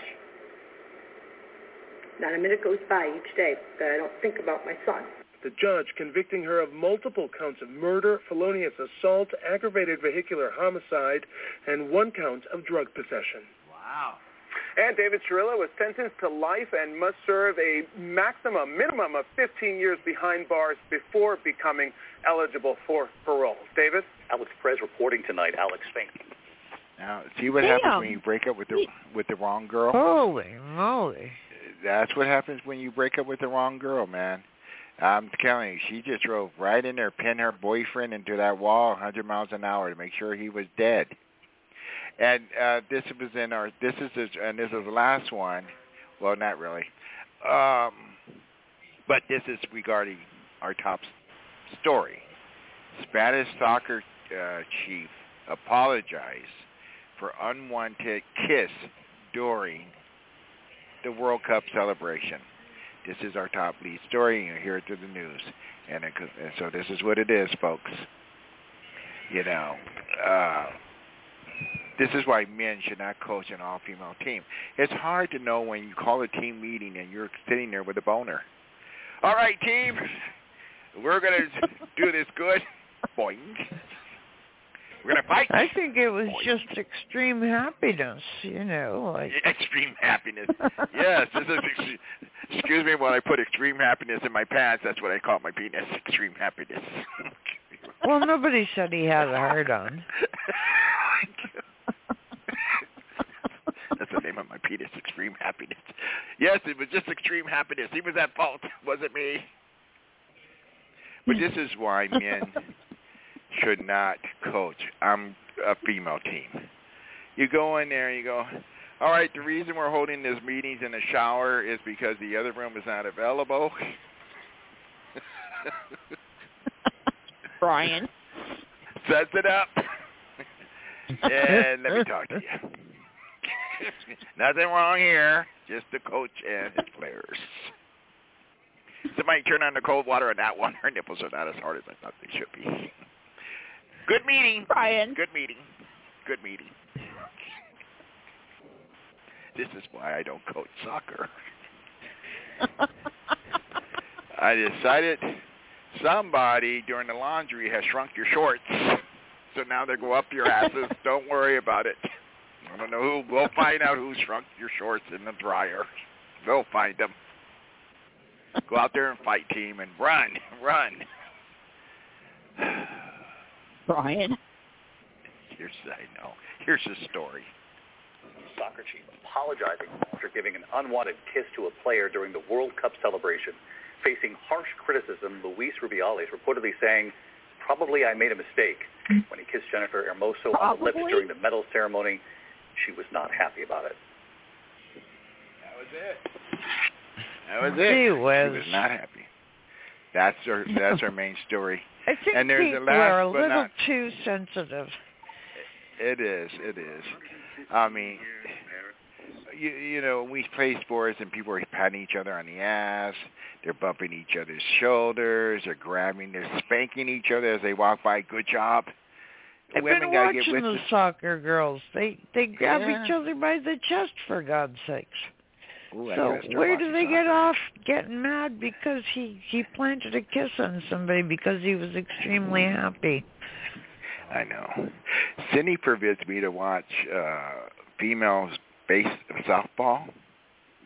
Speaker 13: Not a minute goes by each day that I don't think about my son.
Speaker 10: The judge convicting her of multiple counts of murder, felonious assault, aggravated vehicular homicide, and 1 count of drug possession.
Speaker 2: Wow.
Speaker 14: And David Sharilla was sentenced to life and must serve a minimum of 15 years behind bars before becoming eligible for parole. David?
Speaker 5: Alex Perez reporting tonight. Alex, thank you.
Speaker 2: Now, see what happens when you break up with the wrong girl?
Speaker 3: Holy moly.
Speaker 2: That's what happens when you break up with the wrong girl, man. I'm telling you, she just drove right in there, pinned her boyfriend into that wall 100 miles an hour to make sure he was dead. And this is the last one. Well, not really. But this is regarding our top story. Spanish soccer chief apologized for unwanted kiss during the World Cup celebration. This is our top lead story, and you hear it through the news. And so this is what it is, folks. You know, this is why men should not coach an all-female team. It's hard to know when you call a team meeting and you're sitting there with a boner. All right, team, we're going to do this good. Boing. We're going to fight.
Speaker 3: I think it was just extreme happiness, you know. Like
Speaker 2: extreme happiness. Yes. This is excuse me when I put extreme happiness in my pants. That's what I call my penis, extreme happiness.
Speaker 3: Well, nobody said he had a heart on.
Speaker 2: That's the name of my penis, extreme happiness. Yes, it was just extreme happiness. He was at fault. Wasn't me. But this is why men should not coach a female team. You go in there and you go, all right, the reason we're holding these meetings in the shower is because the other room is not available.
Speaker 4: Brian.
Speaker 2: Sets it up. And let me talk to you. Nothing wrong here. Just the coach and his players. Somebody turn on the cold water on that one. Her nipples are not as hard as I thought they should be. Good meeting.
Speaker 4: Brian.
Speaker 2: Good meeting. Good meeting. This is why I don't coach soccer. I decided somebody during the laundry has shrunk your shorts. So now they go up your asses. Don't worry about it. I don't know who. We'll find out who shrunk your shorts in the dryer. We'll find them. Go out there and fight, team, and run.
Speaker 4: Brian.
Speaker 2: Here's the story.
Speaker 5: Soccer chief apologizing after giving an unwanted kiss to a player during the World Cup celebration. Facing harsh criticism, Luis Rubiales reportedly saying, "Probably I made a mistake." When he kissed Jennifer Hermoso on the lips during the medal ceremony, she was not happy about it.
Speaker 2: That was it. She was not happy. That's our main story.
Speaker 3: I think
Speaker 2: and there's
Speaker 3: people are a little too sensitive.
Speaker 2: It is. I mean, you know, we play sports and people are patting each other on the ass. They're bumping each other's shoulders. They're grabbing. They're spanking each other as they walk by. Good job.
Speaker 3: I've been watching the soccer girls. They grab each other by the chest, for God's sakes.
Speaker 2: Ooh,
Speaker 3: so where do they get off getting mad because he planted a kiss on somebody because he was extremely happy?
Speaker 2: I know. Cindy forbids me to watch females softball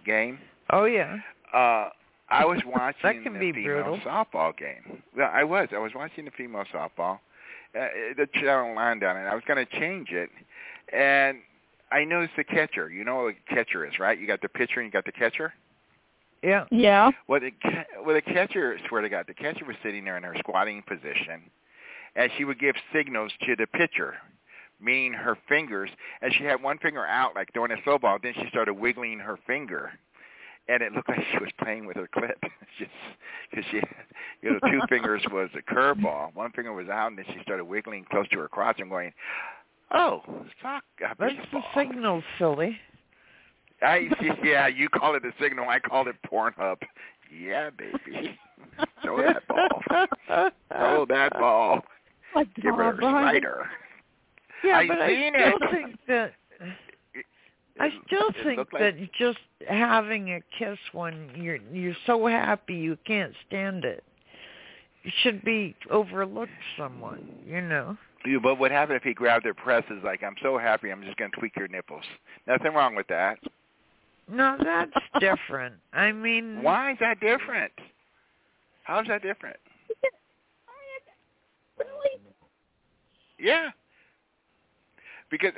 Speaker 2: game.
Speaker 3: Oh, yeah.
Speaker 2: I was watching
Speaker 3: That can
Speaker 2: the
Speaker 3: be
Speaker 2: female
Speaker 3: brutal.
Speaker 2: softball game. Well, I was watching the female softball. The channel line down, and I was going to change it, and I noticed the catcher. You know what a catcher is, right? You got the pitcher and you got the catcher.
Speaker 3: Yeah.
Speaker 4: Yeah.
Speaker 2: Well, the catcher, swear to God, the catcher was sitting there in her squatting position, and she would give signals to the pitcher, meaning her fingers, and she had one finger out like throwing a throw ball. Then she started wiggling her finger. And it looked like she was playing with her clip, just because she had, 2 fingers was a curveball, 1 finger was out, and then she started wiggling close to her crotch and going, "Oh,
Speaker 3: That's
Speaker 2: baseball."
Speaker 3: the signal, silly.
Speaker 2: Yeah, you call it the signal, I called it Pornhub. Yeah, baby, throw that ball, throw that ball, give her a slider.
Speaker 3: Yeah, but I still think that just having a kiss when you're so happy you can't stand it should be overlooked somewhat, Yeah,
Speaker 2: but what happened if he grabbed her presses like, "I'm so happy, I'm just going to tweak your nipples"? Nothing wrong with that.
Speaker 3: No, that's different. I mean...
Speaker 2: Why is that different? How is that different? Yeah. Because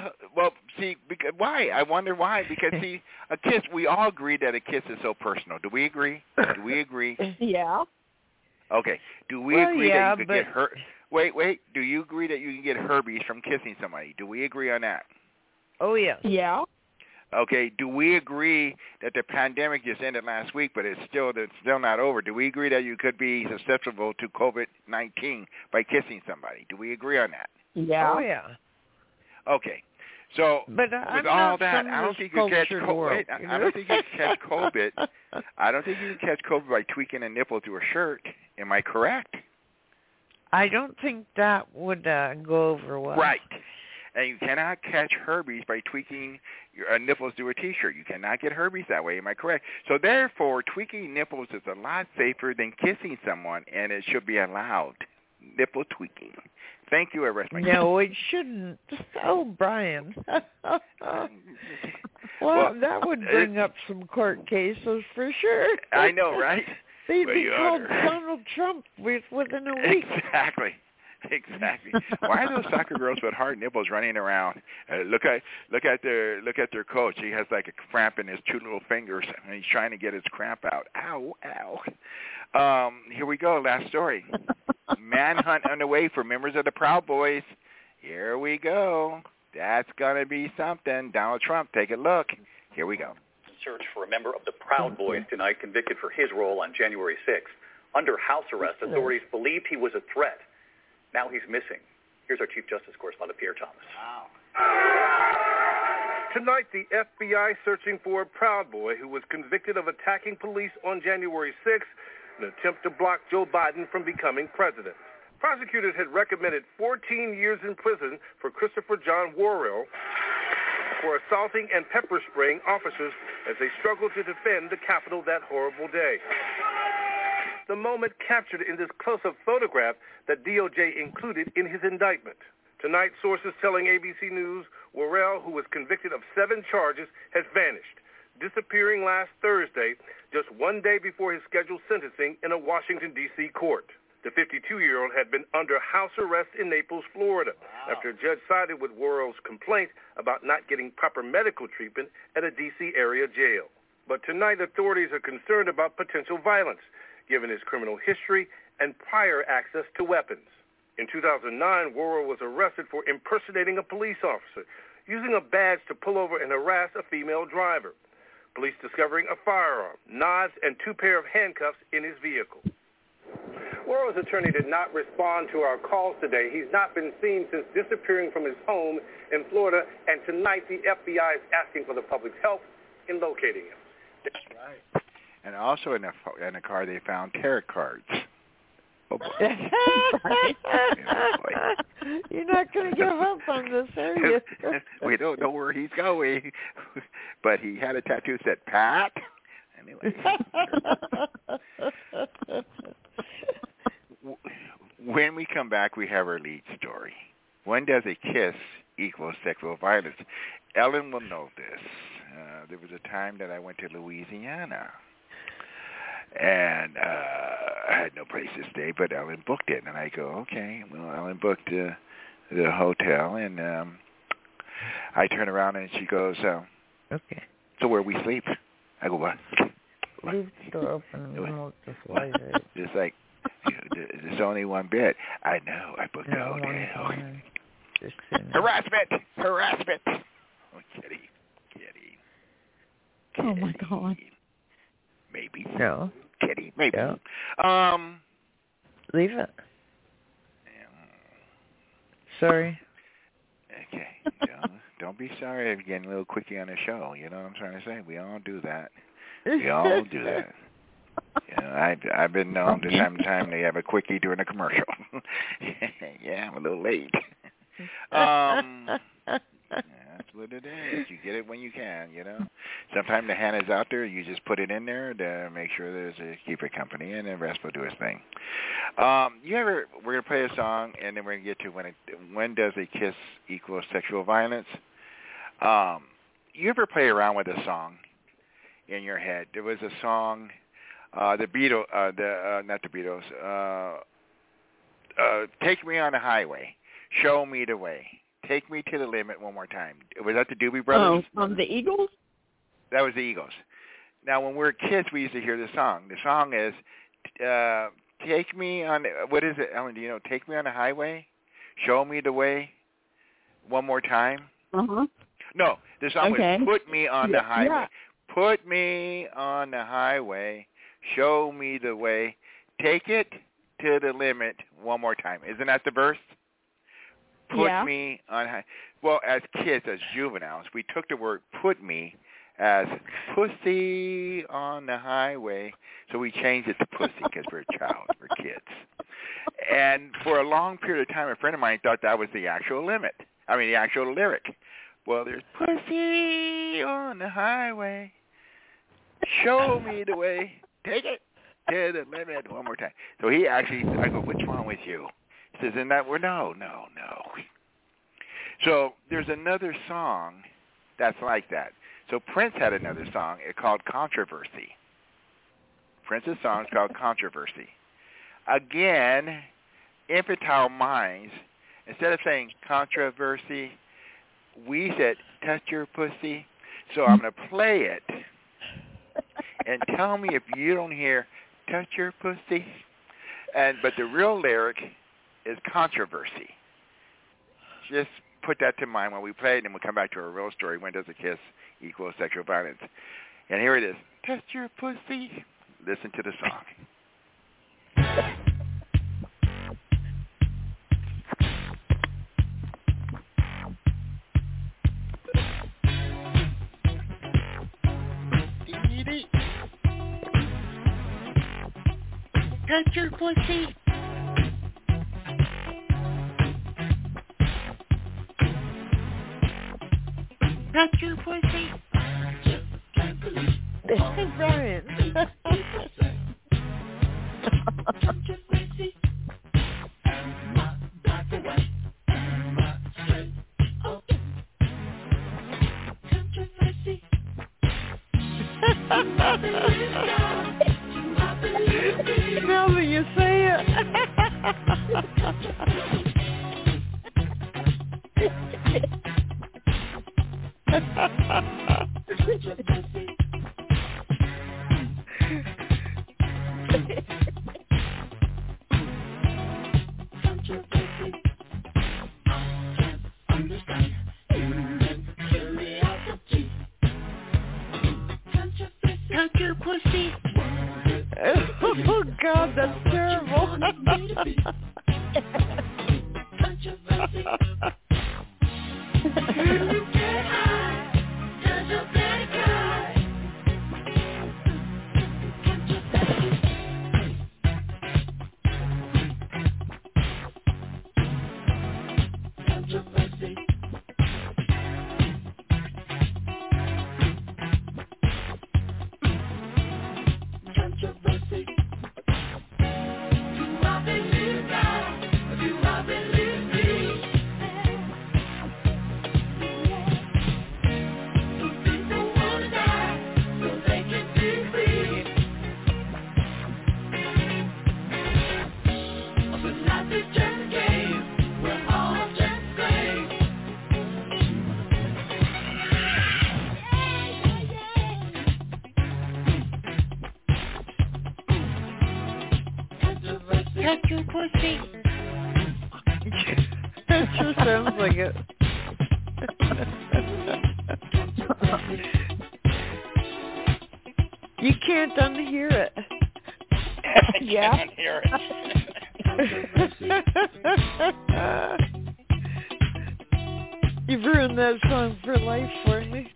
Speaker 2: why? I wonder why. Because, see, a kiss, we all agree that a kiss is so personal. Do we agree?
Speaker 4: Yeah.
Speaker 2: Okay. Do we agree that you could
Speaker 3: get
Speaker 2: hurt? Wait. Do you agree that you can get herpes from kissing somebody? Do we agree on that?
Speaker 3: Oh, yeah.
Speaker 4: Yeah.
Speaker 2: Okay. Do we agree that the pandemic just ended last week, but it's still not over? Do we agree that you could be susceptible to COVID-19 by kissing somebody? Do we agree on that?
Speaker 4: Yeah.
Speaker 3: Oh, yeah.
Speaker 2: Okay, so
Speaker 3: but
Speaker 2: with all that, I don't think you can catch COVID. I don't think you can catch COVID. I don't think you can catch COVID by tweaking a nipple to a shirt. Am I correct?
Speaker 3: I don't think that would go over well.
Speaker 2: Right, and you cannot catch herpes by tweaking your nipples to a T-shirt. You cannot get herpes that way. Am I correct? So therefore, tweaking nipples is a lot safer than kissing someone, and it should be allowed. Nipple tweaking. Thank you, I rest my case.
Speaker 3: No, it shouldn't. Oh, Brian. well, that would bring up some court cases for sure.
Speaker 2: I know, right?
Speaker 3: They'd be called Donald Trump within a week.
Speaker 2: Exactly. Why are those soccer girls with hard nipples running around? Look at their coach. He has like a cramp in his 2 little fingers, and he's trying to get his cramp out. Ow. Here we go. Last story. Manhunt underway for members of the Proud Boys. Here we go. That's gonna be something. Donald Trump, take a look. Here we go.
Speaker 5: Search for a member of the Proud Boys tonight, convicted for his role on January 6th. Under house arrest, authorities believed he was a threat. Now he's missing. Here's our Chief Justice correspondent, Pierre Thomas.
Speaker 2: Wow.
Speaker 10: Tonight, the FBI searching for a Proud Boy who was convicted of attacking police on January 6th, an attempt to block Joe Biden from becoming president. Prosecutors had recommended 14 years in prison for Christopher John Worrell for assaulting and pepper spraying officers as they struggled to defend the Capitol that horrible day. The moment captured in this close-up photograph that DOJ included in his indictment. Tonight, sources telling ABC News Worrell, who was convicted of 7 charges, has vanished, disappearing last Thursday, just 1 day before his scheduled sentencing in a Washington, D.C. court. The 52-year-old had been under house arrest in Naples, Florida, after a judge sided with Worrell's complaint about not getting proper medical treatment at a D.C. area jail. But tonight, authorities are concerned about potential violence, given his criminal history and prior access to weapons. In 2009, Worrell was arrested for impersonating a police officer, using a badge to pull over and harass a female driver. Police discovering a firearm, knives, and 2 pair of handcuffs in his vehicle. Worrell's attorney did not respond to our calls today. He's not been seen since disappearing from his home in Florida, and tonight the FBI is asking for the public's help in locating him.
Speaker 2: That's right. And also in the car they found tarot cards. Oh boy.
Speaker 3: You're not going to give up on this, are you?
Speaker 2: We don't know where he's going, but he had a tattoo that said Pat. Anyway. When we come back, we have our lead story. When does a kiss equal sexual violence? Ellen will know this. there was a time that I went to Louisiana, and I had no place to stay, but Ellen booked it, and I go, okay. Well, Ellen booked the hotel, and I turn around and she goes,
Speaker 3: okay.
Speaker 2: So where we sleep? I go, what?
Speaker 3: Leave the door open. We won't just fly it.
Speaker 2: It's like, there's only one bed. I know. I booked the hotel. Harassment! Oh, Kitty.
Speaker 4: Oh my God.
Speaker 2: Maybe.
Speaker 3: No.
Speaker 2: Kitty, maybe.
Speaker 3: Yeah. Leave it.
Speaker 2: Sorry. Okay. Don't be sorry if you're getting a little quickie on the show. You know what I'm trying to say? We all do that. We all do that. You know, I've been known to time to time they have a quickie during a commercial. Yeah, I'm a little late. That's what it is. You get it when you can, you know. Sometimes the hand is out there. You just put it in there to make sure there's a keep it company, and the rest will do its thing. We're going to play a song, and then we're going to get to when does a kiss equal sexual violence. You ever play around with a song in your head? There was a song, not the Beatles, Take Me on the Highway, Show Me the Way. Take Me to the Limit one more time. Was that the Doobie Brothers?
Speaker 4: Oh, the Eagles?
Speaker 2: That was the Eagles. Now, when we were kids, we used to hear the song. The song is, take me on, what is it, Ellen, do you know? Take me on the highway, show me the way, one more time.
Speaker 4: Uh-huh.
Speaker 2: No, the song was Put Me on the Highway.
Speaker 4: Yeah.
Speaker 2: Put me on the highway, show me the way, take it to the limit one more time. Isn't that the verse? Put me on high. Well, as kids, as juveniles, we took the word put me as pussy on the highway. So we changed it to pussy because we're a child, we're kids. And for a long period of time, a friend of mine thought that was the actual the actual lyric. Well, there's pussy on the highway. Show me the way. Take it to the limit one more time. So he actually, I go, what's wrong with you? He says, in that word, no. So there's another song that's like that. So Prince had another song called Controversy. Prince's song is called Controversy. Again, infantile minds, instead of saying controversy, we said, touch your pussy. So I'm going to play it and tell me if you don't hear touch your pussy. But the real lyric is controversy. Just put that to mind when we play it, and we'll come back to our real story. When does a kiss equal sexual violence? And here it is. Touch your pussy. Listen to the song. Touch your pussy. Touch your pussy.
Speaker 3: Hey, Brian. Now that you say it.
Speaker 2: Touch your pussy.
Speaker 3: Oh, God, that's terrible. Touch your pussy. That sure sounds like it. You can't unhear it.
Speaker 2: I can't hear it.
Speaker 3: You've ruined that song for life for me.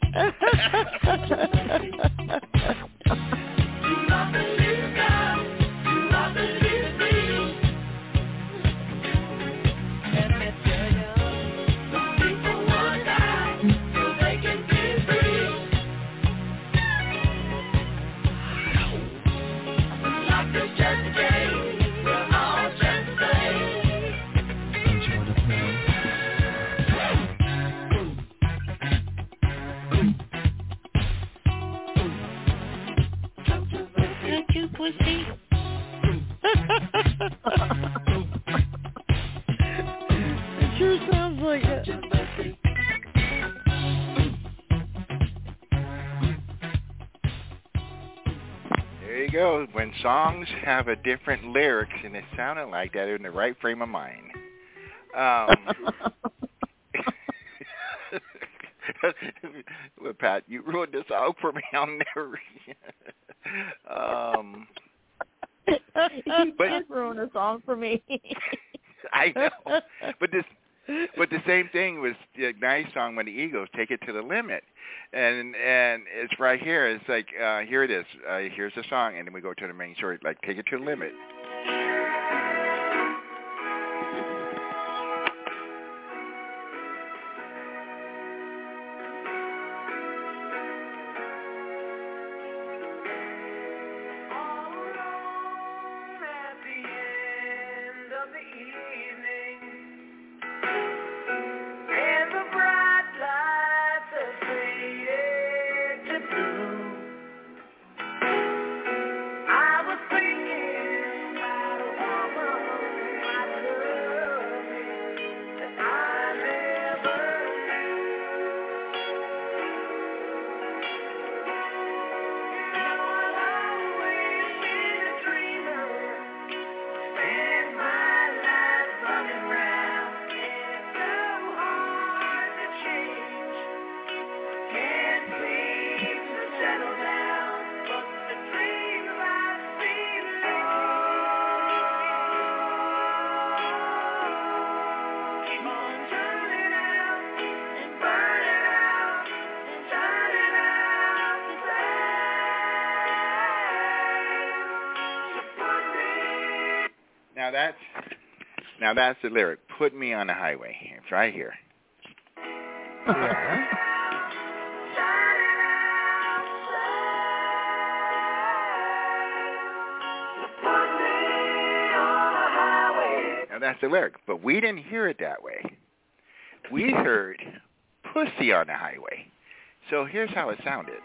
Speaker 3: It sure sounds like it.
Speaker 2: There you go. When songs have a different lyrics and it sounded like that in the right frame of mind. Well, Pat, you ruined this song for me. I'll never.
Speaker 4: You can't ruin a song for me.
Speaker 2: I know, but the same thing was the nice song when the Eagles Take It to the Limit, and it's right here. It's like here it is. Here's the song, and then we go to the main story. Like Take It to the Limit. Now that's the lyric. Put me on the highway. It's right here.
Speaker 3: Yeah.
Speaker 2: Now that's the lyric, but we didn't hear it that way. We heard pussy on the highway. So here's how it sounded.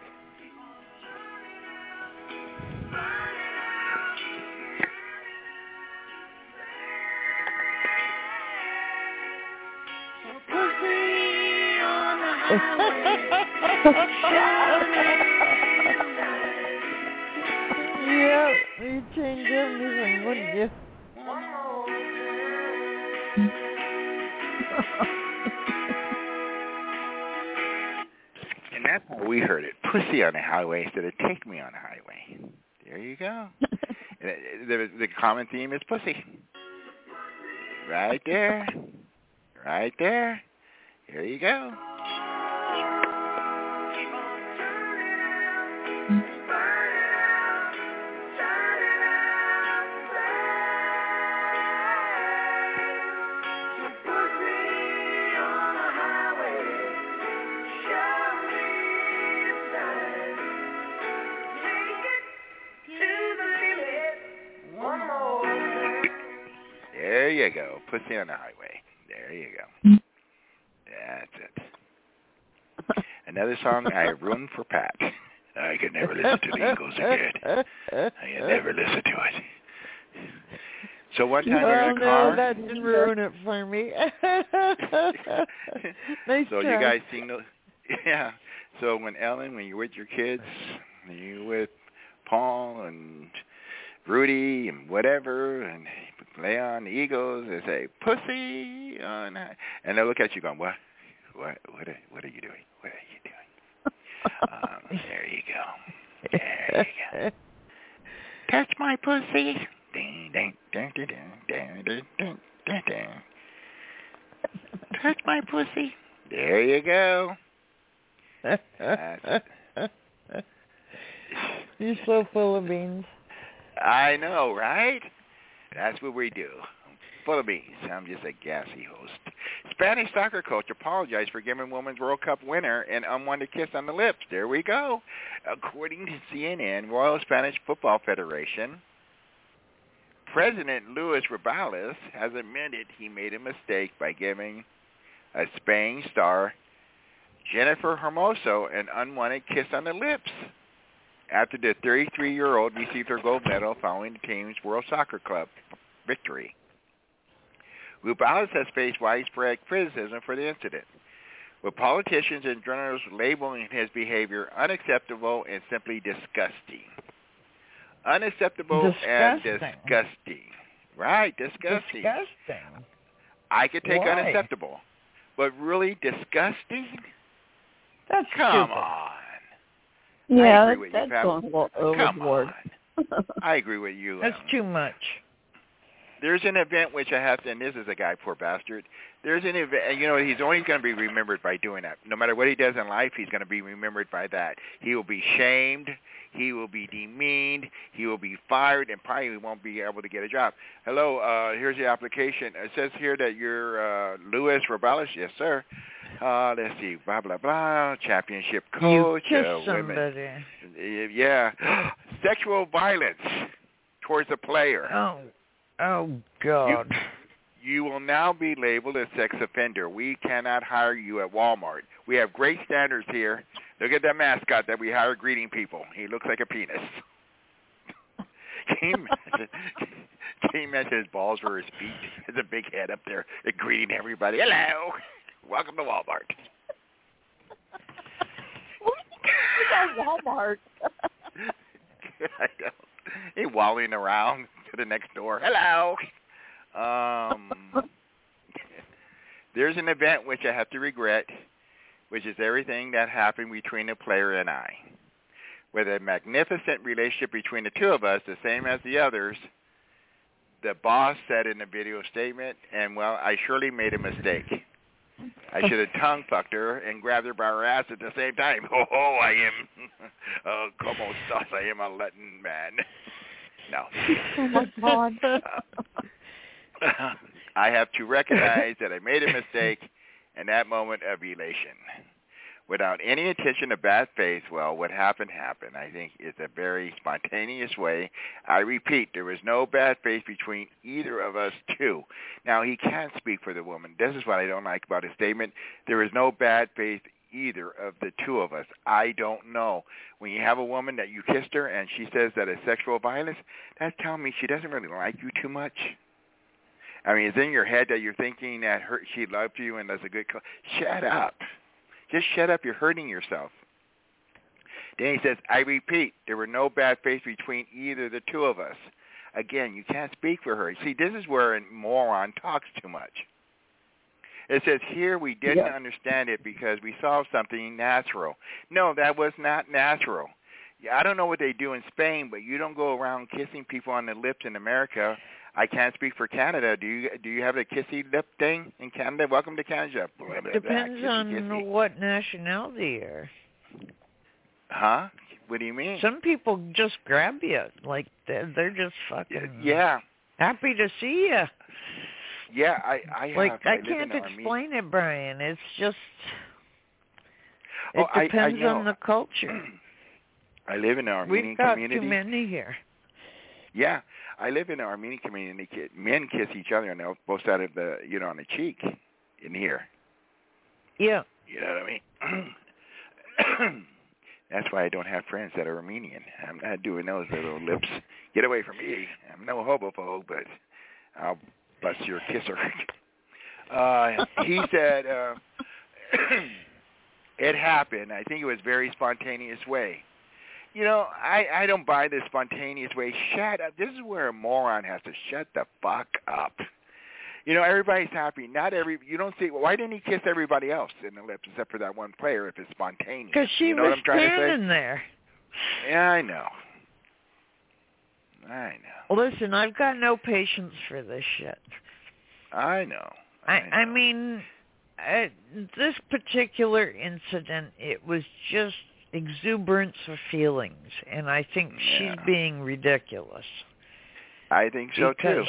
Speaker 3: Yeah, you'd change everything, wouldn't you?
Speaker 2: And that's how we heard it. Pussy on the highway instead of take me on the highway. There you go. The common theme is pussy. Right there. Right there. Here you go. There you go. Pussy on the highway. There you go. That's it. Another song I ruined for Pat. I could never listen to the Eagles again. I could never listen to it. So one time you're in a car.
Speaker 3: No, that didn't ruin it for me. Nice
Speaker 2: so
Speaker 3: try.
Speaker 2: you guys seen those? Yeah. So when you're with your kids, you're with Paul and Rudy and whatever, and Leon, the Eagles, they say, pussy, and they'll look at you going, what are you doing? What are you doing? There you go. There you go. Touch my pussy. Ding, ding, ding, ding, ding, ding, ding, ding, ding. Touch my pussy. There you go.
Speaker 3: You're so full of beans.
Speaker 2: I know, right? That's what we do. Full of beans. I'm just a gassy host. Spanish soccer coach apologized for giving Women's World Cup winner an unwanted kiss on the lips. There we go. According to CNN, Royal Spanish Football Federation, President Luis Rubiales has admitted he made a mistake by giving a Spain star, Jennifer Hermoso, an unwanted kiss on the lips after the 33-year-old received her gold medal following the team's World Soccer Club victory. Rubiales has faced widespread criticism for the incident, with politicians and journalists labeling his behavior unacceptable and simply disgusting. Unacceptable and disgusting. Right, disgusting.
Speaker 3: Disgusting.
Speaker 2: I could take
Speaker 3: Why?
Speaker 2: unacceptable, but really disgusting?
Speaker 3: That's
Speaker 2: Come
Speaker 3: stupid.
Speaker 2: on.
Speaker 4: Yeah,
Speaker 2: I agree with
Speaker 4: that's
Speaker 2: you,
Speaker 4: going a little
Speaker 2: Come
Speaker 4: overboard.
Speaker 2: on. I agree with you.
Speaker 3: That's too much.
Speaker 2: There's an event which I have to, and this is a guy, poor bastard. There's an event, and he's only going to be remembered by doing that. No matter what he does in life, he's going to be remembered by that. He will be shamed. He will be demeaned. He will be fired, and probably won't be able to get a job. Hello, here's the application. It says here that you're Luis Rubiales. Yes, sir. Let's see, blah, blah, blah, championship coach.
Speaker 3: You kiss somebody.
Speaker 2: Yeah. Sexual violence towards a player.
Speaker 3: Oh, God.
Speaker 2: You will now be labeled a sex offender. We cannot hire you at Walmart. We have great standards here. Look at that mascot that we hire greeting people. He looks like a penis. Can you imagine his balls for his feet? There's a big head up there greeting everybody. Hello. Welcome to Walmart.
Speaker 4: Walmart.
Speaker 2: I know. He wallowing around to the next door. Hello. There's an event which I have to regret, which is everything that happened between the player and I. With a magnificent relationship between the two of us, the same as the others, the boss said in a video statement, and, well, I surely made a mistake. I should have tongue-fucked her and grabbed her by her ass at the same time. Oh, I am, como estás? I am a Latin man. No.
Speaker 4: Oh, my God.
Speaker 2: I have to recognize that I made a mistake in that moment of elation. Without any intention of bad faith, well, what happened happened. I think it's a very spontaneous way. I repeat, there was no bad faith between either of us two. Now, he can't speak for the woman. This is what I don't like about his statement. There is no bad faith either of the two of us. I don't know. When you have a woman that you kissed her and she says that it's sexual violence, that's telling me she doesn't really like you too much. I mean, it's in your head that you're thinking that she loved you and that's a good shut up. Just shut up. You're hurting yourself. Then he says, I repeat, there were no bad faith between either the two of us. Again, you can't speak for her. See, this is where a moron talks too much. It says here we didn't understand it because we saw something natural. No, that was not natural. I don't know what they do in Spain, but you don't go around kissing people on the lips in America. I can't speak for Canada. Do you have a kissy lip thing in Canada? Welcome to Canada.
Speaker 3: Depends on what nationality you're.
Speaker 2: Huh? What do you mean?
Speaker 3: Some people just grab you. Like, they're just fucking happy to see you.
Speaker 2: Yeah, I
Speaker 3: can't explain it, Brian. It's just, it depends on the culture.
Speaker 2: I live in an Armenian community.
Speaker 3: We've got too many here.
Speaker 2: Yeah, I live in an Armenian community. Men kiss each other on both sides of the, on the cheek in here.
Speaker 3: Yeah.
Speaker 2: You know what I mean? That's why I don't have friends that are Armenian. I'm not doing those little lips. Get away from me. I'm no homophobe, but I'll bust your kisser. He said it happened. I think it was very spontaneous way. You know, I don't buy this spontaneous way. Shut up. This is where a moron has to shut the fuck up. You know, everybody's happy. You don't see, why didn't he kiss everybody else in the lips except for that one player if it's spontaneous?
Speaker 3: Because she was standing there.
Speaker 2: Yeah, I know.
Speaker 3: Listen, I've got no patience for this shit.
Speaker 2: I know.
Speaker 3: I mean, this particular incident, it was just exuberance of feelings, and I think she's being ridiculous.
Speaker 2: I think so too.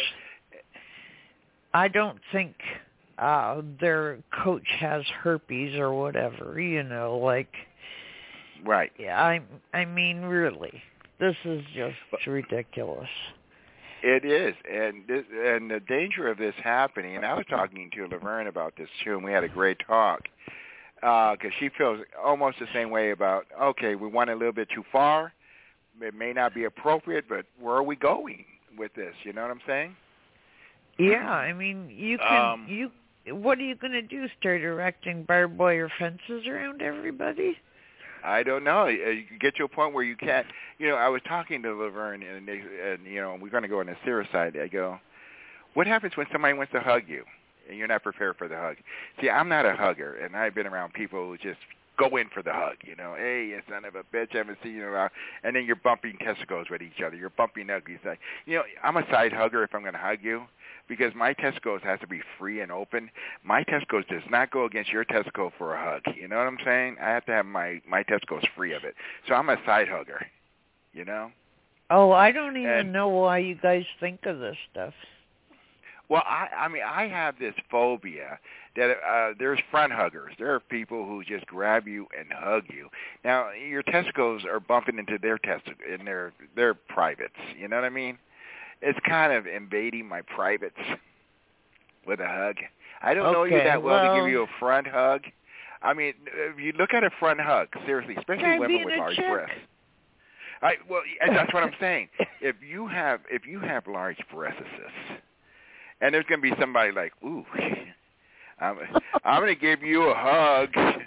Speaker 3: I don't think their coach has herpes or whatever, you know, like.
Speaker 2: Right.
Speaker 3: Yeah, I mean, really, this is just ridiculous.
Speaker 2: It is, and the danger of this happening, and I was talking to Laverne about this too, and we had a great talk, because she feels almost the same way about, okay, we went a little bit too far, it may not be appropriate, but where are we going with this, you know what I'm saying?
Speaker 3: Yeah, I mean, you can, what are you going to do, start erecting barbed wire fences around everybody?
Speaker 2: I don't know. You get to a point where you can't. You know, I was talking to Laverne, and you know, we're going to go on the serious side. I go, what happens when somebody wants to hug you, and you're not prepared for the hug? See, I'm not a hugger, and I've been around people who just go in for the hug. You know, hey, you son of a bitch, I haven't seen you around, and then you're bumping testicles with each other. You're bumping uglies. Like, you know, I'm a side hugger if I'm going to hug you. Because my testicles has to be free and open. My testicles does not go against your testicle for a hug. You know what I'm saying? I have to have my testicles free of it. So I'm a side hugger, you know?
Speaker 3: Oh, I don't even know why you guys think of this stuff.
Speaker 2: Well, I mean, I have this phobia that there's front huggers. There are people who just grab you and hug you. Now, your testicles are bumping into their in their privates. You know what I mean? It's kind of invading my privates with a hug. I don't know you that well to give you a front hug. I mean, if you look at a front hug, seriously, especially women with large breasts. Well, that's what I'm saying. If you have large breasts, and there's going to be somebody like, ooh, I'm going to give you a hug.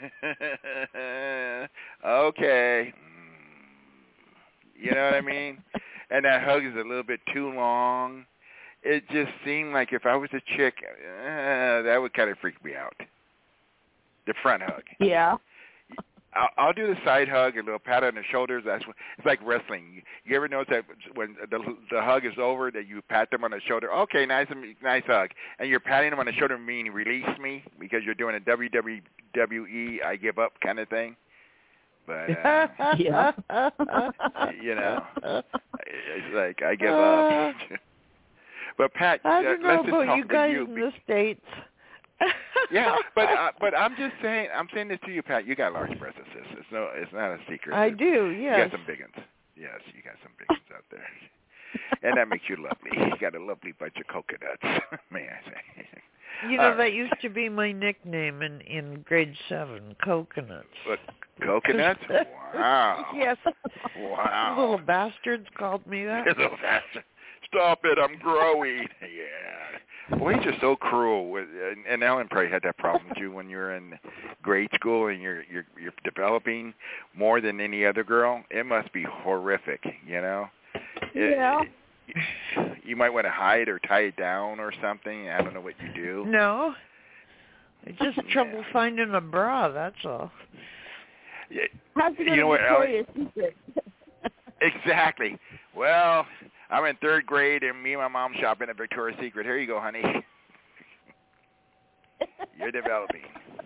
Speaker 2: Okay. You know what I mean? And that hug is a little bit too long. It just seemed like if I was a chick, that would kind of freak me out. The front hug.
Speaker 4: Yeah.
Speaker 2: I'll do the side hug, a little pat on the shoulders. It's like wrestling. You ever notice that when the hug is over, that you pat them on the shoulder? Okay, nice hug. And you're patting them on the shoulder, meaning release me, because you're doing a WWE, I give up kind of thing. But,
Speaker 4: yeah.
Speaker 2: You know, it's like, I give up. But, Pat,
Speaker 3: I don't know
Speaker 2: let's just
Speaker 3: about
Speaker 2: talk
Speaker 3: you guys
Speaker 2: to
Speaker 3: in the States.
Speaker 2: Yeah, but I'm just saying, I'm saying this to you, Pat. You got large breasts, sis. It's not a secret.
Speaker 3: I do, yes.
Speaker 2: You got some big ones. Yes, you got some big ones out there. And that makes you lovely. You got a lovely bunch of coconuts, may I say.
Speaker 3: You know, that used to be my nickname in grade 7, coconuts.
Speaker 2: What, coconuts? Wow.
Speaker 3: Yes.
Speaker 2: Wow.
Speaker 3: Little bastards called me that.
Speaker 2: Little bastard. Stop it, I'm growing. Yeah. Boys are so cruel. And Ellen probably had that problem too when you were in grade school and you're developing more than any other girl. It must be horrific, you know?
Speaker 4: Yeah.
Speaker 2: You might want to hide or tie it down or something. I don't know what you do.
Speaker 3: No. It's just trouble finding a bra, that's all.
Speaker 2: Yeah.
Speaker 4: How's it going to Victoria's Secret?
Speaker 2: Exactly. Well, I'm in 3rd grade and me and my mom shopping at Victoria's Secret. Here you go, honey. You're developing.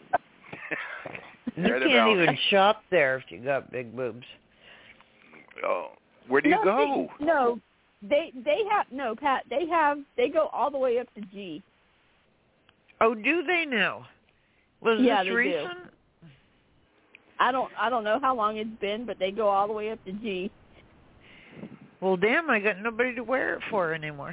Speaker 3: You can't even shop there if you got big boobs.
Speaker 2: Oh, where do you go?
Speaker 4: No, they have no, Pat. They go all the way up to G.
Speaker 3: Oh, do they now? Was this recent?
Speaker 4: Do. I don't know how long it's been, but they go all the way up to G.
Speaker 3: Well, damn, I got nobody to wear it for anymore.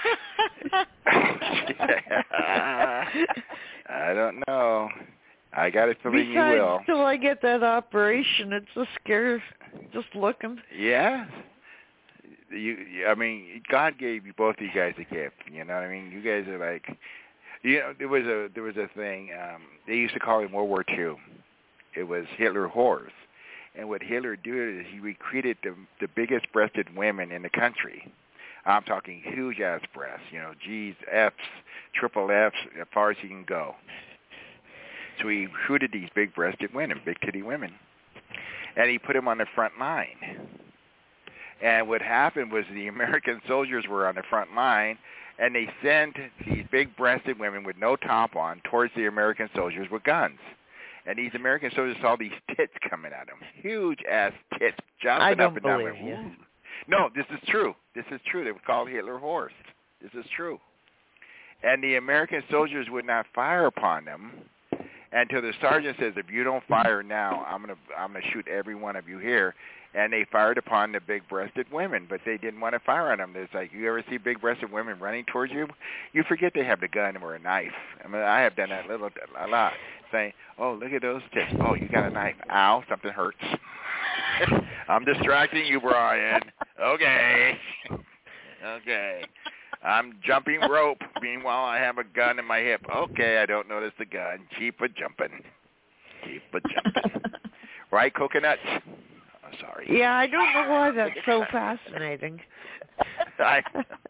Speaker 2: I don't know. I got a feeling you will.
Speaker 3: Besides, till I get that operation, it's a scare just looking.
Speaker 2: Yeah. I mean, God gave you both of you guys a gift. You know what I mean? You guys are like, you know, there was a thing. They used to call it in World War II. It was Hitler Horse, and what Hitler did is he recruited the biggest breasted women in the country. I'm talking huge ass breasts, you know, G's, F's, triple F's, as far as you can go. So he recruited these big breasted women, big titty women, and he put them on the front line. And what happened was the American soldiers were on the front line, and they sent these big-breasted women with no top on towards the American soldiers with guns. And these American soldiers saw these tits coming at them, huge-ass tits jumping up and down.
Speaker 3: I don't believe you.
Speaker 2: No, this is true. This is true. They were called Hitler Horse. This is true. And the American soldiers would not fire upon them until the sergeant says, if you don't fire now, I'm gonna shoot every one of you here. And they fired upon the big-breasted women, but they didn't want to fire on them. It's like, you ever see big-breasted women running towards you? You forget they have the gun or a knife. I mean, I have done that a lot, saying, oh, look at those tits. Oh, you got a knife. Ow, something hurts. I'm distracting you, Brian. Okay. Okay. I'm jumping rope. Meanwhile, I have a gun in my hip. Okay, I don't notice the gun. Keep a jumping. Keep a jumping. Right, coconuts? Sorry.
Speaker 3: Yeah, I don't know why that's so fascinating.
Speaker 2: Got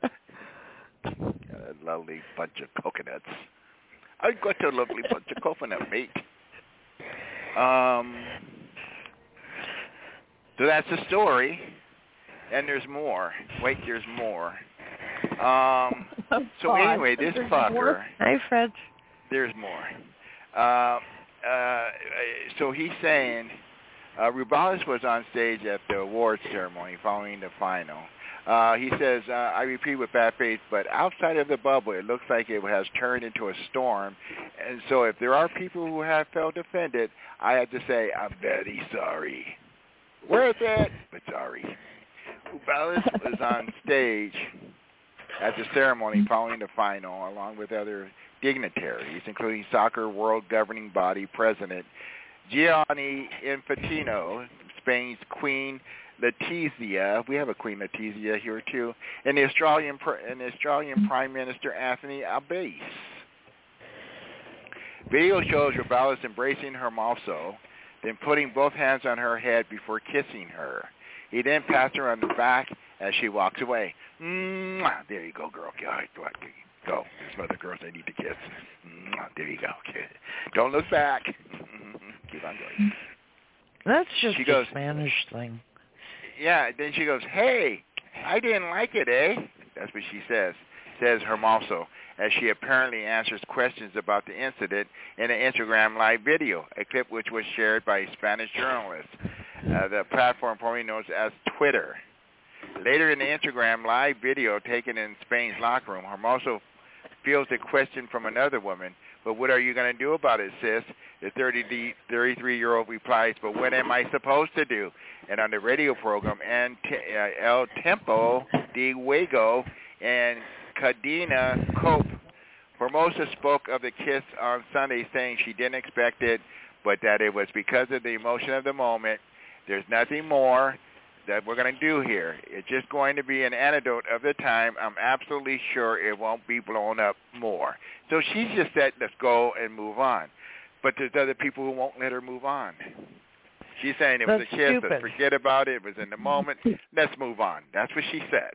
Speaker 2: a lovely bunch of coconuts. I got a lovely bunch of coconut, mate. So that's the story, and there's more. Wait, there's more. So anyway, this fucker.
Speaker 3: Hi, Fred.
Speaker 2: There's more. So he's saying. Rubiales was on stage at the awards ceremony following the final. He says, I repeat with bad faith, but outside of the bubble, it looks like it has turned into a storm. And so if there are people who have felt offended, I have to say, I'm very sorry. Worth it, but sorry. Rubiales was on stage at the ceremony following the final, along with other dignitaries, including Soccer World Governing Body President Gianni Infantino, Spain's Queen Letizia. We have a Queen Letizia here too, and the Australian Prime Minister Anthony Albanese. Video shows Rubiales embracing her also, then putting both hands on her head before kissing her. He then passed her on the back as she walks away. Mwah! There you go, girl. Go. There's some other girls I need to kiss. Mwah! There you go. Don't look back. Keep on going.
Speaker 3: That's just a Spanish thing.
Speaker 2: Yeah, then she goes, hey, I didn't like it, eh? That's what she says Hermoso, as she apparently answers questions about the incident in an Instagram live video, a clip which was shared by a Spanish journalist, the platform formerly known as Twitter. Later in the Instagram live video taken in Spain's locker room, Hermoso fields a question from another woman, but what are you going to do about it, sis? The 33-year-old replies, but what am I supposed to do? And on the radio program, El Tiempo de Juego and Cadena Cope, Hermosa spoke of the kiss on Sunday, saying she didn't expect it, but that it was because of the emotion of the moment. There's nothing more that we're going to do here. It's just going to be an anecdote of the time. I'm absolutely sure it won't be blown up more. So she's just said, let's go and move on. But there's other people who won't let her move on. She's saying it was a kiss, let's forget about it. It was in the moment. Let's move on. That's what she said.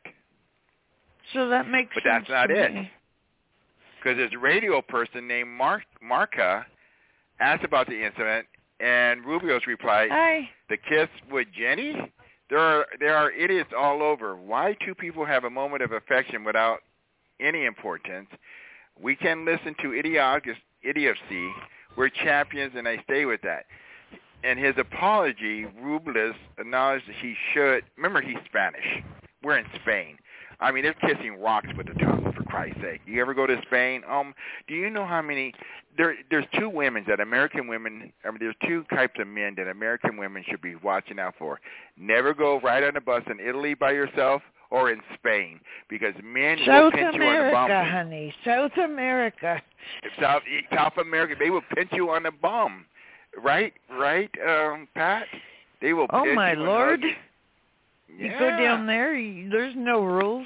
Speaker 3: So that makes
Speaker 2: sense. But that's not it. Because there's a radio person named Marca asked about the incident, and Rubio's replied,
Speaker 3: Hi.
Speaker 2: The kiss with Jenny? There are idiots all over. Why two people have a moment of affection without any importance? We can listen to idiocy. We're champions, and I stay with that. And his apology, Rubiales acknowledged that he should. Remember, he's Spanish. We're in Spain. I mean, they're kissing rocks with the tongue, for Christ's sake. You ever go to Spain? Do you know how many? There's two women that American women. I mean, there's two types of men that American women should be watching out for. Never go ride on a bus in Italy by yourself or in Spain, because men will pinch you on the bum.
Speaker 3: South America, honey. South America.
Speaker 2: South America. They will pinch you on the bum. Right, Pat? They will pinch you.
Speaker 3: Oh, my Lord. You go down there, there's no rules.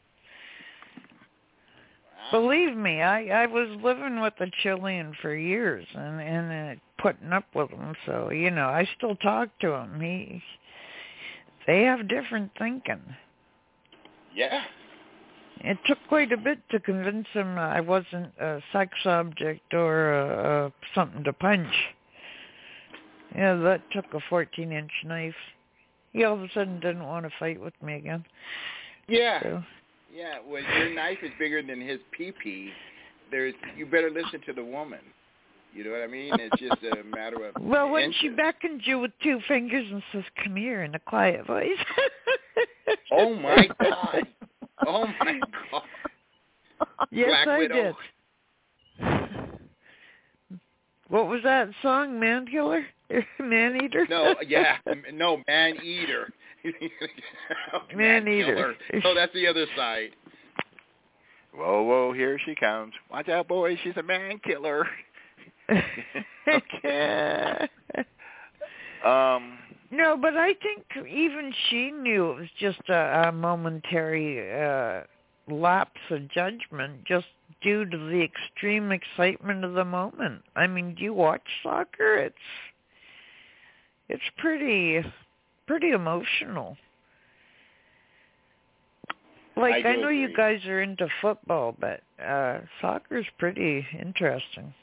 Speaker 3: Believe me, I was living with a Chilean for years and putting up with him. So, I still talk to him. They have different thinking.
Speaker 2: Yeah.
Speaker 3: It took quite a bit to convince him I wasn't a sex object or something to punch. Yeah, that took a 14-inch knife. He all of a sudden didn't want to fight with me again.
Speaker 2: Yeah.
Speaker 3: So.
Speaker 2: Yeah, when your knife is bigger than his pee-pee, you better listen to the woman. You know what I mean? It's just a matter of
Speaker 3: Well, when
Speaker 2: interest.
Speaker 3: she beckons you with 2 fingers and says, "Come here," in a quiet voice.
Speaker 2: Oh, my God. Oh, my God.
Speaker 3: Yes,
Speaker 2: Black
Speaker 3: I
Speaker 2: Widow.
Speaker 3: did. What was that song, Man Killer? Man Eater?
Speaker 2: No, yeah. No, Man Eater.
Speaker 3: Man Eater.
Speaker 2: Killer. No, that's the other side. Whoa, whoa, here she comes. Watch out, boys. She's a man killer. Okay.
Speaker 3: No, but I think even she knew it was just a momentary lapse of judgment just due to the extreme excitement of the moment. I mean, do you watch soccer? It's pretty emotional. Like, I know
Speaker 2: agree.
Speaker 3: you guys are into football, but soccer's pretty interesting.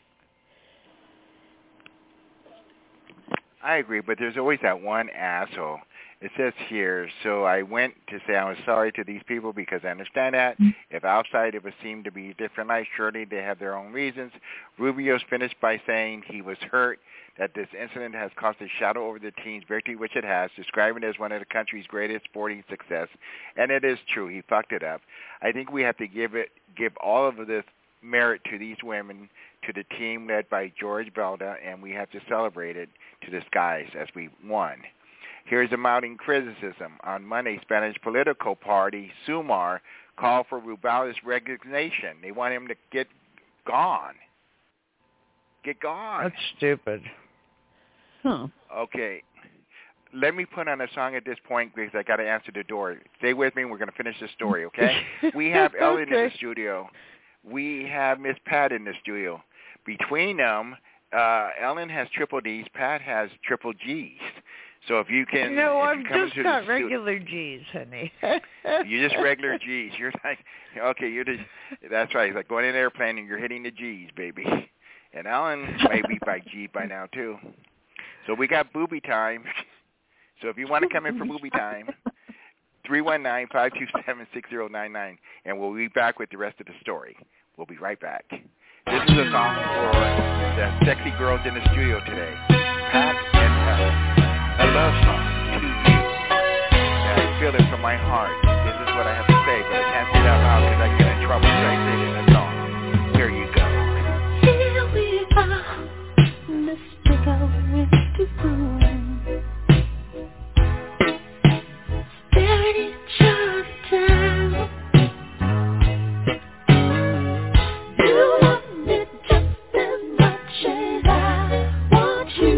Speaker 2: I agree, but there's always that one asshole. It says here, so I went to say I was sorry to these people because I understand that. If outside it would seem to be a different life, surely they have their own reasons. Rubio's finished by saying he was hurt that this incident has cast a shadow over the team's victory, which it has, describing it as one of the country's greatest sporting success. And it is true. He fucked it up. I think we have to give all of this merit to these women, to the team led by George Belda, and we have to celebrate it to the skies as we won. Here's a mounting criticism. On Monday, Spanish political party Sumar called for Rubal's resignation. They want him to get gone. Get gone.
Speaker 3: That's stupid. Huh.
Speaker 2: Okay. Let me put on a song at this point because I got to answer the door. Stay with me. We're going to finish the story, okay? We have Ellen in the studio. We have Miss Pat in the studio. Between them, Ellen has triple Ds. Pat has triple Gs. So if you can...
Speaker 3: No,
Speaker 2: I've
Speaker 3: just got regular Gs, honey.
Speaker 2: You're just regular Gs. You're like, okay, you're just... That's right. It's like going in an airplane and you're hitting the Gs, baby. And Ellen may be by G by now, too. So we got booby time. So if you want to come in for booby time, 319-527-6099, and we'll be back with the rest of the story. We'll be right back. This is a song for the sexy girls in the studio today. Pat and Helen. A love song to you. And I feel it from my heart. This is what I have to say, but I can't say it out loud because I get in trouble if I say it in a song. Here you go.
Speaker 15: Here we are, Mr. Going to Boom. Staring each other down. You want me just as much as I want you.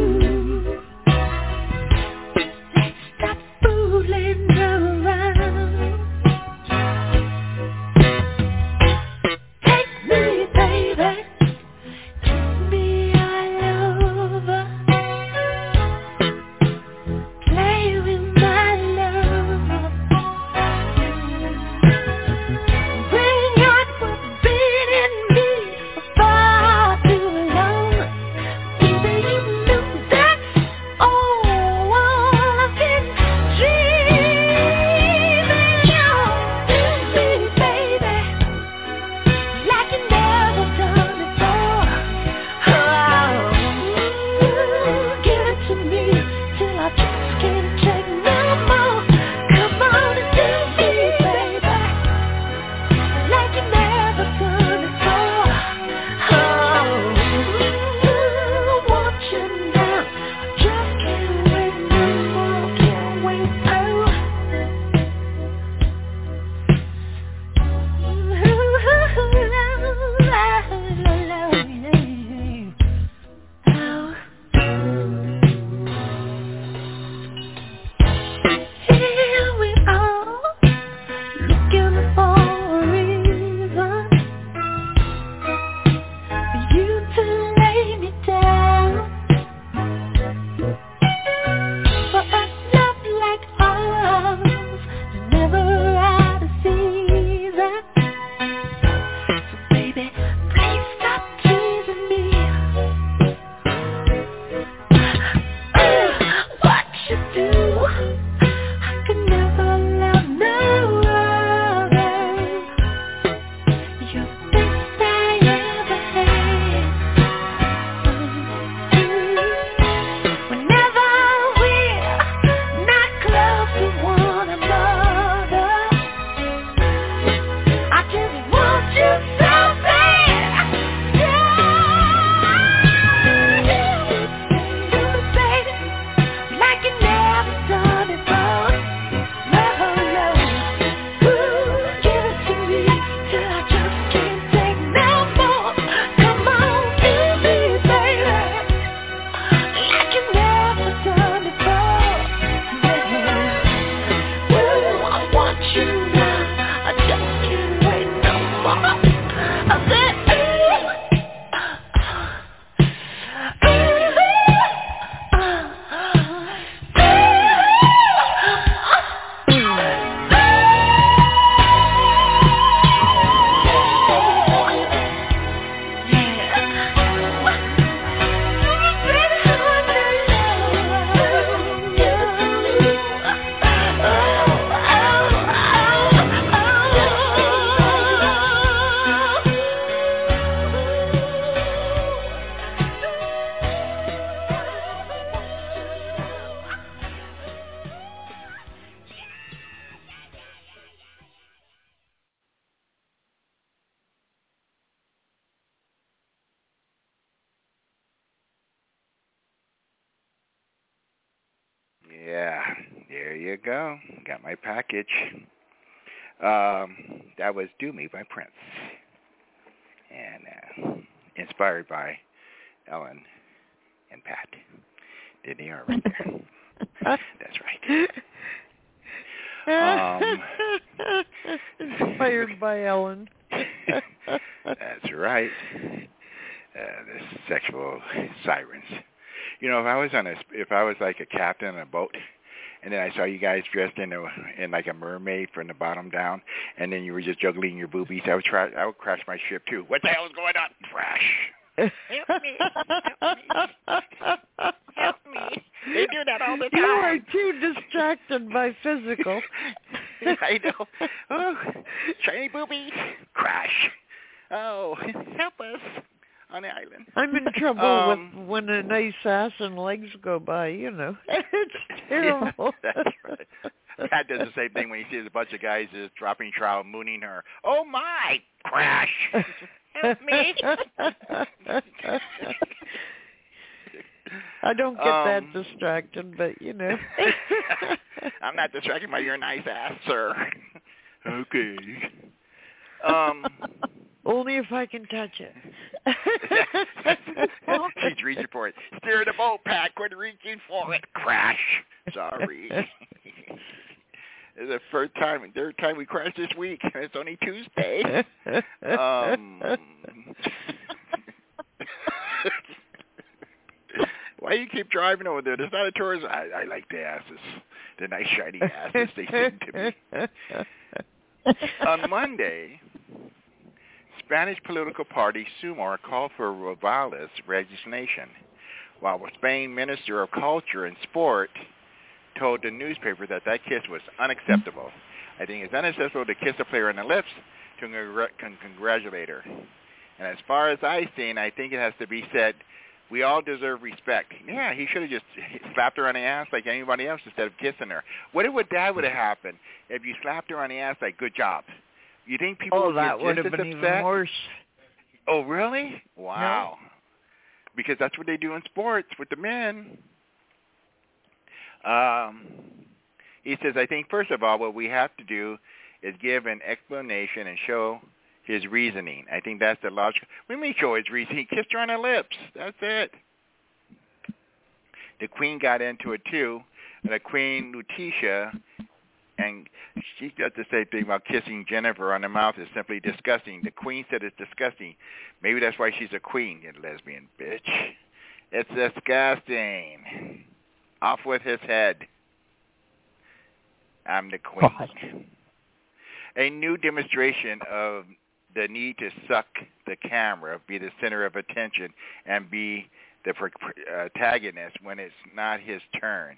Speaker 15: Stop fooling around.
Speaker 2: Yeah, there you go. Got my package. That was Do Me by Prince. And inspired by Ellen and Pat. There they are right there. That's right.
Speaker 3: Inspired by Ellen.
Speaker 2: That's right. The sexual sirens. You know, if I was like a captain on a boat, and then I saw you guys dressed in like a mermaid from the bottom down, and then you were just juggling your boobies, I would crash my ship too. What the hell is going on? Crash. Help me. Help me. They do that all the time.
Speaker 3: You are too distracted by physical.
Speaker 2: I know. Oh, shiny boobies. Crash. Oh, help us on the island.
Speaker 3: I'm in trouble with when a nice ass and legs go by, you know. It's terrible.
Speaker 2: Yeah, that's right. Pat does the same thing when he sees a bunch of guys just dropping trowel, mooning her. Oh, my. Crash. Help me.
Speaker 3: I don't get that distracted, but, you know.
Speaker 2: I'm not distracted by your nice ass, sir. Okay.
Speaker 3: Only if I can touch it.
Speaker 2: She's reaching for it. Steer the boat, Pat. Quit reaching for it. Crash. Sorry. It's the third time we crashed this week. It's only Tuesday. Why do you keep driving over there? There's not a tourist. I like the asses. The nice shiny asses they seem to be. On Monday, Spanish political party Sumar called for Rubiales' resignation, while Spain Minister of Culture and Sport told the newspaper that kiss was unacceptable. I think it's unacceptable to kiss a player on the lips to congratulate her. And as far as I've seen, I think it has to be said, we all deserve respect. Yeah, he should have just slapped her on the ass like anybody else instead of kissing her. What would have happened if you slapped her on the ass like, good job? You think people would
Speaker 3: that
Speaker 2: get
Speaker 3: would
Speaker 2: just
Speaker 3: have been
Speaker 2: as
Speaker 3: even
Speaker 2: upset? Worse. Oh, really? Wow. No. Because that's what they do in sports with the men. He says, I think, first of all, what we have to do is give an explanation and show his reasoning. I think that's the logical. We may show his reasoning. He kissed her on the lips. That's it. The Queen got into it, too. And the Queen, Letitia, and she got the same thing about kissing Jennifer on the mouth is simply disgusting. The Queen said it's disgusting. Maybe that's why she's a queen, you lesbian bitch. It's disgusting. Off with his head. I'm the queen. God. A new demonstration of the need to suck the camera, be the center of attention, and be the protagonist when it's not his turn.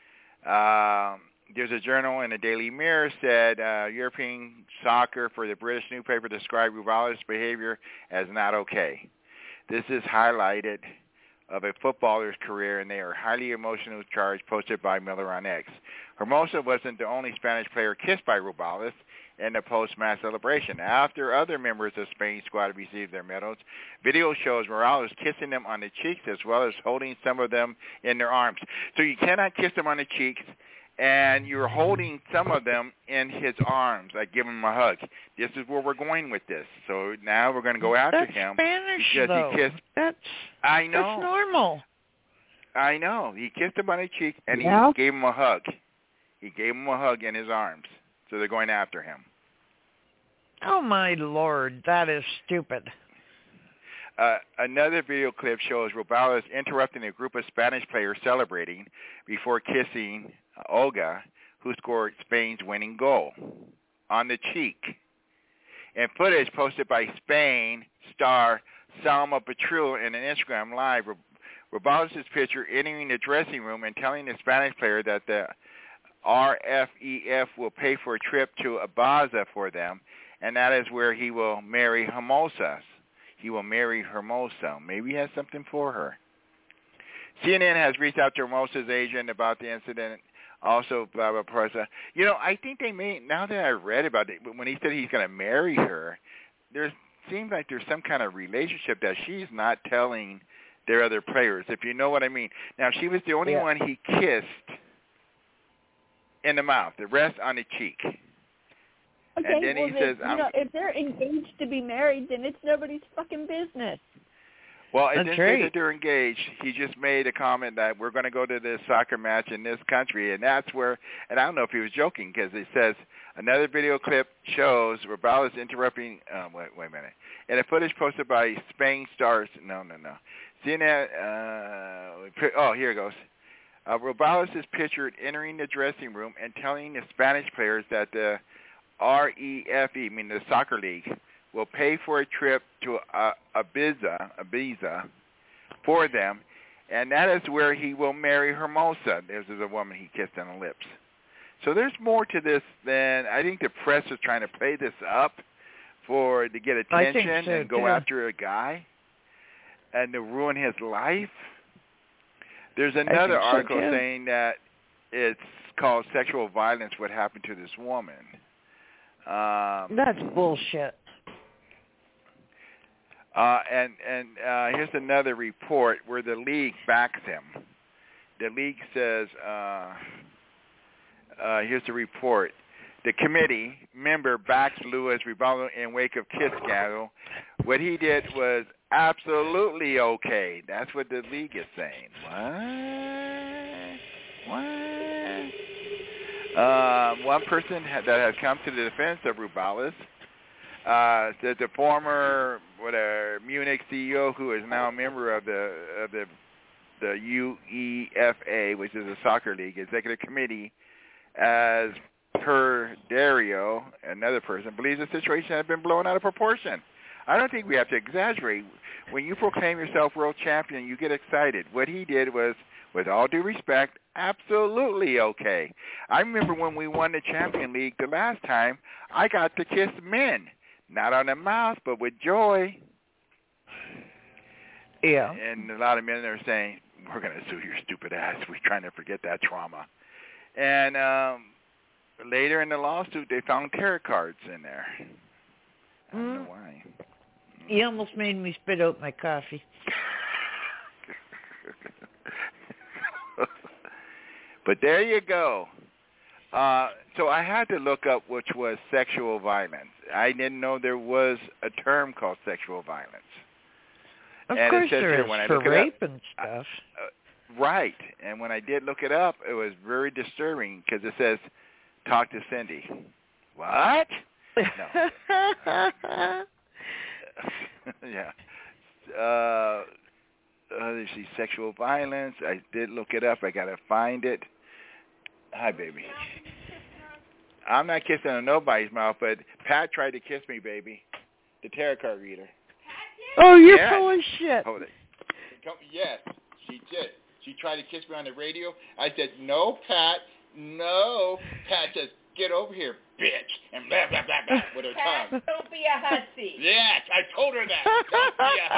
Speaker 2: There's a journal in the Daily Mirror said European soccer for the British newspaper described Rubiales' behavior as not okay. This is highlighted of a footballer's career, and they are highly emotional charge posted by Miller on X. Hermosa wasn't the only Spanish player kissed by Rubiales in the post-match celebration. After other members of Spain's squad received their medals, video shows Morales kissing them on the cheeks as well as holding some of them in their arms. So you cannot kiss them on the cheeks, and you're holding some of them in his arms, like give him a hug. This is where we're going with this. So now we're going to go after him.
Speaker 3: That's Spanish,
Speaker 2: because
Speaker 3: though.
Speaker 2: He kissed. I know.
Speaker 3: That's normal.
Speaker 2: I know. He kissed him on the cheek, and he gave him a hug. He gave him a hug in his arms. So they're going after him.
Speaker 3: Oh, my Lord. That is stupid.
Speaker 2: Another video clip shows Rubiales interrupting a group of Spanish players celebrating before kissing Olga, who scored Spain's winning goal, on the cheek. And footage posted by Spain star Salma Petrul in an Instagram Live, Rubiales' picture entering the dressing room and telling the Spanish player that the RFEF will pay for a trip to Ibiza for them, and that is where he will marry Hermosa. He will marry Hermosa. Maybe he has something for her. CNN has reached out to Hermosa's agent about the incident. Also, blah, blah, blah. You know, I think they may, now that I read about it, when he said he's going to marry her, there seems like there's some kind of relationship that she's not telling their other players, if you know what I mean. Now, she was the only one he kissed in the mouth, the rest on the cheek.
Speaker 4: Okay,
Speaker 2: and then
Speaker 4: well,
Speaker 2: he says,
Speaker 4: if they're engaged to be married, then it's nobody's fucking business.
Speaker 2: Well, it didn't say that they're engaged. He just made a comment that we're going to go to this soccer match in this country, and that's where, and I don't know if he was joking, because it says, another video clip shows Rubiales interrupting, wait a minute, in a footage posted by Spain Stars, no. CNN, here it goes. Rubiales is pictured entering the dressing room and telling the Spanish players that the REFE, meaning the soccer league, will pay for a trip to Ibiza for them, and that is where he will marry Hermosa. This is a woman he kissed on the lips. So there's more to this than, I think the press is trying to play this up to get attention and go after a guy and to ruin his life. There's another article saying that it's called Sexual Violence, what happened to this woman.
Speaker 3: That's bullshit.
Speaker 2: And here's another report where the league backs him. The league says, here's the report. The committee member backs Luis Rubiales in wake of kiss scandal. What he did was absolutely okay. That's what the league is saying. What? One person that has come to the defense of Rubiales said the former Munich CEO, who is now a member of the UEFA, which is a soccer league executive committee, as per Dario, another person, believes the situation has been blown out of proportion. I don't think we have to exaggerate. When you proclaim yourself world champion, you get excited. What he did was, with all due respect, absolutely okay. I remember when we won the Champion League the last time, I got to kiss men. Not on the mouth, but with joy.
Speaker 3: Yeah.
Speaker 2: And a lot of men are saying, we're going to sue your stupid ass. We're trying to forget that trauma. And later in the lawsuit, they found tarot cards in there. I don't know why.
Speaker 3: You almost made me spit out my coffee.
Speaker 2: But there you go. So I had to look up which was sexual violence. I didn't know there was a term called sexual violence.
Speaker 3: Of
Speaker 2: and
Speaker 3: course
Speaker 2: it says
Speaker 3: there
Speaker 2: here,
Speaker 3: is,
Speaker 2: when I
Speaker 3: for
Speaker 2: look it
Speaker 3: rape
Speaker 2: up,
Speaker 3: and stuff.
Speaker 2: Right. And when I did look it up, it was very disturbing because it says, talk to Cindy. What? No. Yeah. Let's see, sexual violence. I did look it up. I got to find it. Hi, baby. I'm not kissing on nobody's mouth, but Pat tried to kiss me, baby. The tarot card reader.
Speaker 3: Oh, you're full of shit.
Speaker 2: Hold it. Yes, she did. She tried to kiss me on the radio. I said, no, Pat, no. Pat says, get over here, bitch, and blah, blah, blah, blah, with her tongue.
Speaker 16: Don't be a hussy.
Speaker 2: Yes, I told her that. Don't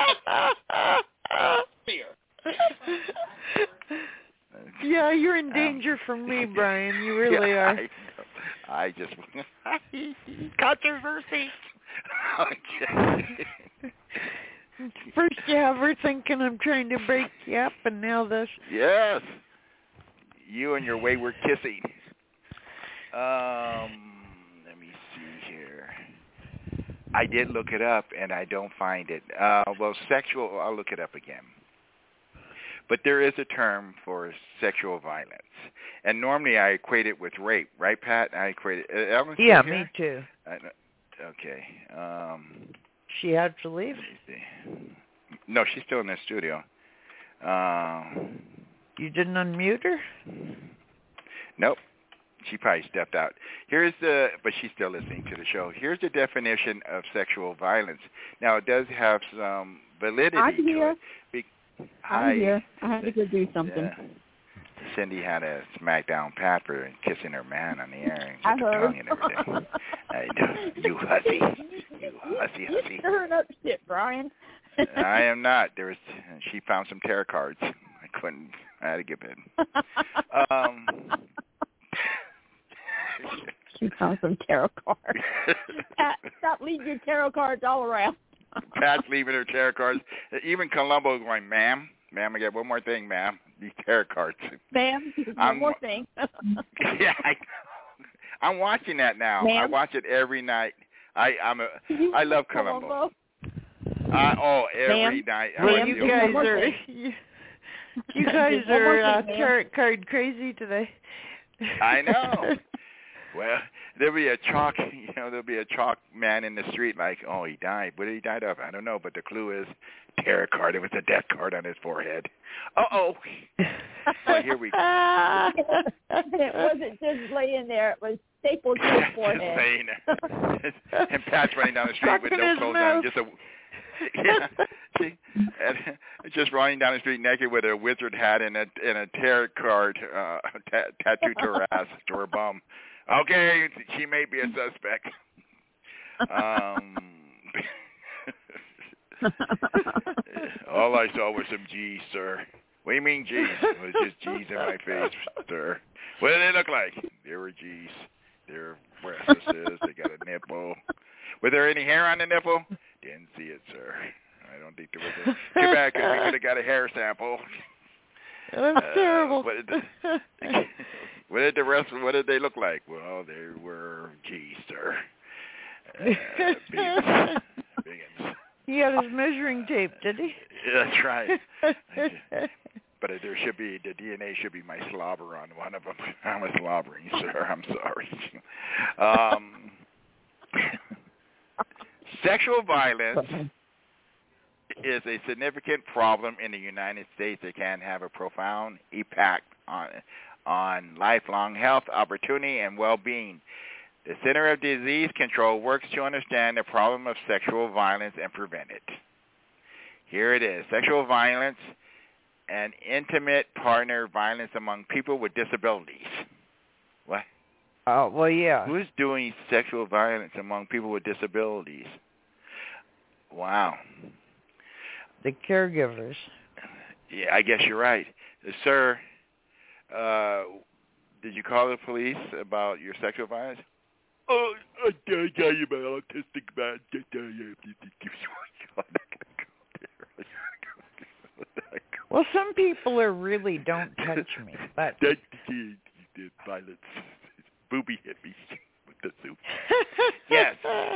Speaker 2: be a hussy.
Speaker 3: Yeah, you're in danger from me, Brian. You really are.
Speaker 2: I just... Controversy. Okay.
Speaker 3: First you have her thinking I'm trying to break you up, and now this.
Speaker 2: Yes. You and your wayward kissing. Let me see here. I did look it up, and I don't find it. Well, sexual, I'll look it up again. But there is a term for sexual violence. And normally I equate it with rape, right, Pat? I equate it. Ellen's
Speaker 3: yeah,
Speaker 2: here?
Speaker 3: Me too.
Speaker 2: Okay.
Speaker 3: She had to leave?
Speaker 2: No, she's still in the studio.
Speaker 3: You didn't unmute her?
Speaker 2: Nope. She probably stepped out. But she's still listening to the show. Here's the definition of sexual violence. Now, it does have some validity to it.
Speaker 4: I'm here. I had to go do something.
Speaker 2: Cindy had to smack down Pat for kissing her man on the air
Speaker 4: I
Speaker 2: and her
Speaker 4: heard.
Speaker 2: tongue and everything. You hussy. You hussy.
Speaker 4: You're stirring up shit, Brian.
Speaker 2: I am not. She found some tarot cards. I had to give in.
Speaker 4: She found some tarot cards. Pat, stop leaving your tarot cards all around.
Speaker 2: Pat's leaving her tarot cards. Even Columbo is going, ma'am, I got one more thing, ma'am. these tarot cards.
Speaker 4: Ma'am, one more thing.
Speaker 2: Yeah, I'm watching that now.
Speaker 4: Ma'am?
Speaker 2: I watch it every night. I love Columbo. Every night.
Speaker 3: Well, you guys are tarot card crazy today.
Speaker 2: I know. Well, there'll be a chalk man in the street like, oh, he died. What did he die of? I don't know, but the clue is tarot card. It was a death card on his forehead. Uh-oh. Well, here we go.
Speaker 4: It wasn't just laying there. It was stapled to his forehead.
Speaker 2: And Pat's running down the street with no clothes on. Just running down the street naked with a wizard hat and a tarot card tattooed to her ass, to her bum. Okay, she may be a suspect. All I saw was some G's, sir. What do you mean G's? It was just G's in my face, sir. What did they look like? They were G's. They were breasts. They got a nipple. Was there any hair on the nipple? Didn't see it, sir. I don't think there was a... Too bad, because we could have got a hair sample.
Speaker 3: That's terrible.
Speaker 2: What did they look like? Well, they were G's, sir. Biggins.
Speaker 3: He had his measuring tape, did he?
Speaker 2: That's right. But the DNA should be my slobber on one of them. I'm a slobbering, sir. I'm sorry. Sexual violence is a significant problem in the United States that can have a profound impact on lifelong health, opportunity, and well-being. The Center of Disease Control works to understand the problem of sexual violence and prevent it. Here it is. Sexual violence and intimate partner violence among people with disabilities. What?
Speaker 3: Oh, well, yeah.
Speaker 2: Who's doing sexual violence among people with disabilities? Wow.
Speaker 3: The caregivers.
Speaker 2: Yeah, I guess you're right. Sir, did you call the police about your sexual violence? Oh, I tell you about autistic man.
Speaker 3: Well, some people really don't touch me, but...
Speaker 2: The violence. Booby hit me with the soup. Yes.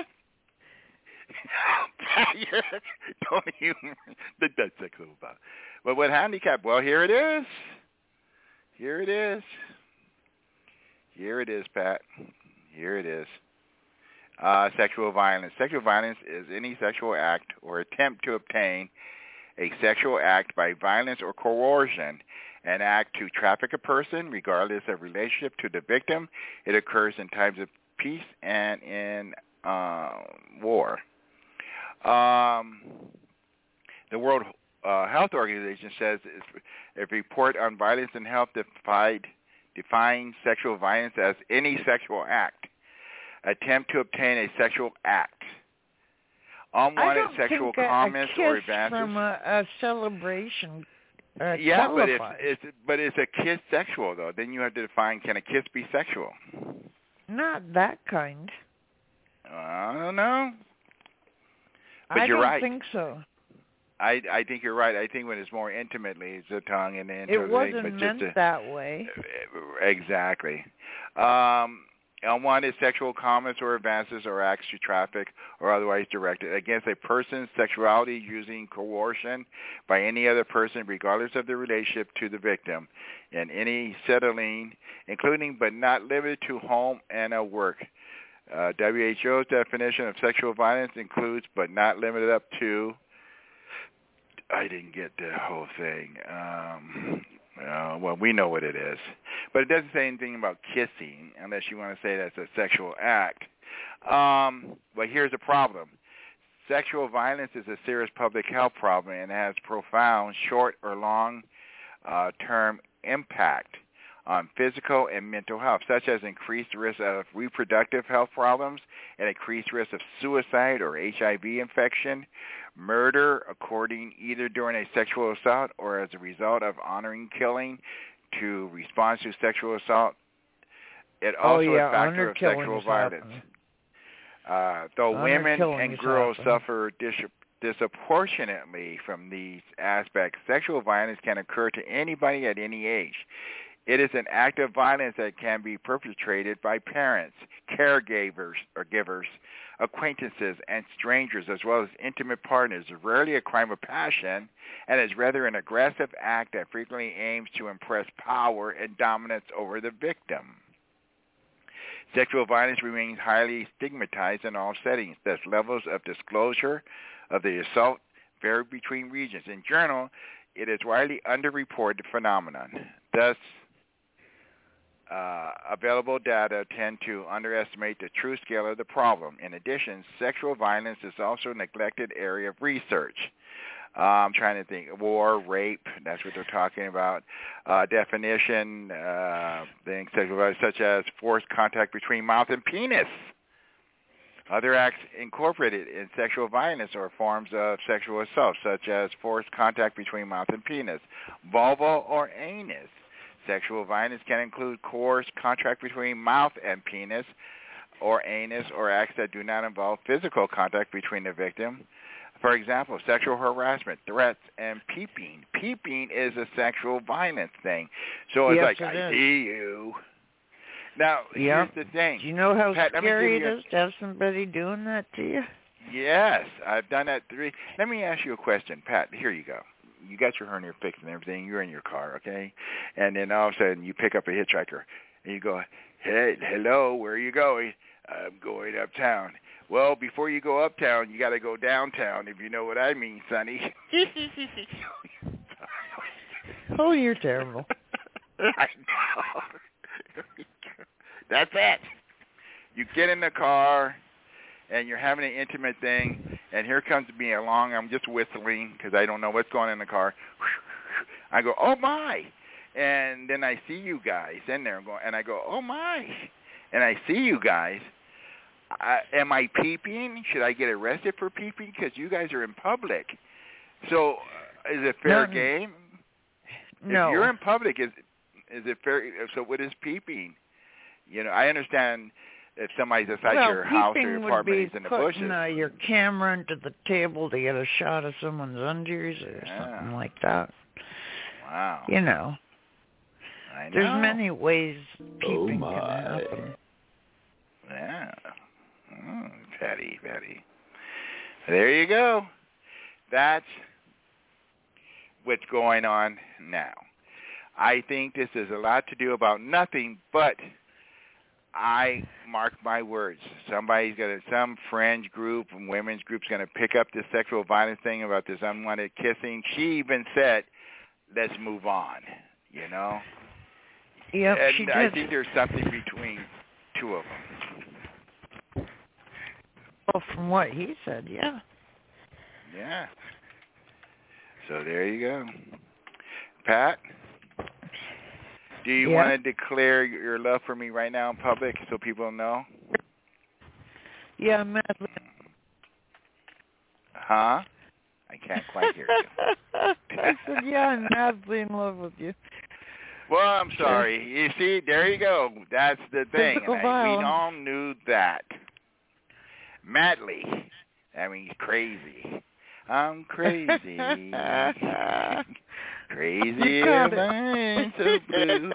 Speaker 2: Don't even... That's sexual violence. But what handicap? Well, here it is. Here it is. Here it is, Pat. Here it is. Sexual violence. Sexual violence is any sexual act or attempt to obtain a sexual act by violence or coercion, an act to traffic a person regardless of relationship to the victim. It occurs in times of peace and in war. The World Health Organization says a report on violence and health defines sexual violence as any sexual act, attempt to obtain a sexual act, unwanted sexual comments or advances.
Speaker 3: From a celebration.
Speaker 2: Yeah, but it's a kiss sexual though. Then you have to define: can a kiss be sexual?
Speaker 3: Not that kind.
Speaker 2: I don't know. But you're right.
Speaker 3: I don't think so.
Speaker 2: I think you're right. I think when it's more intimately, it's the tongue and the
Speaker 3: it wasn't meant that way.
Speaker 2: Exactly. Unwanted sexual comments or advances or acts to traffic or otherwise directed against a person's sexuality using coercion by any other person regardless of the relationship to the victim in any settling, including but not limited to home and at work. WHO's definition of sexual violence includes but not limited up to... I didn't get the whole thing. Well, we know what it is. But it doesn't say anything about kissing unless you want to say that's a sexual act. But here's the problem. Sexual violence is a serious public health problem and has profound short or long-term impact on physical and mental health, such as increased risk of reproductive health problems and increased risk of suicide or HIV infection, murder, according either during a sexual assault or as a result of honoring killing to response to sexual assault. It also a factor of sexual violence. Though women and girls suffer disproportionately from these aspects. Sexual violence can occur to anybody at any age. It is an act of violence that can be perpetrated by parents, caregivers or givers, acquaintances, and strangers, as well as intimate partners. It's rarely a crime of passion, and is rather an aggressive act that frequently aims to impress power and dominance over the victim. Sexual violence remains highly stigmatized in all settings. Thus, levels of disclosure of the assault vary between regions. In general, it is widely underreported phenomenon. Thus, available data tend to underestimate the true scale of the problem. In addition, sexual violence is also a neglected area of research. I'm trying to think. War, rape, that's what they're talking about. Definition, things sexual violence, such as forced contact between mouth and penis. Other acts incorporated in sexual violence are forms of sexual assault, such as forced contact between mouth and penis, vulva or anus. Sexual violence can include coerced contact between mouth and penis or anus, or acts that do not involve physical contact between the victim. For example, sexual harassment, threats, and peeping. Peeping is a sexual violence thing. So it's like, I see you. Now, here's the thing.
Speaker 3: Do you know how
Speaker 2: Pat,
Speaker 3: scary it is to have somebody doing that to you?
Speaker 2: Yes, I've done that 3. Let me ask you a question, Pat. Here you go. You got your hernia fixed and everything. You're in your car, okay? And then all of a sudden you pick up a hitchhiker and you go, hey, hello, where are you going? I'm going uptown. Well, before you go uptown, you got to go downtown, if you know what I mean, Sonny.
Speaker 3: Oh, you're terrible.
Speaker 2: I know. That's it. You get in the car, and you're having an intimate thing, and here comes me along. I'm just whistling because I don't know what's going on in the car. I go, oh, my. And then I see you guys in there, and I go, oh, my. And I see you guys. Am I peeping? Should I get arrested for peeping? Because you guys are in public. So is it fair game?
Speaker 3: No.
Speaker 2: If you're in public, is it fair? So what is peeping? You know, I understand if somebody's inside your house or your apartment is in the bushes.
Speaker 3: Putting your camera into the table to get a shot of someone's undies or something like that.
Speaker 2: Wow.
Speaker 3: You know.
Speaker 2: I know.
Speaker 3: There's many ways peeping can happen.
Speaker 2: Yeah. Patty. There you go. That's what's going on now. I think this is a lot to do about nothing, but I mark my words. Some fringe group, women's group's going to pick up this sexual violence thing about this unwanted kissing. She even said, let's move on, you know?
Speaker 3: Yep,
Speaker 2: and
Speaker 3: she did.
Speaker 2: I think there's something between two of them.
Speaker 3: Well, from what he said, yeah.
Speaker 2: Yeah. So there you go. Pat, do you want to declare your love for me right now in public so people know?
Speaker 3: Yeah, madly.
Speaker 2: Huh? I can't quite hear you.
Speaker 3: I said, yeah, I'm madly in love with you.
Speaker 2: Well, I'm sorry. You see, there you go. That's the thing.
Speaker 3: Physical
Speaker 2: We
Speaker 3: violence.
Speaker 2: all knew that. Madly. That means crazy. I'm crazy. Crazy and so blue.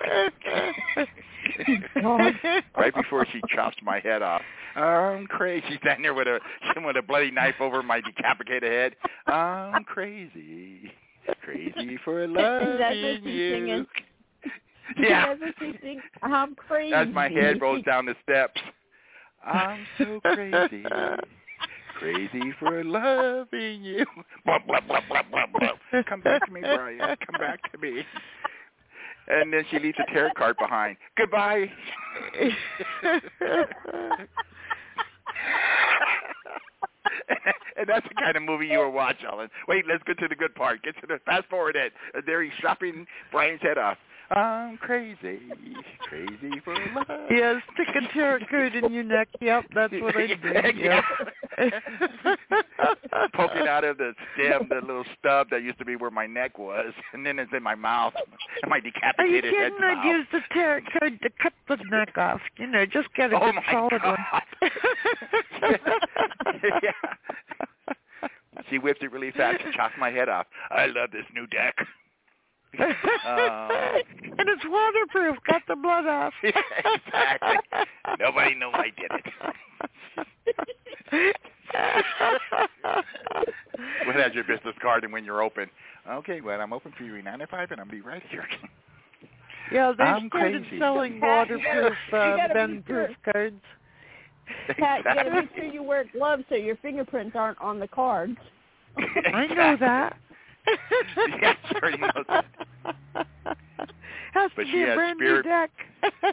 Speaker 2: Right before she chops my head off. I'm crazy. She's standing there with a bloody knife over my decapitated head. I'm crazy. Crazy for loving you.
Speaker 4: Singing?
Speaker 2: Yeah.
Speaker 4: I'm crazy.
Speaker 2: As my head rolls down the steps. I'm so crazy. Crazy for loving you. Blah, blah, blah, blah, blah, blah. Come back to me, Brian. Come back to me. And then she leaves a tarot card behind. Goodbye. And that's the kind of movie you were watching, Ellen. Wait, let's get to the good part. Get to the fast forward it. There he's chopping Brian's head off. I'm crazy for love.
Speaker 3: Yeah, stick a tarot card in your neck. Yep, that's what I did. Yep.
Speaker 2: Poking out of the stem, the little stub that used to be where my neck was, and then it's in my mouth, and my decapitated head's mouth.
Speaker 3: I'd use the tarot card to cut the neck off. You know, just get a good solid one.
Speaker 2: Yeah. She whipped it really fast and chopped my head off. I love this new deck.
Speaker 3: And it's waterproof. Got the blood off.
Speaker 2: Exactly. Nobody knows I did it. What has your business card and when you're open? Okay, well, I'm open for you 9 to 5, and I'll be right here.
Speaker 3: Yeah, they
Speaker 2: I'm
Speaker 3: started
Speaker 2: crazy.
Speaker 3: selling waterproof, Ben-proof cards.
Speaker 4: Pat, you got to make sure you wear gloves so your fingerprints aren't on the cards.
Speaker 3: I know that.
Speaker 2: Yeah, she already knows that.
Speaker 3: Has
Speaker 2: But
Speaker 3: to
Speaker 2: she
Speaker 3: be a
Speaker 2: has
Speaker 3: brand
Speaker 2: spirit.
Speaker 3: new deck.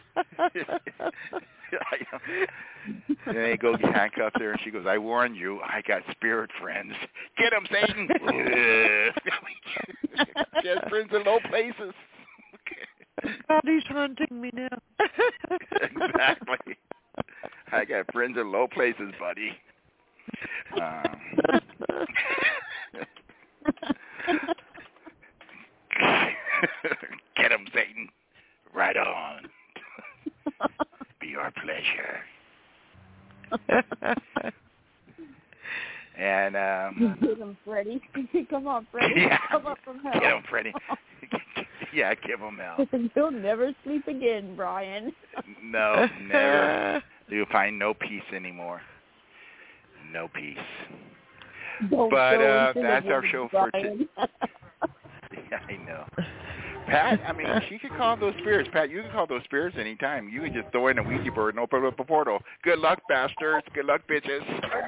Speaker 2: And they go handcuff her, and she goes, I warned you, I got spirit friends. Get them, Satan. She has friends in low places.
Speaker 3: God, he's haunting me now.
Speaker 2: Exactly. I got friends in low places, buddy. Get him, Satan. Right on. Be our pleasure. And
Speaker 4: get him, Freddie. Come on, Freddie.
Speaker 2: Yeah.
Speaker 4: Come up from hell.
Speaker 2: Get him, Freddie. Yeah, give him hell.
Speaker 4: You'll never sleep again, Brian.
Speaker 2: No, never. You'll find no peace anymore. No peace.
Speaker 4: Don't
Speaker 2: But
Speaker 4: go into
Speaker 2: that's
Speaker 4: the
Speaker 2: our
Speaker 4: woods,
Speaker 2: show for
Speaker 4: Brian.
Speaker 2: today. Yeah, I know. Pat, I mean, she could call those spirits. Pat, you can call those spirits anytime. You can just throw in a Ouija board and open up a portal. Good luck, bastards. Good luck, bitches.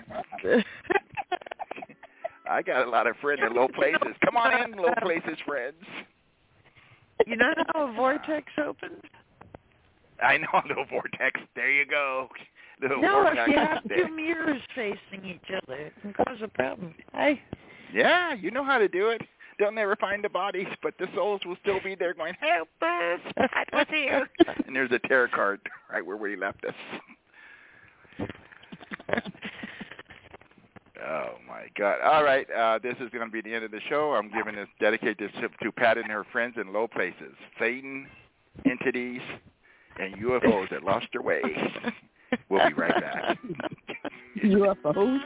Speaker 2: I got a lot of friends in low places. Come on in, low places, friends.
Speaker 3: You know how a vortex opens?
Speaker 2: I know a little vortex. There you go. Little
Speaker 3: No,
Speaker 2: vortex.
Speaker 3: if you have two mirrors facing each other, it can cause a problem.
Speaker 2: Yeah, you know how to do it. They'll never find the bodies, but the souls will still be there going, help us, I was here. And there's a tarot card right where he left us. Oh, my God. All right, this is going to be the end of the show. I'm giving this, dedicate this to Pat and her friends in low places. Satan, entities, and UFOs that lost their way. We'll be right back.
Speaker 4: UFOs?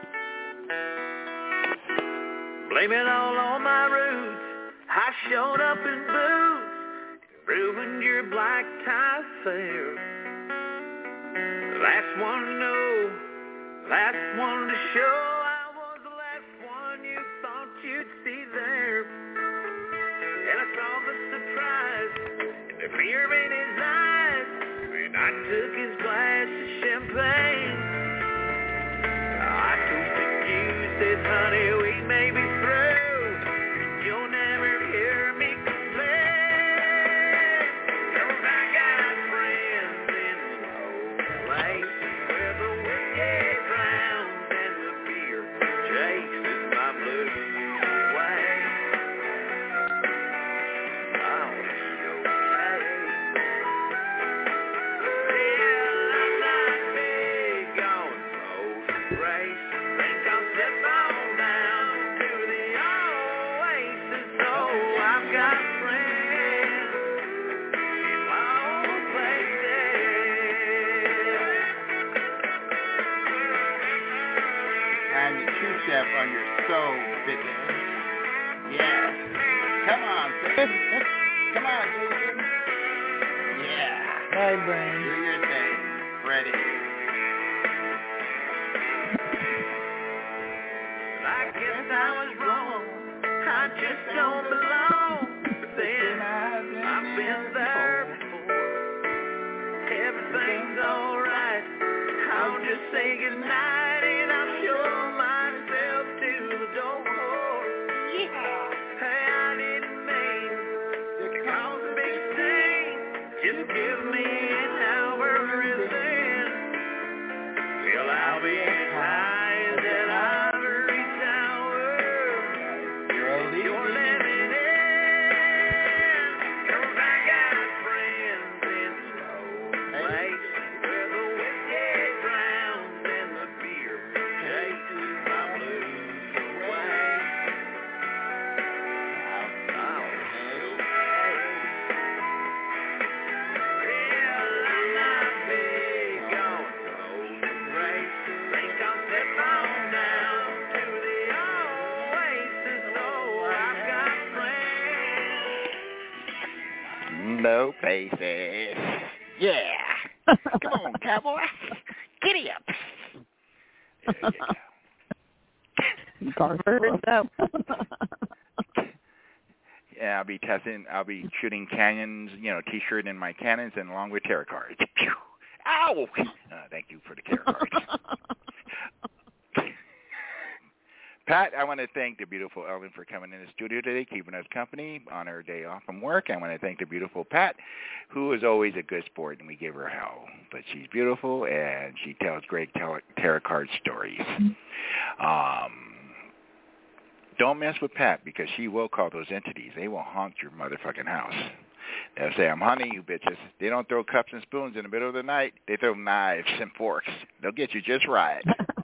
Speaker 15: Blame it all on my roots. I showed up in boots, ruined your black tie fair. Last one to know, last one to show. I was the last one you thought you'd see there. And I saw the surprise and the fear in his eyes when I took his glass of champagne. I toasted you, said, honey, we may be through. You'll never hear me complain. 'Cause I got friends in low places where the wicked drowns and the beer chases my blues away. I'll be okay. Yeah, I'm not big on road race. Think I'll step on down to the oasis. Oh, I've got friends in low places.
Speaker 2: And the true chef on your soul, bitches. Yeah. Come on, Satan. Come on, Satan. Yeah.
Speaker 3: Bye, Brian.
Speaker 2: Do your thing. Ready.
Speaker 15: I guess I was wrong. I just don't belong. But then I've been there before. Everything's alright. I'll just say goodnight and I'll show myself to the door. Yeah. Hey, I didn't mean to cause a big scene. Just give me an hour and then, well, I'll be as high as that ivory tower. You're living in. 'Cause I got friends in low places where the wicked drowns and the beer chases my blues away. I'll be okay. Yeah,
Speaker 2: low places. Yeah. Come on, cowboy. Giddy up. There you go. Yeah, I'll be shooting cannons, T-shirt in my cannons and along with tarot cards. Ow! Thank you for the tarot cards. Pat, I want to thank the beautiful Ellen for coming in the studio today, keeping us company on her day off from work. I want to thank the beautiful Pat, who is always a good sport, and we give her hell. But she's beautiful, and she tells great tarot card stories. Don't mess with Pat, because she will call those entities. They will haunt your motherfucking house. They'll say, I'm hunting you bitches. They don't throw cups and spoons in the middle of the night. They throw knives and forks. They'll get you just right.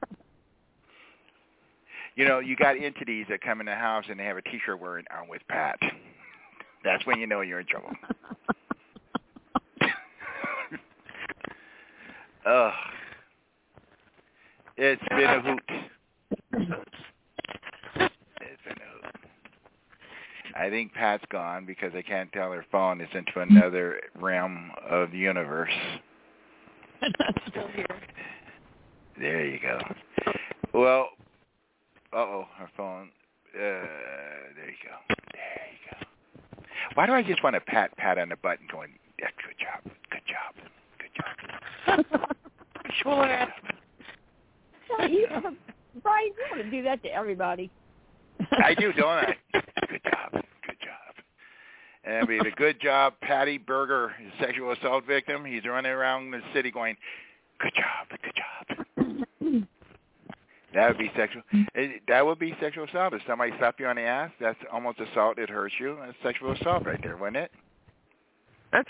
Speaker 2: You got entities that come in the house and they have a T-shirt wearing "I'm with Pat." That's when you know you're in trouble. It's been a hoot. I think Pat's gone because I can't tell her phone is into another realm of the universe.
Speaker 4: I'm still here.
Speaker 2: There you go. Well, her phone. There you go. Why do I just want to pat on the button going, yeah, good job.
Speaker 4: Sure. Brian, you want to do that to everybody.
Speaker 2: I do, don't I? Good job. And we have a good job, Patty Berger, sexual assault victim. He's running around the city going, good job. That would be sexual. That would be sexual assault. If somebody slapped you on the ass, that's almost assault. It hurts you. That's sexual assault right there, wasn't it?
Speaker 3: That's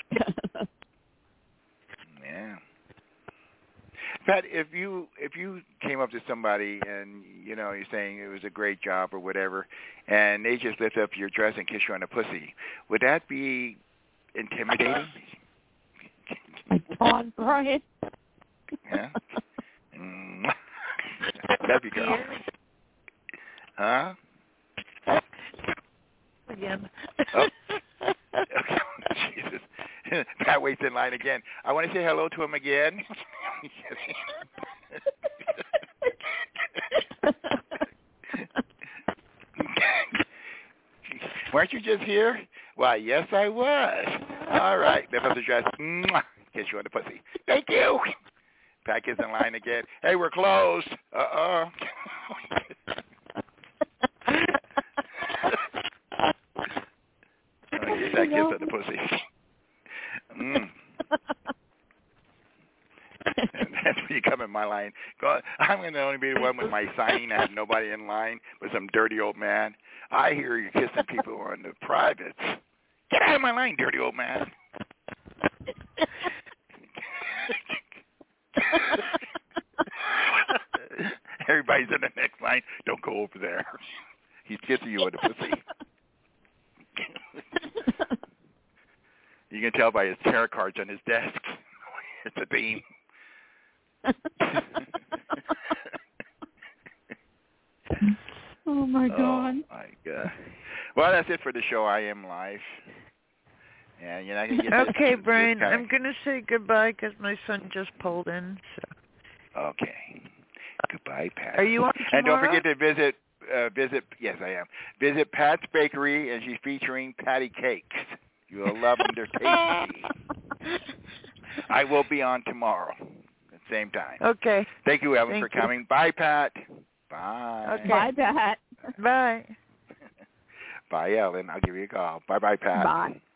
Speaker 2: yeah. Pat, if you came up to somebody and you're saying it was a great job or whatever, and they just lift up your dress and kiss you on the pussy, would that be intimidating?
Speaker 4: Come on, Brian.
Speaker 2: Yeah. That'd be good. Huh?
Speaker 3: Again.
Speaker 2: Oh. Okay. Jesus. Pat waits in line again. I want to say hello to him again. Weren't you just here? Why, yes, I was. All right. Lift up the dress. Kiss you on the pussy. Thank you. Pat gets in line again. Hey, we're closed. I get that kiss on the pussy. And that's when you come in my line. I'm going to only be the one with my signing. I have nobody in line but some dirty old man. I hear you kissing people on the privates. Get out of my line, dirty old man. Everybody's in the next line. Don't go over there. He's kissing you on the pussy. You can tell by his tarot cards on his desk. It's a theme.
Speaker 4: Oh, my God.
Speaker 2: Oh, my God. Well, that's it for the show. I Am Live. And you're not going to get
Speaker 3: okay, Brian, I'm going to say goodbye because my son just pulled in. So.
Speaker 2: Okay. Goodbye, Pat.
Speaker 3: Are you on tomorrow?
Speaker 2: And don't forget to visit, yes, I am. Visit Pat's Bakery, and she's featuring patty cakes. You'll love them. They're tasty. I will be on tomorrow at the same time.
Speaker 3: Okay.
Speaker 2: Thank you, Ellen, for coming. Bye, Pat. Bye.
Speaker 4: Okay. Bye, Pat.
Speaker 3: Bye.
Speaker 2: Bye, Ellen. I'll give you a call. Bye-bye, Pat.
Speaker 4: Bye.